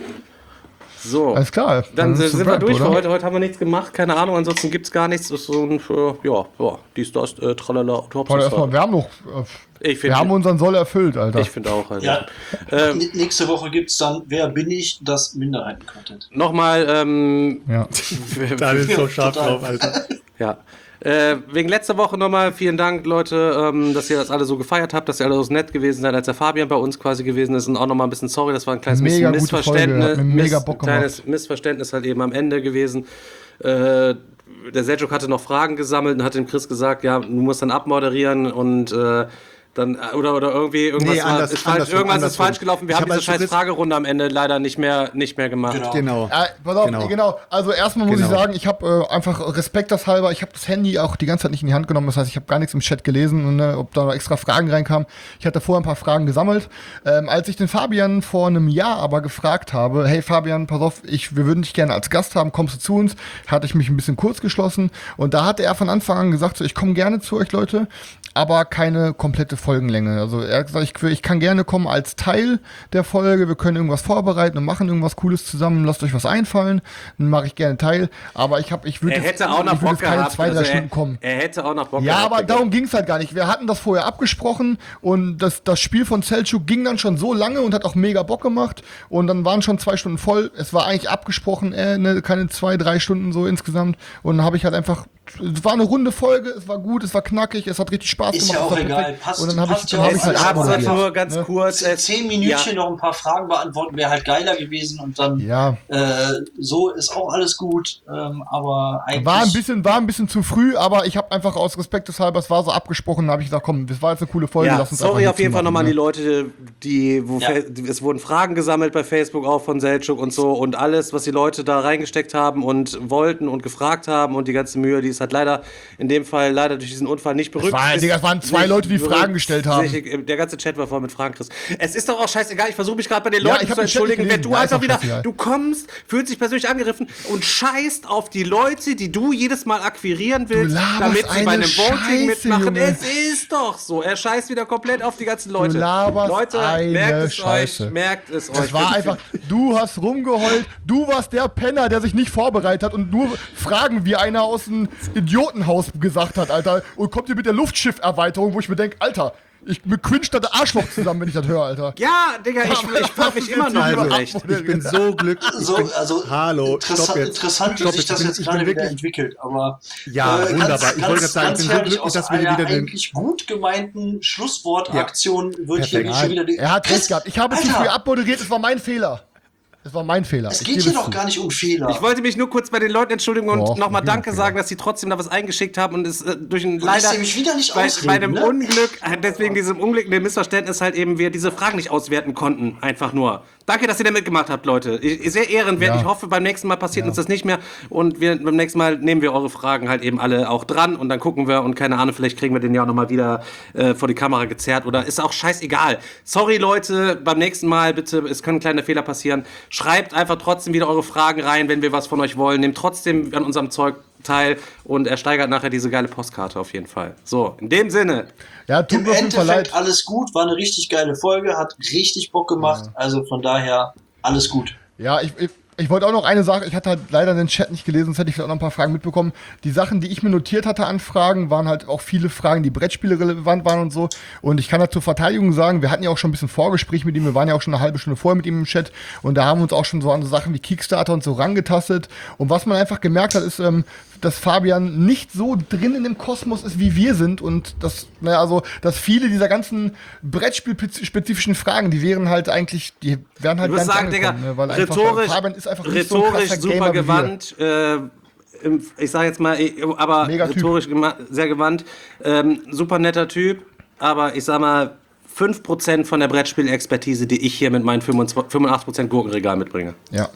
so. Alles klar. Dann ist sind das wir Rap, durch für oder? heute. Heute haben wir nichts gemacht, keine Ahnung. Ansonsten gibt es gar nichts. Das ist so ein, äh, ja, ja, dies, das, äh, tralala, und Warte, erstmal, wir haben noch. äh, Ich Wir haben finde unseren Soll erfüllt, Alter. ich find auch. Also. Ja. Ähm, N- Nächste Woche gibt es dann Wer bin ich? Das Minderheiten-Content. Nochmal, ähm, Ja. Da ist so Ja, scharf total. drauf, Alter. ja. Äh, wegen letzter Woche nochmal vielen Dank, Leute, ähm, dass ihr das alle so gefeiert habt, dass ihr alle so nett gewesen seid, als der Fabian bei uns quasi gewesen ist. Und auch nochmal ein bisschen sorry, das war ein kleines Mega bisschen gute Folge, Missverständnis. hat mir mega Miss- Bock gemacht. kleines Missverständnis halt eben am Ende gewesen. Äh, der Selçuk hatte noch Fragen gesammelt und hat dem Chris gesagt, ja, du musst dann abmoderieren und äh, dann, oder, oder irgendwie irgendwas, Nee, war, anders- ist, falsch, andersrum, irgendwas ist andersrum. falsch gelaufen. Wir Ich haben hab diese als scheiß Chris- Fragerunde am Ende leider nicht mehr, nicht mehr gemacht. Genau. Genau. Äh, pass auf, Genau. genau. Also erstmal muss Genau. ich sagen, ich habe äh, einfach respektershalber, ich habe das Handy auch die ganze Zeit nicht in die Hand genommen, das heißt, ich habe gar nichts im Chat gelesen, und, ne, ob da noch extra Fragen reinkamen. Ich hatte vorher ein paar Fragen gesammelt. Ähm, als ich den Fabian vor einem Jahr aber gefragt habe, hey Fabian, pass auf, ich, wir würden dich gerne als Gast haben, kommst du zu uns? Hatte ich mich ein bisschen kurz geschlossen und da hatte er von Anfang an gesagt, so, ich komme gerne zu euch, Leute, aber keine komplette Folgenlänge. Also er hat gesagt, ich, ich kann gerne kommen als Teil der Folge, wir können irgendwas vorbereiten und machen irgendwas Cooles zusammen, lasst euch was einfallen, dann mache ich gerne teil, aber ich habe, ich würde Er jetzt, hätte auch noch ich würde Bock jetzt keine gehabt. zwei, drei also Stunden er, kommen. er hätte auch noch Bock Ja, gehabt. aber darum ging es halt gar nicht. Wir hatten das vorher abgesprochen und das, das Spiel von Selçuk ging dann schon so lange und hat auch mega Bock gemacht und dann waren schon zwei Stunden voll. Es war eigentlich abgesprochen, äh, ne, keine zwei, drei Stunden so insgesamt und dann habe ich halt einfach, es war eine runde Folge, es war gut, es war knackig, es hat richtig Spaß Ist gemacht. ja es auch war egal. perfekt. Passt- und dann habe ich, passt dann ja hab auch ich halt alles. Hab's abmoderiert. nur ganz Ne? kurz. äh, Zehn Minütchen ja. noch ein paar Fragen beantworten, wäre halt geiler gewesen und dann Ja. äh, so ist auch alles gut, ähm, aber eigentlich... War ein bisschen, war ein bisschen zu früh, aber ich habe einfach aus Respekt deshalb, es war so abgesprochen, habe ich gesagt, komm, das war jetzt eine coole Folge, Ja, lass uns sorry einfach auf jeden Fall zumachen, nochmal an die ne? Leute, die, wo Ja. Fe- es wurden Fragen gesammelt bei Facebook auch von Selçuk und so und alles, was die Leute da reingesteckt haben und wollten und gefragt haben und die ganze Mühe, die ist halt leider in dem Fall leider durch diesen Unfall nicht berückt. war- Digga, es waren zwei Leute, die Fragen gestellt haben. Der ganze Chat war voll mit Fragen, Chris. Es ist doch auch scheißegal, ich versuche mich gerade bei den Ja, Leuten ich hab zu den Chat entschuldigen, nicht wenn gelesen. du Ja, ist einfach doch wieder, scheißegal. du kommst, fühlst dich persönlich angegriffen und scheißt auf die Leute, die du jedes Mal akquirieren willst, laberst damit sie bei eine einem Voting Scheiße, mitmachen. Junge. Es ist doch so. Er scheißt wieder komplett auf die ganzen Leute. laberst Leute, eine merkt es Scheiße. euch, merkt es euch. Das war einfach, du hast rumgeheult, du warst der Penner, der sich nicht vorbereitet hat und nur Fragen wie einer aus dem Idiotenhaus gesagt hat, Alter, und kommt hier mit der Luftschifferweiterung, wo ich mir denke, Alter, ich mir cringe da der Arschloch zusammen, wenn ich das höre, Alter. Ja, Digga, ich, ich frag mich immer noch Also, zurecht. ich bin so glücklich. Ich So, bin, also hallo, interessant, stopp jetzt. interessant, Stopp wie sich jetzt. das Ich jetzt bin- gerade ich bin wieder wirklich- entwickelt, aber Ja, äh, wunderbar. ganz, Ich wollte ganz, gerade sagen, ganz ich bin so herrlich, glücklich, aus dass wir einer wieder den- eigentlich gut gemeinten Schlusswortaktion wird hier Perfekt. schon wieder die, Er hat recht gehabt. Ich habe zu Alter, früh abmoderiert, es war mein Fehler. Es war mein Fehler. Es Ich geht gebe hier es doch zu. gar nicht um Fehler. Ich wollte mich nur kurz bei den Leuten entschuldigen und Doch, nochmal okay, Danke okay. sagen, dass sie trotzdem da was eingeschickt haben und es äh, durch ein Du lässt leider ja mich wieder nicht bei, ausreden, bei einem ne? Unglück, äh, deswegen diesem Unglück, dem Missverständnis halt eben wir diese Fragen nicht auswerten konnten, einfach nur. Danke, dass ihr da mitgemacht habt, Leute. Ich, sehr ehrenwert. Ja. Ich hoffe, beim nächsten Mal passiert uns das nicht mehr und wir, beim nächsten Mal nehmen wir eure Fragen halt eben alle auch dran und dann gucken wir und keine Ahnung, vielleicht kriegen wir den ja auch nochmal wieder äh, vor die Kamera gezerrt oder ist auch scheißegal. Sorry, Leute, beim nächsten Mal bitte, es können kleine Fehler passieren. Schreibt einfach trotzdem wieder eure Fragen rein, wenn wir was von euch wollen. Nehmt trotzdem an unserem Zeug teil und ersteigert nachher diese geile Postkarte auf jeden Fall. So, in dem Sinne. Ja, tut Im mir auf jeden Fall leid. Endeffekt alles gut, war eine richtig geile Folge, hat richtig Bock gemacht, also von daher alles gut. Ja, ich, ich, ich wollte auch noch eine Sache, ich hatte halt leider den Chat nicht gelesen, sonst hätte ich vielleicht auch noch ein paar Fragen mitbekommen. Die Sachen, die ich mir notiert hatte an Fragen, waren halt auch viele Fragen, die Brettspiele relevant waren und so. Und ich kann da zur Verteidigung sagen, wir hatten ja auch schon ein bisschen Vorgespräch mit ihm, wir waren ja auch schon eine halbe Stunde vorher mit ihm im Chat und da haben wir uns auch schon so an so Sachen wie Kickstarter und so rangetastet. Und was man einfach gemerkt hat, ist, ähm, dass Fabian nicht so drin in dem Kosmos ist, wie wir sind und dass, naja, also, dass viele dieser ganzen Brettspielspezifischen Fragen, die wären halt eigentlich, die wären halt Ich muss gar sagen, nicht Digga, angekommen, ne? Weil einfach rhetorisch, Fabian ist einfach nicht so ein rhetorisch krasser super Gamer wie wir. gewandt. Äh, im- ich sage jetzt mal, eh, aber Mega Typ. rhetorisch gema- sehr gewandt. Ähm, super netter Typ, aber ich sag mal, fünf Prozent von der Brettspielexpertise, die ich hier mit meinen fünfundachtzig Prozent Gurkenregal mitbringe. Ja.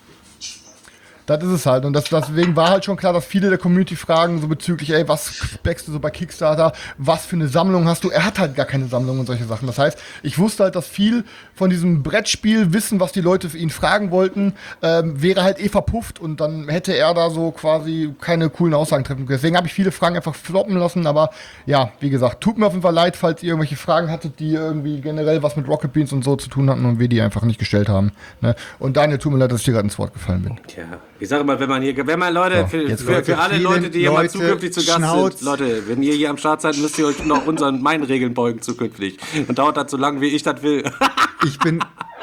Das ist es halt. Und das, deswegen war halt schon klar, dass viele der Community fragen, so bezüglich, ey, was backst du so bei Kickstarter? Was für eine Sammlung hast du? Er hat halt gar keine Sammlung und solche Sachen. Das heißt, ich wusste halt, dass viel von diesem Brettspiel Wissen, was die Leute für ihn fragen wollten, ähm, wäre halt eh verpufft und dann hätte er da so quasi keine coolen Aussagen treffen können. Deswegen habe ich viele Fragen einfach floppen lassen, aber ja, wie gesagt, tut mir auf jeden Fall leid, falls ihr irgendwelche Fragen hattet, die irgendwie generell was mit Rocket Beans und so zu tun hatten und wir die einfach nicht gestellt haben. Ne? Und Daniel, tut mir leid, dass ich dir gerade ins Wort gefallen bin. Tja, ich sage mal, wenn man hier, wenn man Leute, So, für, jetzt für, Leute, für alle viele Leute, die hier mal Leute, zukünftig zu Gast Schnauz. sind, Leute, wenn ihr hier am Start seid, müsst ihr euch noch unseren, meinen Regeln beugen zukünftig. Und dauert das so lange, wie ich das will. Ich bin,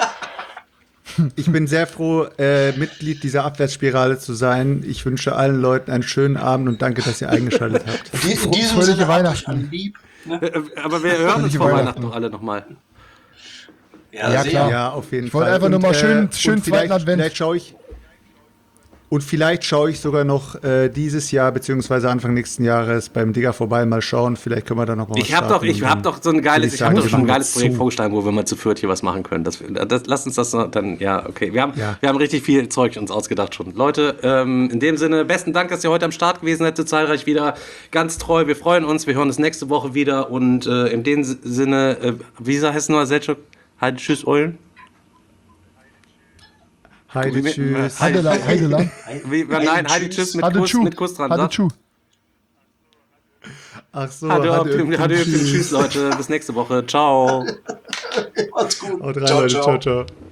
ich bin sehr froh, äh, Mitglied dieser Abwärtsspirale zu sein. Ich wünsche allen Leuten einen schönen Abend und danke, dass ihr eingeschaltet habt. Die, in diesem fröhliche Sinne habt euch Weihnachten. alle lieb. Ne? Aber wir hören uns Fröhliche vor Weihnachten. Weihnachten noch alle nochmal. Ja, Ja, sehr. klar. Ja, auf jeden Ich wollte Fall. einfach nur mal schön- schön und zweiten vielleicht, Advent. vielleicht schaue ich und vielleicht schaue ich sogar noch äh, dieses Jahr beziehungsweise Anfang nächsten Jahres beim Digger vorbei mal schauen. Vielleicht können wir da noch mal was Ich habe doch, starten ich und hab dann doch so ein würde geiles, ich sagen, habe doch wir schon ein machen geiles das Projekt zu. vorgeschlagen, wo wir mal zu viert hier was machen können. Das, das, lasst uns das noch- dann, ja, okay. Wir haben, Ja. wir haben richtig viel Zeug uns ausgedacht schon. Leute, ähm, in dem Sinne, besten Dank, dass ihr heute am Start gewesen seid, so zahlreich wieder. Ganz treu, wir freuen uns, wir hören uns nächste Woche wieder und äh, in dem Sinne, äh, wie heißt es noch, Selçuk? Halt, tschüss, Eulen. Heide, Wie- tschüss. Heidelang, Heidelang. Wie, nein, Heidi, tschüss mit Hade Kuss, Chu. mit Kuss dran. Hade sag. Chu. Ach so, Hatte hatte Opium, hatte Opium. Tschüss, Leute. Bis nächste Woche. Ciao. Macht's gut. Haut rein, Ciao, Leute. ciao. Ciao, ciao.